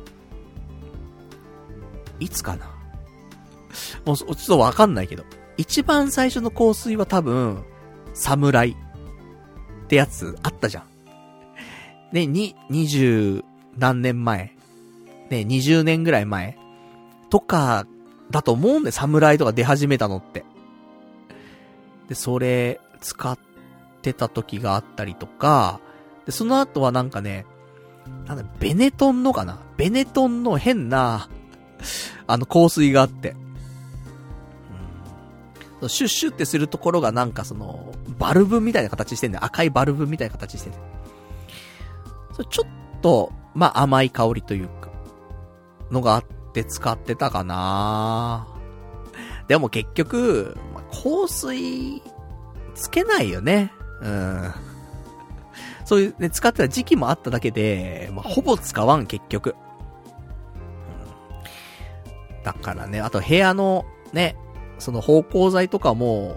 [SPEAKER 1] いつかな？もうちょっとわかんないけど。一番最初の香水は多分、侍ってやつあったじゃん。ね、20何年前。ね、20年ぐらい前。とか、だと思うんで、侍とか出始めたのって。で、それ、使ってた時があったりとか、で、その後はなんかね、ベネトンのかな？ベネトンの変な、香水があって。シュッシュってするところがなんかバルブみたいな形してんね。赤いバルブみたいな形してんね。ちょっと、まあ甘い香りというか、のがあって使ってたかな。でも結局、香水っつけないよね。そういうね、使ってた時期もあっただけで、ほぼ使わん、結局。だからね、あと部屋の、ね、その芳香剤とかも、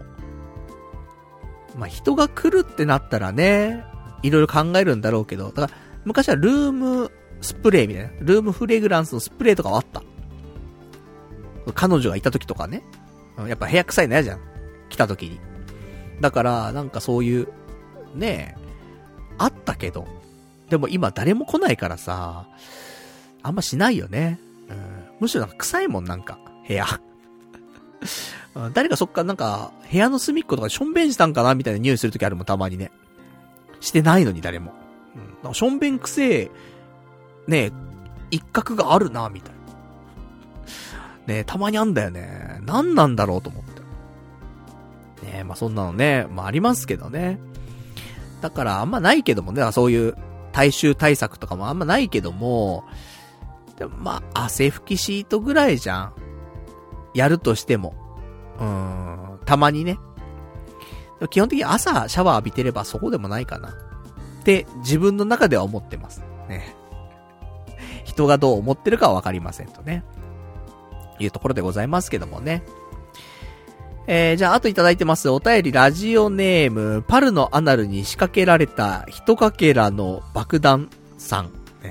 [SPEAKER 1] 人が来るってなったらね、いろいろ考えるんだろうけど、だから、昔はルームスプレーみたいな、ルームフレグランスのスプレーとかはあった。彼女がいた時とかね。やっぱ部屋臭いの嫌じゃん。来た時に。だから、なんかそういう、ねえ、あったけど。でも今誰も来ないからさ、あんましないよね。むしろなんか臭いもん、なんか、部屋。誰かそっかなんか、部屋の隅っことかしょんべんしたんかなみたいな匂いするときあるもん、たまにね。してないのに誰も。なんかしょんべんくせえ、ねえ、一角があるな、みたいな。ねえ、たまにあんだよね。なんなんだろうと思って。ねえ、そんなのね、ありますけどね。だからあんまないけどもね、そういう耐臭対策とかもあんまないけども、でも汗拭きシートぐらいじゃん。やるとしても。たまにね。基本的に朝シャワー浴びてればそこでもないかな。って自分の中では思ってます。ね。人がどう思ってるかはわかりませんとね。いうところでございますけどもね。じゃあ、あといただいてます。お便り、ラジオネーム、パルのアナルに仕掛けられた、一かけらの爆弾さん。ね、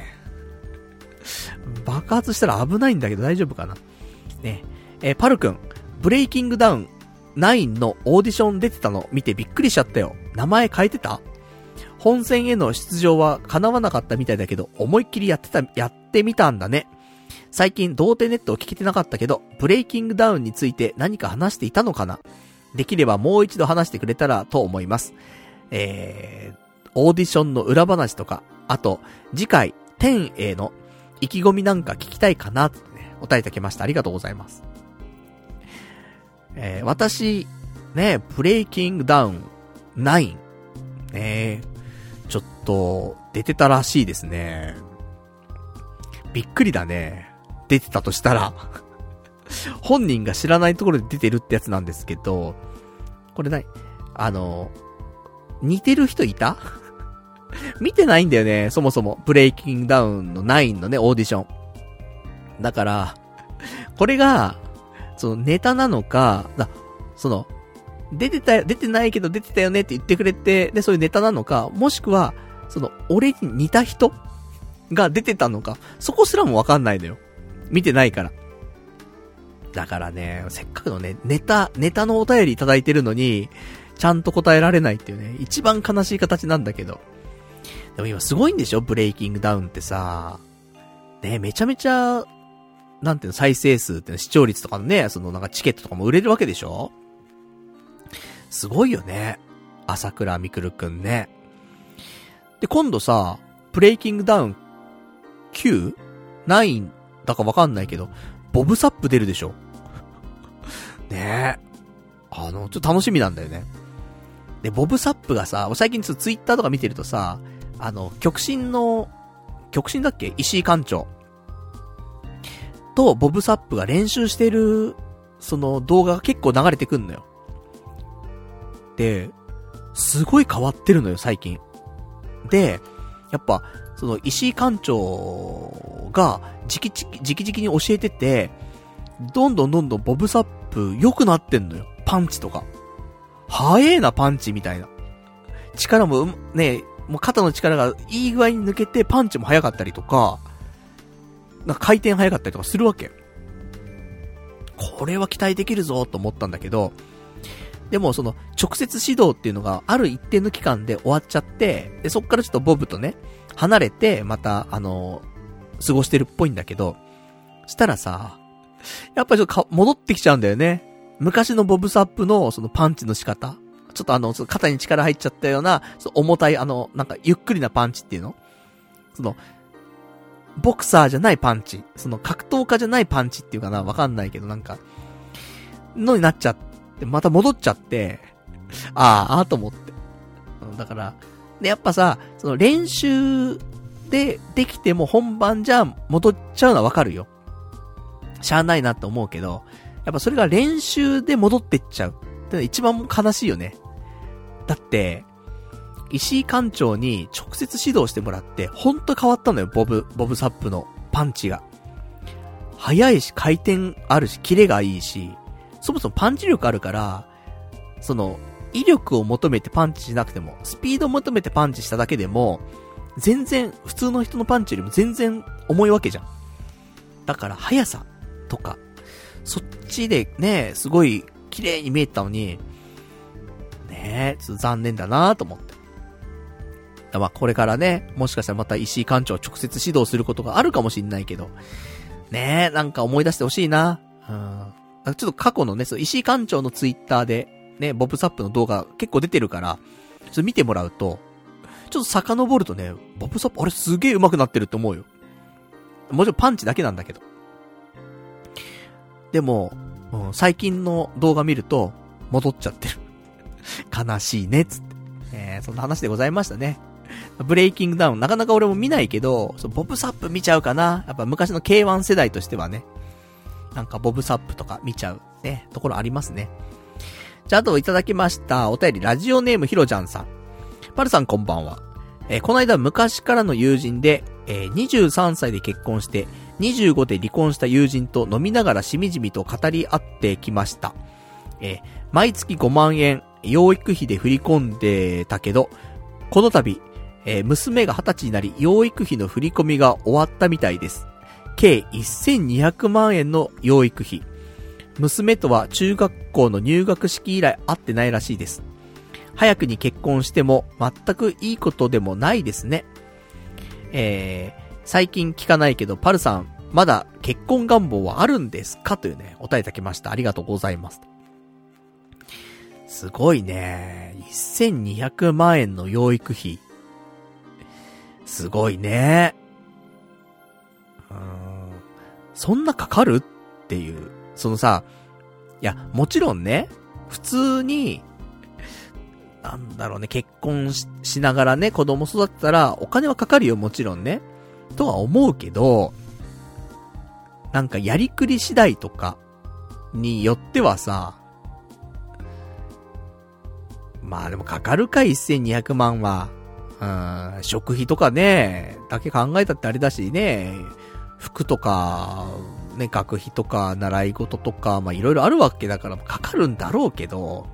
[SPEAKER 1] 爆発したら危ないんだけど大丈夫かな。ね、パルくん、ブレイキングダウン9のオーディション出てたの見てびっくりしちゃったよ。名前変えてた？本戦への出場は叶わなかったみたいだけど、思いっきりやってみたんだね。最近、童貞ネットを聞けてなかったけど、ブレイキングダウンについて何か話していたのかな？できればもう一度話してくれたらと思います。オーディションの裏話とか、あと、次回、10への意気込みなんか聞きたいかなって、ね、お答えいただきました。ありがとうございます。私、ね、ブレイキングダウン9、ちょっと、出てたらしいですね。びっくりだね。出てたとしたら本人が知らないところで出てるってやつなんですけど、これ似てる人いた見てないんだよね、そもそも。ブレイキングダウンの9のね、オーディション。だから、これが、そのネタなのか、出てないけど出てたよねって言ってくれて、で、そういうネタなのか、もしくは、俺に似た人が出てたのか、そこすらもわかんないのよ。見てないから。だからね、せっかくのね、ネタのお便りいただいてるのに、ちゃんと答えられないっていうね、一番悲しい形なんだけど。でも今すごいんでしょ？ブレイキングダウンってさ。ね、めちゃめちゃ、なんていうの、再生数っていうの、視聴率とかのね、なんかチケットとかも売れるわけでしょ？すごいよね。朝倉未来くんね。で、今度さ、ブレイキングダウン 9?9 だかわかんないけど、ボブサップ出るでしょ。ねえ。ちょっと楽しみなんだよね。で、ボブサップがさ、最近ツイッターとか見てるとさ、極真だっけ？石井館長とボブサップが練習してる、動画が結構流れてくんのよ。で、すごい変わってるのよ、最近。で、やっぱ、石井館長が、直々に教えてて、どんどんボブサップ良くなってんのよ。パンチとか。早えな、パンチみたいな。力も、ね、もう肩の力がいい具合に抜けて、パンチも早かったりとか、なんか回転早かったりとかするわけ。これは期待できるぞ、と思ったんだけど、でも直接指導っていうのがある一定の期間で終わっちゃって、で、そっからちょっとボブとね、離れて、また、過ごしてるっぽいんだけど、したらさ、やっぱりちょっと戻ってきちゃうんだよね。昔のボブサップのパンチの仕方。ちょっと肩に力入っちゃったような、重たいなんかゆっくりなパンチっていうの？ボクサーじゃないパンチ。格闘家じゃないパンチっていうかな、わかんないけどなんか、のになっちゃって、また戻っちゃって、と思って。だから、で、やっぱさ、練習でできても本番じゃ戻っちゃうのはわかるよ。しゃあないなって思うけど、やっぱそれが練習で戻ってっちゃう。って一番悲しいよね。 だって、石井館長に直接指導してもらって、ほんと変わったのよ、ボブサップのパンチが。速いし、回転あるし、キレがいいし、そもそもパンチ力あるから、威力を求めてパンチしなくても、スピードを求めてパンチしただけでも、全然、普通の人のパンチよりも全然重いわけじゃん。だから、速さとか、そっちでね、すごい綺麗に見えたのに、ね、ちょっと残念だなと思って。まあ、これからね、もしかしたらまた石井館長を直接指導することがあるかもしんないけど、ね、なんか思い出してほしいな。ちょっと過去のね、石井館長のツイッターで、ね、ボブサップの動画結構出てるから、ちょっと見てもらうと、ちょっと遡るとね、ボブサップ、あれすげえ上手くなってるって思うよ。もちろんパンチだけなんだけど。でも、最近の動画見ると、戻っちゃってる。悲しいね、つって。そんな話でございましたね。ブレイキングダウン、なかなか俺も見ないけど、ボブサップ見ちゃうかな。やっぱ昔の K1 世代としてはね、なんかボブサップとか見ちゃうね、ところありますね。じゃあ、あといただきました。お便り、ラジオネームひろちゃんさん。パルさんこんばんは。この間昔からの友人で、23歳で結婚して、25で離婚した友人と飲みながらしみじみと語り合ってきました。毎月5万円、養育費で振り込んでたけど、この度、娘が20歳になり、養育費の振り込みが終わったみたいです。計1200万円の養育費。娘とは中学校の入学式以来会ってないらしいです。早くに結婚しても全くいいことでもないですね。最近聞かないけど、パルさん、まだ結婚願望はあるんですかというね、お便りいただきました。ありがとうございます。すごいね。1200万円の養育費。すごいね。そんなかかるっていう。いや、もちろんね、普通に、なんだろうね、結婚 しながらね、子供育てたら、お金はかかるよ、もちろんね。とは思うけど、なんかやりくり次第とか、によってはさ、まあでもかかるか、1200万は。食費とかね、だけ考えたってあれだしね、服とか、ね、学費とか、習い事とか、まあいろいろあるわけだから、かかるんだろうけど、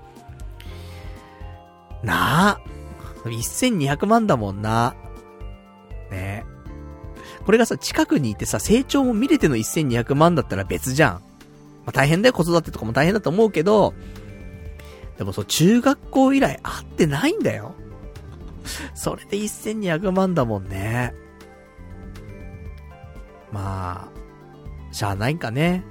[SPEAKER 1] なあ、1200万だもんな。ね。これがさ、近くにいてさ、成長も見れての1200万だったら別じゃん。まあ大変だよ、子育てとかも大変だと思うけど、でも中学校以来会ってないんだよ。それで1200万だもんね。まあ、しゃあないんかね。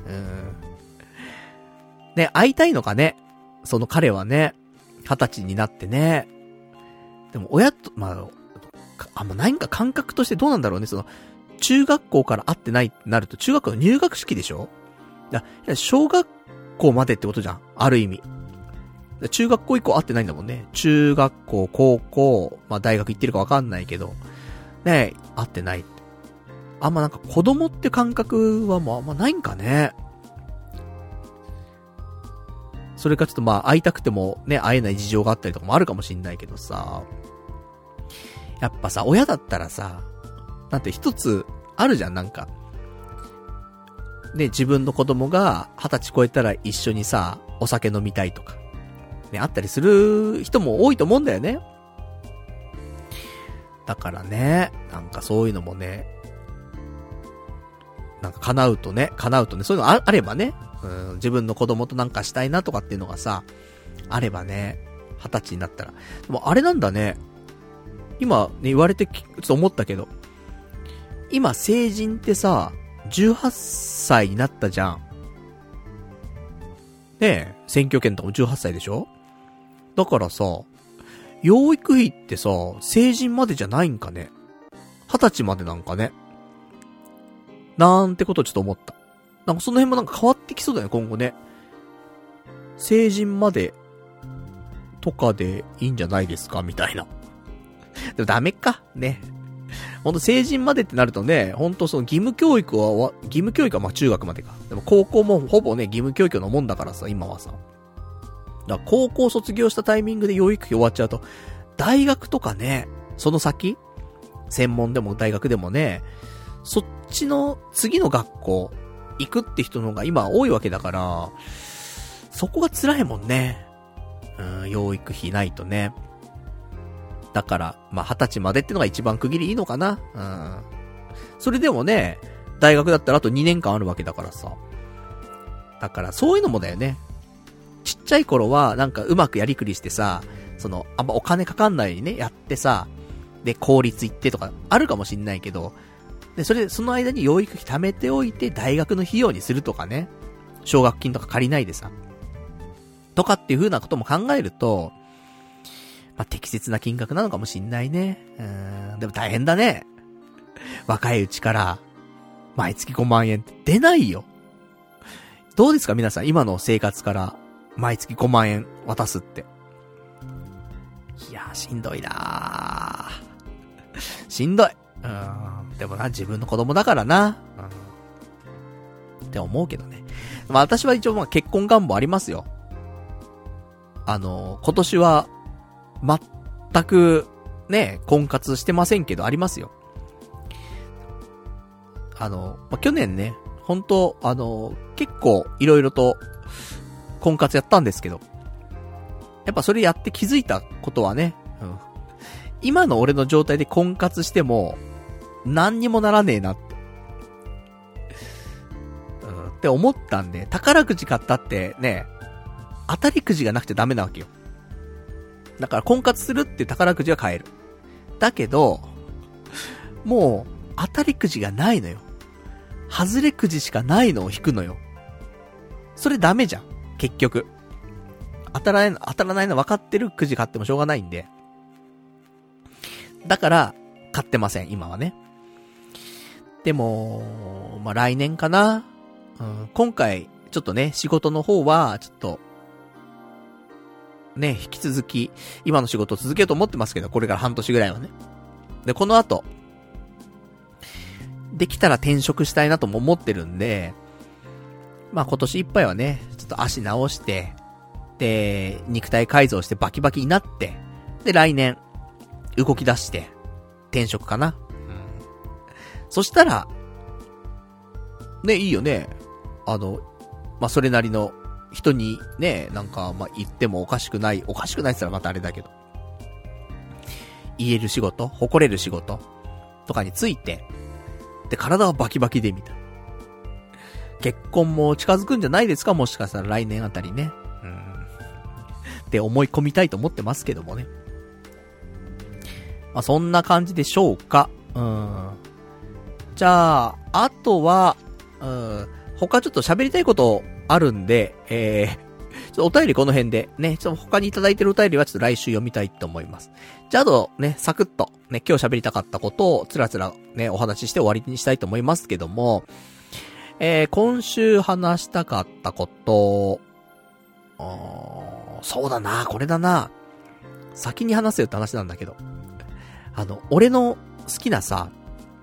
[SPEAKER 1] ね、会いたいのかね。その彼はね、20歳になってね。でも親と、まあ、もう何か感覚としてどうなんだろうね。中学校から会ってないってなると、中学校の入学式でしょ？小学校までってことじゃん。ある意味。中学校以降会ってないんだもんね。中学校、高校、まあ大学行ってるかわかんないけど、ね、会ってない。あんまなんか子供って感覚はもうあんまないんかね。それかちょっとまあ会いたくてもね、会えない事情があったりとかもあるかもしんないけどさ。やっぱさ、親だったらさ、なんて一つあるじゃん、なんか。ね、自分の子供が20歳超えたら一緒にさ、お酒飲みたいとか。ね、あったりする人も多いと思うんだよね。だからね、なんかそういうのもね、なんか叶うとね、そういうのあればね、自分の子供となんかしたいなとかっていうのがさ、あればね、20歳になったら。でもあれなんだね、今ね、言われてちょっと思ったけど、今成人ってさ、18歳になったじゃん。ねえ、選挙権とかも18歳でしょ？だからさ、養育費ってさ、成人までじゃないんかね。20歳までなんかね。なんてことをちょっと思った。なんかその辺もなんか変わってきそうだよね、今後ね。成人までとかでいいんじゃないですかみたいな。でもダメかね。ほんと成人までってなるとね、ほんと義務教育はまあ中学までか。でも高校もほぼね、義務教育のもんだからさ、今はさ。 だから高校卒業したタイミングで養育費終わっちゃうと、大学とかね、その先、専門でも大学でもね、そっちの次の学校行くって人の方が今多いわけだから、そこが辛いもんね。養育費ないとね。だから、まあ、20歳までってのが一番区切りいいのかな。それでもね、大学だったらあと2年間あるわけだからさ。だからそういうのもだよね。ちっちゃい頃はなんかうまくやりくりしてさ、あんまお金かかんないようにね、やってさ、で、公立行ってとかあるかもしんないけど、で、その間に養育費貯めておいて大学の費用にするとかね、奨学金とか借りないでさ、とかっていう風なことも考えると、まあ、適切な金額なのかもしんないね。でも大変だね。若いうちから、毎月5万円って出ないよ。どうですか皆さん、今の生活から毎月5万円渡すって。いやー、しんどいなー。しんどい。でもな、自分の子供だからな。って思うけどね。まあ私は一応まあ結婚願望ありますよ。今年は、全く、ね、婚活してませんけど、ありますよ。まあ、去年ね、本当結構いろいろと婚活やったんですけど、やっぱそれやって気づいたことはね、今の俺の状態で婚活しても何にもならねえなって、って思ったんで、宝くじ買ったってね、当たりくじがなくちゃダメなわけよ。だから婚活するって宝くじは買える。だけど、もう当たりくじがないのよ。外れくじしかないのを引くのよ。それダメじゃん。結局。当たらないの分かってるくじ買ってもしょうがないんで。だから、買ってません、今はね。でも、まあ、来年かな。今回、ちょっとね、仕事の方は、ちょっと、ね、引き続き、今の仕事を続けようと思ってますけど、これから半年ぐらいはね。で、この後、できたら転職したいなとも思ってるんで、まあ今年いっぱいはね、ちょっと足直して、で、肉体改造してバキバキになって、で、来年、動き出して、転職かな。そしたら、ね、いいよね。まあそれなりの、人にね、なんか、まあ、言ってもおかしくないって言ったらまたあれだけど。言える仕事、誇れる仕事とかについて、で、体はバキバキでみたいな。結婚も近づくんじゃないですかもしかしたら来年あたりね。って思い込みたいと思ってますけどもね。まあ、そんな感じでしょうか。じゃあ、あとは、他ちょっと喋りたいことあるんで、ちょっとお便りこの辺で、ね、ちょっと他にいただいてるお便りはちょっと来週読みたいと思います。じゃあ、あとね、サクッと、ね、今日喋りたかったことをつらつらね、お話しして終わりにしたいと思いますけども、今週話したかったこと、そうだな、これだな。先に話せよって話なんだけど、俺の好きなさ、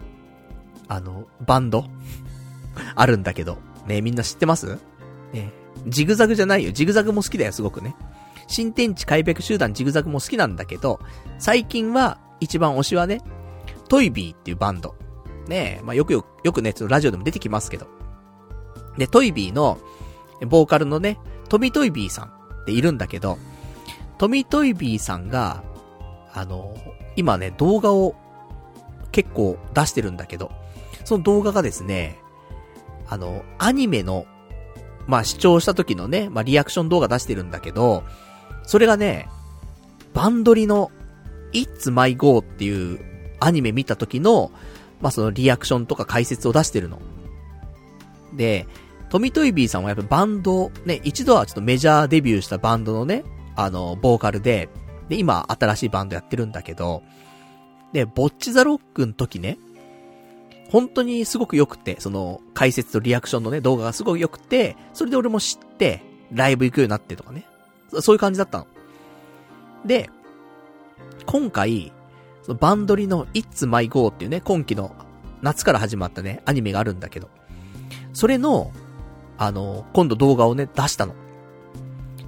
[SPEAKER 1] バンドあるんだけど、ね、みんな知ってます？ね、ジグザグじゃないよ。ジグザグも好きだよ、すごくね。新天地開闢集団ジグザグも好きなんだけど、最近は、一番推しはね、トイビーっていうバンド。ねえ、まあ、よくね、ちょっとラジオでも出てきますけど。で、トイビーの、ボーカルのね、トミトイビーさんっているんだけど、トミトイビーさんが、今ね、動画を結構出してるんだけど、その動画がですね、アニメの、まあ、視聴した時のね、まあ、リアクション動画出してるんだけど、それがね、バンドリの It's My Go っていうアニメ見た時の、まあ、そのリアクションとか解説を出してるの。で、トミトイビーさんはやっぱバンド、ね、一度はちょっとメジャーデビューしたバンドのね、ボーカルで、今新しいバンドやってるんだけど、で、ボッチザロックの時ね、本当にすごく良くて、その解説とリアクションのね、動画がすごく良くて、それで俺も知って、ライブ行くようになってとかね。そういう感じだったの。で、今回、そのバンドリの It's My Go っていうね、今期の夏から始まったね、アニメがあるんだけど、それの、今度動画をね、出したの。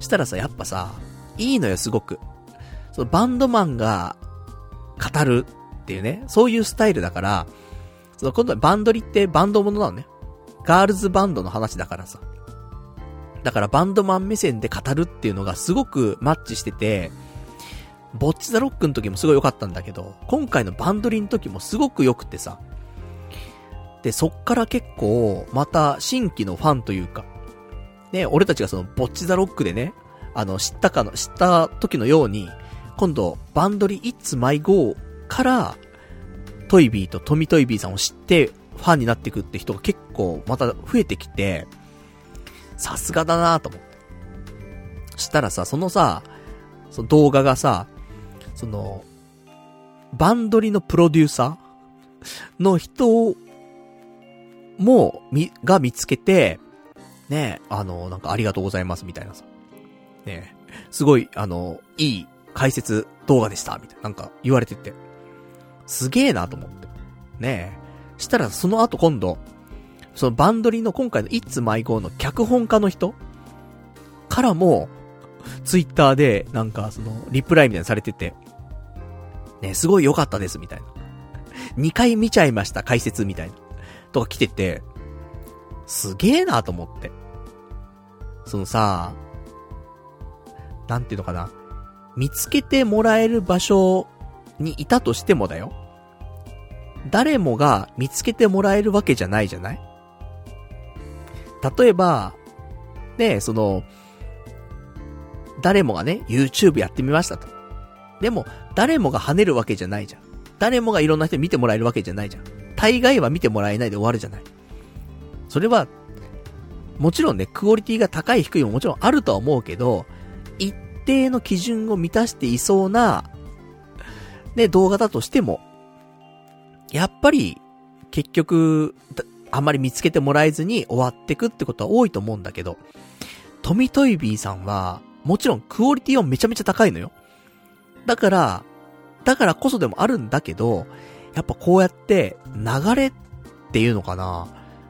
[SPEAKER 1] したらさ、やっぱさ、いいのよ、すごく。そのバンドマンが語るっていうね、そういうスタイルだから、その今度はバンドリってバンドものなのね。ガールズバンドの話だからさ。だからバンドマン目線で語るっていうのがすごくマッチしてて、ボッチザロックの時もすごい良かったんだけど、今回のバンドリの時もすごく良くてさ。で、そっから結構、また新規のファンというか、ね、俺たちがそのボッチザロックでね、知った時のように、今度、バンドリ It's My Go から、トイビーとトミトイビーさんを知って、ファンになっていくって人が結構また増えてきて、さすがだなと思って。したらさ、その動画がさ、バンドリのプロデューサーの人が見つけて、ね、なんかありがとうございますみたいなさ。ね、すごい、いい解説動画でした、みたいな、なんか言われてて。すげえなと思って。ねえ。したらその後今度、そのバンドリの今回の It's My Go の脚本家の人からも、ツイッターでなんかリプライみたいなされてて、ね、すごい良かったですみたいな。2回見ちゃいました解説みたいな。とか来てて、すげえなと思って。なんていうのかな。見つけてもらえる場所にいたとしてもだよ。誰もが見つけてもらえるわけじゃないじゃない？例えば、ね、誰もがね、YouTube やってみましたと。でも、誰もが跳ねるわけじゃないじゃん。誰もがいろんな人に見てもらえるわけじゃないじゃん。大概は見てもらえないで終わるじゃない。それは、もちろんね、クオリティが高い低いももちろんあるとは思うけど、一定の基準を満たしていそうな、ね、動画だとしても、やっぱり、結局、あんまり見つけてもらえずに終わってくってことは多いと思うんだけど、トミトイビーさんは、もちろんクオリティはめちゃめちゃ高いのよ。だからこそでもあるんだけど、やっぱこうやって流れっていうのかな、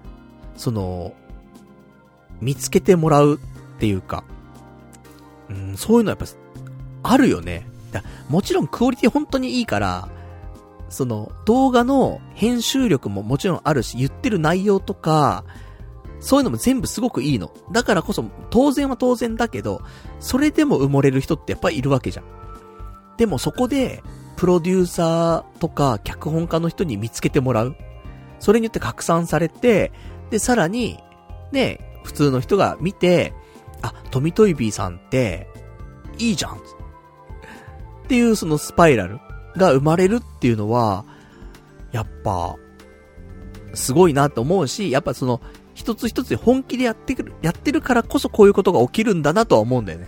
[SPEAKER 1] 見つけてもらうっていうか、そういうのやっぱあるよね。もちろんクオリティ本当にいいから、動画の編集力ももちろんあるし、言ってる内容とか、そういうのも全部すごくいいの。だからこそ、当然は当然だけど、それでも埋もれる人ってやっぱりいるわけじゃん。でもそこで、プロデューサーとか脚本家の人に見つけてもらう。それによって拡散されて、で、さらに、ね、普通の人が見て、あ、トミトイビーさんって、いいじゃん。っていうスパイラルが生まれるっていうのは、やっぱ、すごいなと思うし、やっぱ一つ一つ本気でやってるからこそこういうことが起きるんだなとは思うんだよね。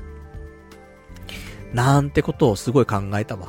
[SPEAKER 1] なんてことをすごい考えたわ。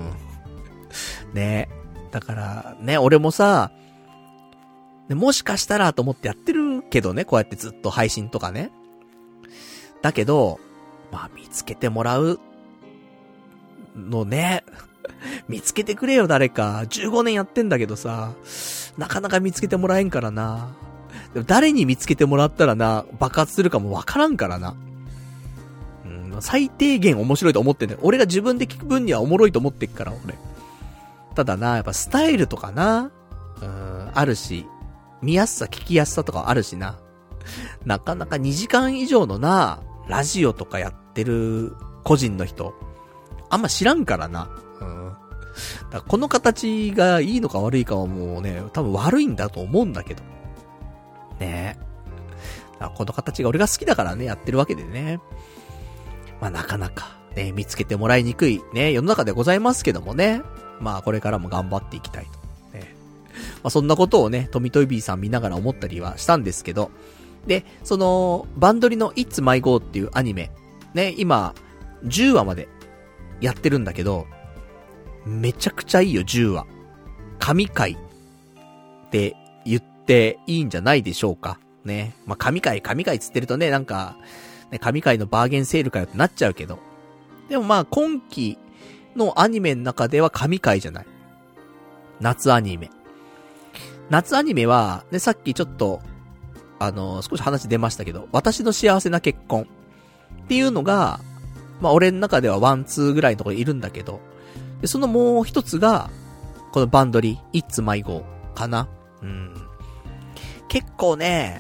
[SPEAKER 1] ねえ。だから、ね、俺もさ、もしかしたらと思ってやってるけどね、こうやってずっと配信とかね。だけど、まあ見つけてもらうのね、見つけてくれよ誰か。15年やってんだけどさ、なかなか見つけてもらえんからな。でも誰に見つけてもらったらな、爆発するかもわからんからな。最低限面白いと思ってんだよ。俺が自分で聞く分にはおもろいと思ってっから、俺。ただな、やっぱスタイルとかな、あるし、見やすさ、聞きやすさとかあるしな。なかなか2時間以上のな、ラジオとかやってる個人の人、あんま知らんからな。だからこの形がいいのか悪いかはもうね、多分悪いんだと思うんだけど。ねえ。この形が俺が好きだからね、やってるわけでね。まあなかなかね、見つけてもらいにくいね、世の中でございますけどもね。まあこれからも頑張っていきたいと。ね。まあそんなことをね、トミトイビーさん見ながら思ったりはしたんですけど。で、バンドリの It's My Go っていうアニメ。ね、今、10話までやってるんだけど、めちゃくちゃいいよ、10話。神回って言っていいんじゃないでしょうか。ね。まあ神回つってるとね、なんか、ね、神回のバーゲンセールかよってなっちゃうけど。でもまあ今期のアニメの中では神回じゃない。夏アニメ。夏アニメは、ね、さっきちょっと、少し話出ましたけど、私の幸せな結婚。 っていうのが、まあ俺の中ではワンツーぐらいのところにいるんだけど、でそのもう一つが、このバンドリ、It's My Go かな。結構ね、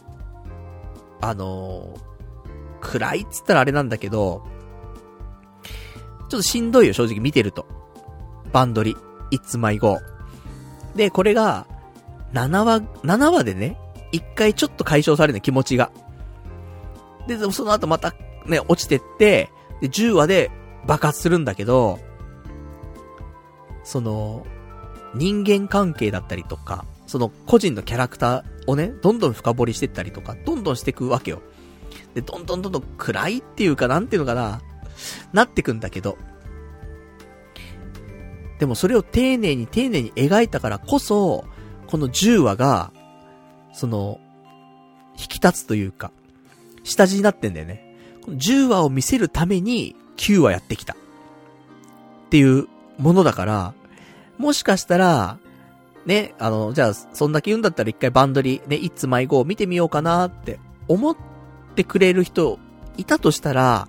[SPEAKER 1] 暗いっつったらあれなんだけど、ちょっとしんどいよ、正直見てると。バンドリ、It's My Go。で、これが、7話でね、一回ちょっと解消されるね、気持ちが。で、その後またね、落ちてって、で、10話で爆発するんだけど、その、人間関係だったりとか、その個人のキャラクターをね、どんどん深掘りしてったりとか、どんどんしていくわけよ。で、どんどん暗いっていうか、なんていうのかな、なってくんだけど、でもそれを丁寧に描いたからこそ、この10話が、その、引き立つというか、下地になってんだよね。この10話を見せるために9話やってきた。っていうものだから、もしかしたら、ね、じゃあ、そんだけ言うんだったら一回バンドリ、ね、It's My Go 見てみようかなって思ってくれる人いたとしたら、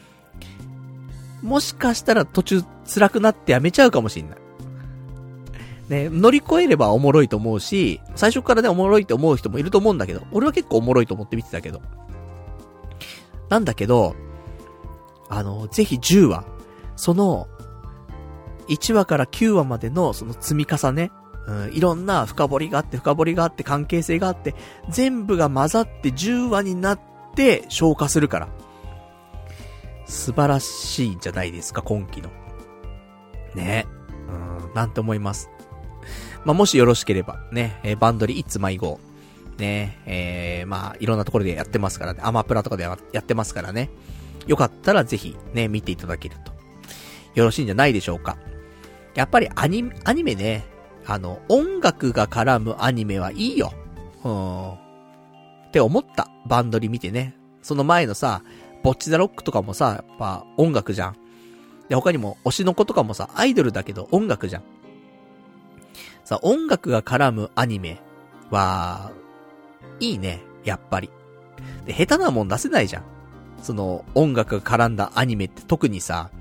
[SPEAKER 1] もしかしたら途中辛くなってやめちゃうかもしんない。ね、乗り越えればおもろいと思うし、最初からね、おもろいって思う人もいると思うんだけど、俺は結構おもろいと思って見てたけど。なんだけど、ぜひ10話、その、1話から9話までのその積み重ね、いろんな深掘りがあって関係性があって、全部が混ざって10話になって消化するから。素晴らしいんじゃないですか、今期の。ね。なんて思います。まあ、もしよろしければ、ね、バンドリ It's My Go。ね、まあ、いろんなところでやってますからね。アマプラとかでやってますからね。よかったらぜひ、ね、見ていただけると。よろしいんじゃないでしょうか。やっぱりアニメね、音楽が絡むアニメはいいよ。って思った。バンドリ見てね。その前のさ、ボッチザロックとかもさ、やっぱ音楽じゃん。で、他にも推しの子とかもさ、アイドルだけど音楽じゃん。さ、音楽が絡むアニメは、いいね、やっぱり。で、下手なもん出せないじゃん。その、音楽が絡んだアニメって特にさ、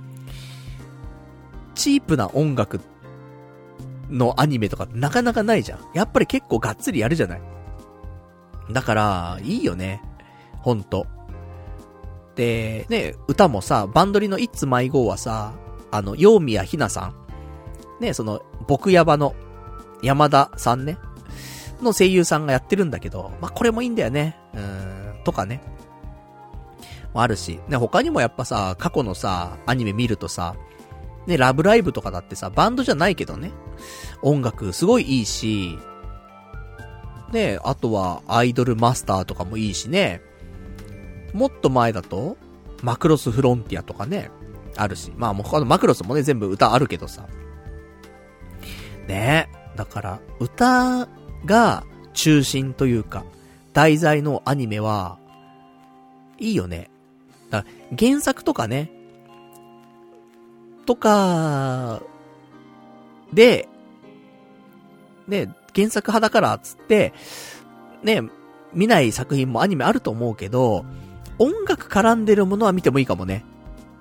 [SPEAKER 1] チープな音楽のアニメとかなかなかないじゃん。やっぱり結構がっつりやるじゃない。だから、いいよね。ほんと。で、ね、歌もさ、バンドリの It's My Go はさ、ヨウミヤヒナさん。ね、その、僕ヤバの山田さんね。の声優さんがやってるんだけど、まあ、これもいいんだよね。とかね。もあるし、ね、他にもやっぱさ、過去のさ、アニメ見るとさ、ね、ラブライブとかだってさ、バンドじゃないけどね。音楽すごいいいし、ね、あとはアイドルマスターとかもいいしね。もっと前だと、マクロスフロンティアとかね、あるし。まあもう他のマクロスもね、全部歌あるけどさ。ね、だから、歌が中心というか、題材のアニメは、いいよね。だから原作とかね、とか、で、ね、原作派だからっつって、ね、見ない作品もアニメあると思うけど、音楽絡んでるものは見てもいいかもね。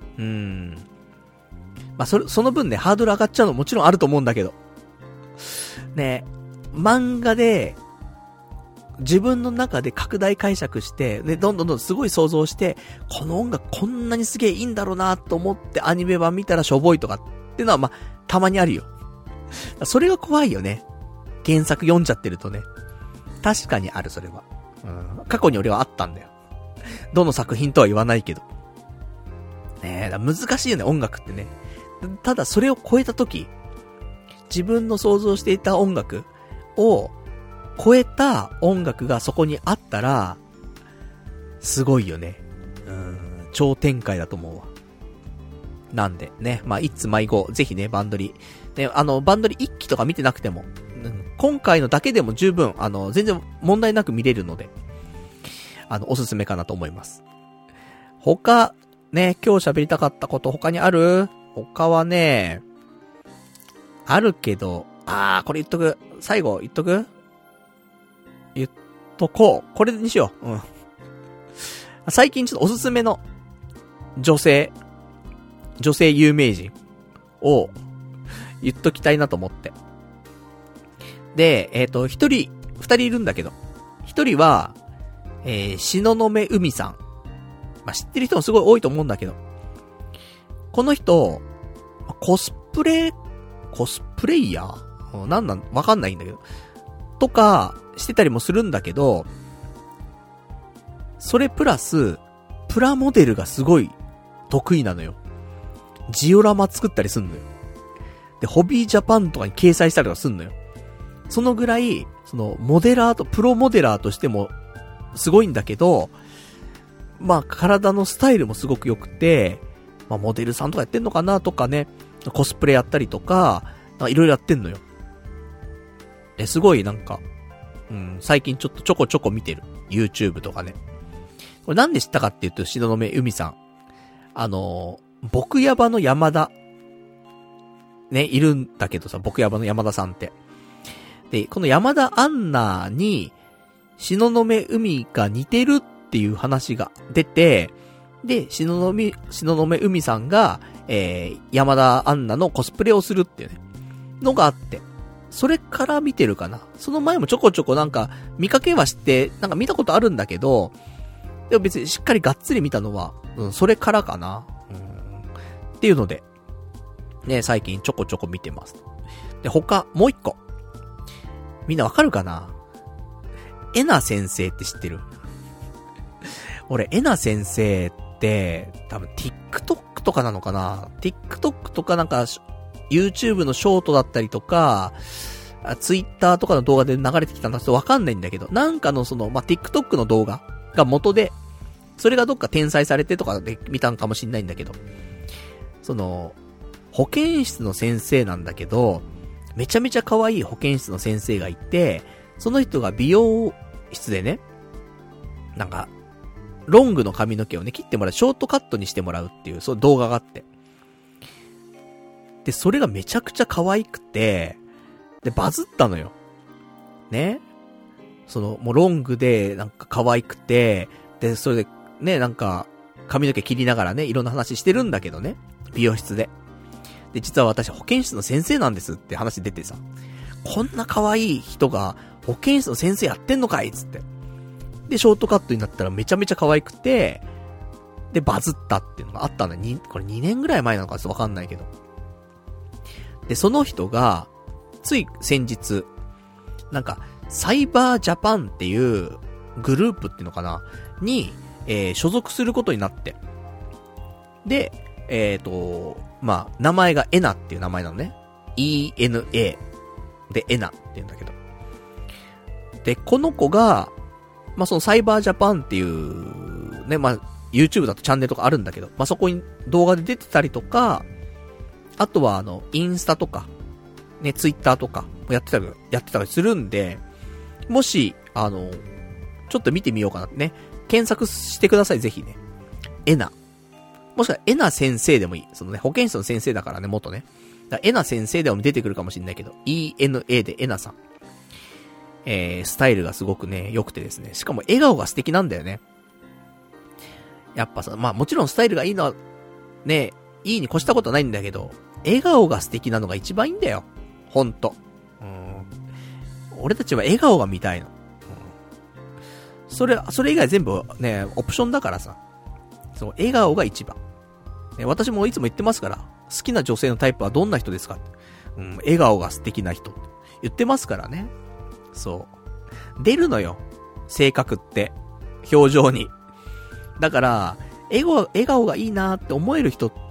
[SPEAKER 1] まあ、その分ね、ハードル上がっちゃうのもちろんあると思うんだけど。ね、漫画で、自分の中で拡大解釈して、ね、どんどんすごい想像して、この音楽こんなにすげえいいんだろうなと思ってアニメ版見たらしょぼいとかっていうのはまあ、たまにあるよ。それが怖いよね。原作読んじゃってるとね。確かにある、それは。過去に俺はあったんだよ。どの作品とは言わないけど。ねえ、難しいよね、音楽ってね。ただそれを超えたとき、自分の想像していた音楽を超えた音楽がそこにあったら、すごいよね。超展開だと思うわ。なんでね、まあ、It's My Go、ぜひね、バンドリ。ね、バンドリ1期とか見てなくても、今回のだけでも十分、全然問題なく見れるので、おすすめかなと思います。他、ね、今日喋りたかったこと他にある？他はね、あるけど、これ言っとく。最後言っとく？言っとこう。これにしよう。最近ちょっとおすすめの女性有名人を言っときたいなと思って。で、二人いるんだけど、一人は、東雲海さん。まあ、知ってる人もすごい多いと思うんだけど、この人、コスプレイヤーわかんないんだけど。とか、してたりもするんだけど、それプラス、プラモデルがすごい得意なのよ。ジオラマ作ったりすんのよ。で、ホビージャパンとかに掲載したりとかすんのよ。そのぐらい、プロモデラーとしても、すごいんだけど、まあ、体のスタイルもすごく良くて、まあ、モデルさんとかやってんのかなとかね、コスプレやったりとか、いろいろやってんのよ。すごいなんか、最近ちょこちょこ見てる。YouTube とかね。これなんで知ったかっていうと、東雲海さん。僕ヤバの山田。ね、いるんだけどさ、僕ヤバの山田さんって。で、この山田アンナに、東雲海が似てるっていう話が出て、で、東雲海さんが、山田アンナのコスプレをするっていうね、のがあって、それから見てるかな。その前もちょこちょこなんか、見かけはして、なんか見たことあるんだけど、でも別にしっかりがっつり見たのは、それからかな。っていうので、ね、最近ちょこちょこ見てます。で、もう一個。みんなわかるかな？エナ先生って知ってる？俺、エナ先生って、多分 TikTok とかなのかな？ TikTok とかなんか、YouTube のショートだったりとか、Twitter とかの動画で流れてきたんだとわかんないんだけど、なんかのTikTok の動画が元で、それがどっか転載されてとかで見たんかもしんないんだけど、保健室の先生なんだけど、めちゃめちゃ可愛い保健室の先生がいて、その人が美容室でね、なんか、ロングの髪の毛をね、切ってもらう、ショートカットにしてもらうっていう、そういう動画があって。で、それがめちゃくちゃ可愛くて、で、バズったのよ。ね。もうロングで、なんか可愛くて、で、それで、ね、なんか、髪の毛切りながらね、いろんな話してるんだけどね。美容室で。で、実は私保健室の先生なんですって話出てさ。こんな可愛い人が保健室の先生やってんのかいつって。で、ショートカットになったらめちゃめちゃ可愛くて、で、バズったっていうのがあったんだ。これ2年ぐらい前なのかちょっとわかんないけど。で、その人が、つい先日、なんか、サイバージャパンっていうグループっていうのかなに、所属することになって。で、まあ、名前がエナっていう名前なのね。ENA でエナって言うんだけど。で、この子が、まあ、そのサイバージャパンっていう、ね、まあ、YouTube だとチャンネルとかあるんだけど、まあ、そこに動画で出てたりとか、あとはインスタとか、ね、ツイッターとかもやってたりするんで、もし、ちょっと見てみようかなってね、検索してください、ぜひね。エナ。もしくはエナ先生でもいい。保健室の先生だからね、元ね。エナ先生でも出てくるかもしれないけど、ENA でエナさん。スタイルがすごくね、良くてですね。しかも笑顔が素敵なんだよね。やっぱさ、まあもちろんスタイルがいいのは、ね、いいに越したことはないんだけど、笑顔が素敵なのが一番いいんだよ。ほんと。俺たちは笑顔が見たいの。それ以外全部ね、オプションだからさ。笑顔が一番。ね、私もいつも言ってますから、好きな女性のタイプはどんな人ですかって。笑顔が素敵な人って言ってますからね。そう。出るのよ。性格って。表情に。だから、笑顔がいいなって思える人って、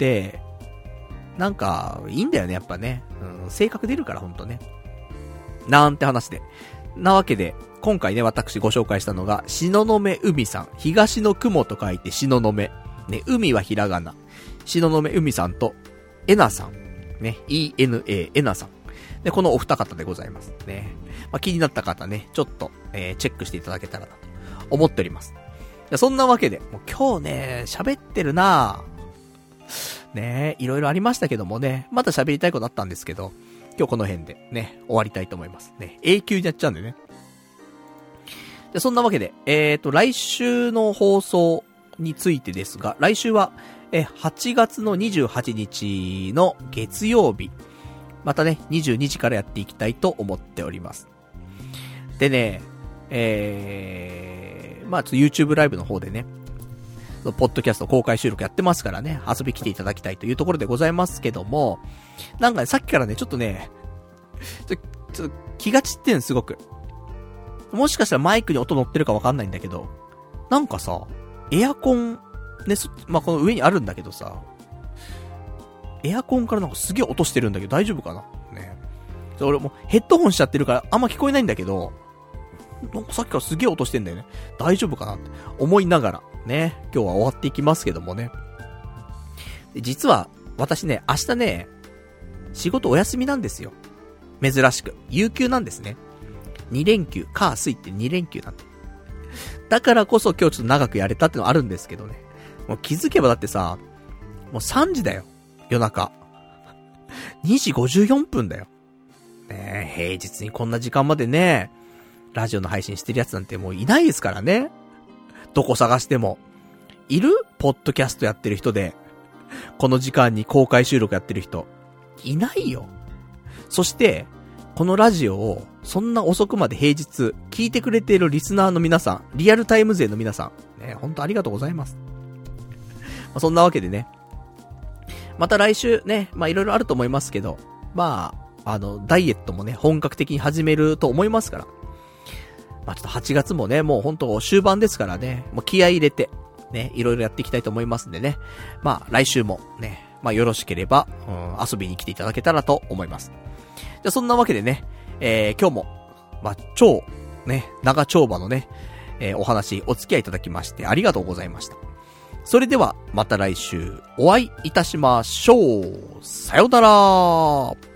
[SPEAKER 1] なんか、いいんだよね、やっぱね。性格出るから、ほんとね。なんて話で。なわけで、今回ね、私ご紹介したのが、東雲海さん。東の雲と書いて、東雲。ね、海はひらがな。東雲海さんと、エナさん。ね、ENA、エナさん。で、このお二方でございます。ね。まあ、気になった方ね、ちょっと、チェックしていただけたらなと思っております。そんなわけで、もう今日ね、喋ってるなぁ。ね、いろいろありましたけどもね、また喋りたいことあったんですけど、今日この辺でね、終わりたいと思います。ね、永久にやっちゃうんでね。で、そんなわけで、来週の放送についてですが、来週は、 8月の28日の月曜日、またね、22時からやっていきたいと思っております。でね、まあ、ちょっと YouTube ライブの方でね、ポッドキャスト公開収録やってますからね、遊び来ていただきたいというところでございますけども、なんかね、さっきからね、ちょっとね、ちょっと気が散ってんすごく。もしかしたらマイクに音乗ってるかわかんないんだけど、なんかさ、エアコン、ね、まあ、この上にあるんだけどさ、エアコンからなんかすげえ音してるんだけど大丈夫かなね。俺もうヘッドホンしちゃってるからあんま聞こえないんだけど、なんかさっきからすげえ音してんだよね。大丈夫かなって思いながらね、今日は終わっていきますけどもね。で実は私ね、明日ね、仕事お休みなんですよ。珍しく有給なんですね。2連休、火水って2連休なんで。だからこそ今日ちょっと長くやれたってのあるんですけどね。もう気づけばだってさ、もう3時だよ。夜中。2時54分だよ。ねえ、平日にこんな時間までね、ラジオの配信してるやつなんてもういないですからね。どこ探しても。いる？ポッドキャストやってる人で、この時間に公開収録やってる人。いないよ。そして、このラジオをそんな遅くまで平日聞いてくれているリスナーの皆さん、リアルタイム勢の皆さん、ね、本当ありがとうございます。そんなわけでね、また来週ね、まあいろいろあると思いますけど、まあダイエットもね本格的に始めると思いますから、まあちょっと8月もねもう本当終盤ですからね、もう気合い入れてねいろいろやっていきたいと思いますんでね、まあ来週もね、まあよろしければ、遊びに来ていただけたらと思います。じゃあそんなわけでね、今日もまあ超ね長丁場のね、お話お付き合いいただきましてありがとうございました。それではまた来週お会いいたしましょう。さようなら。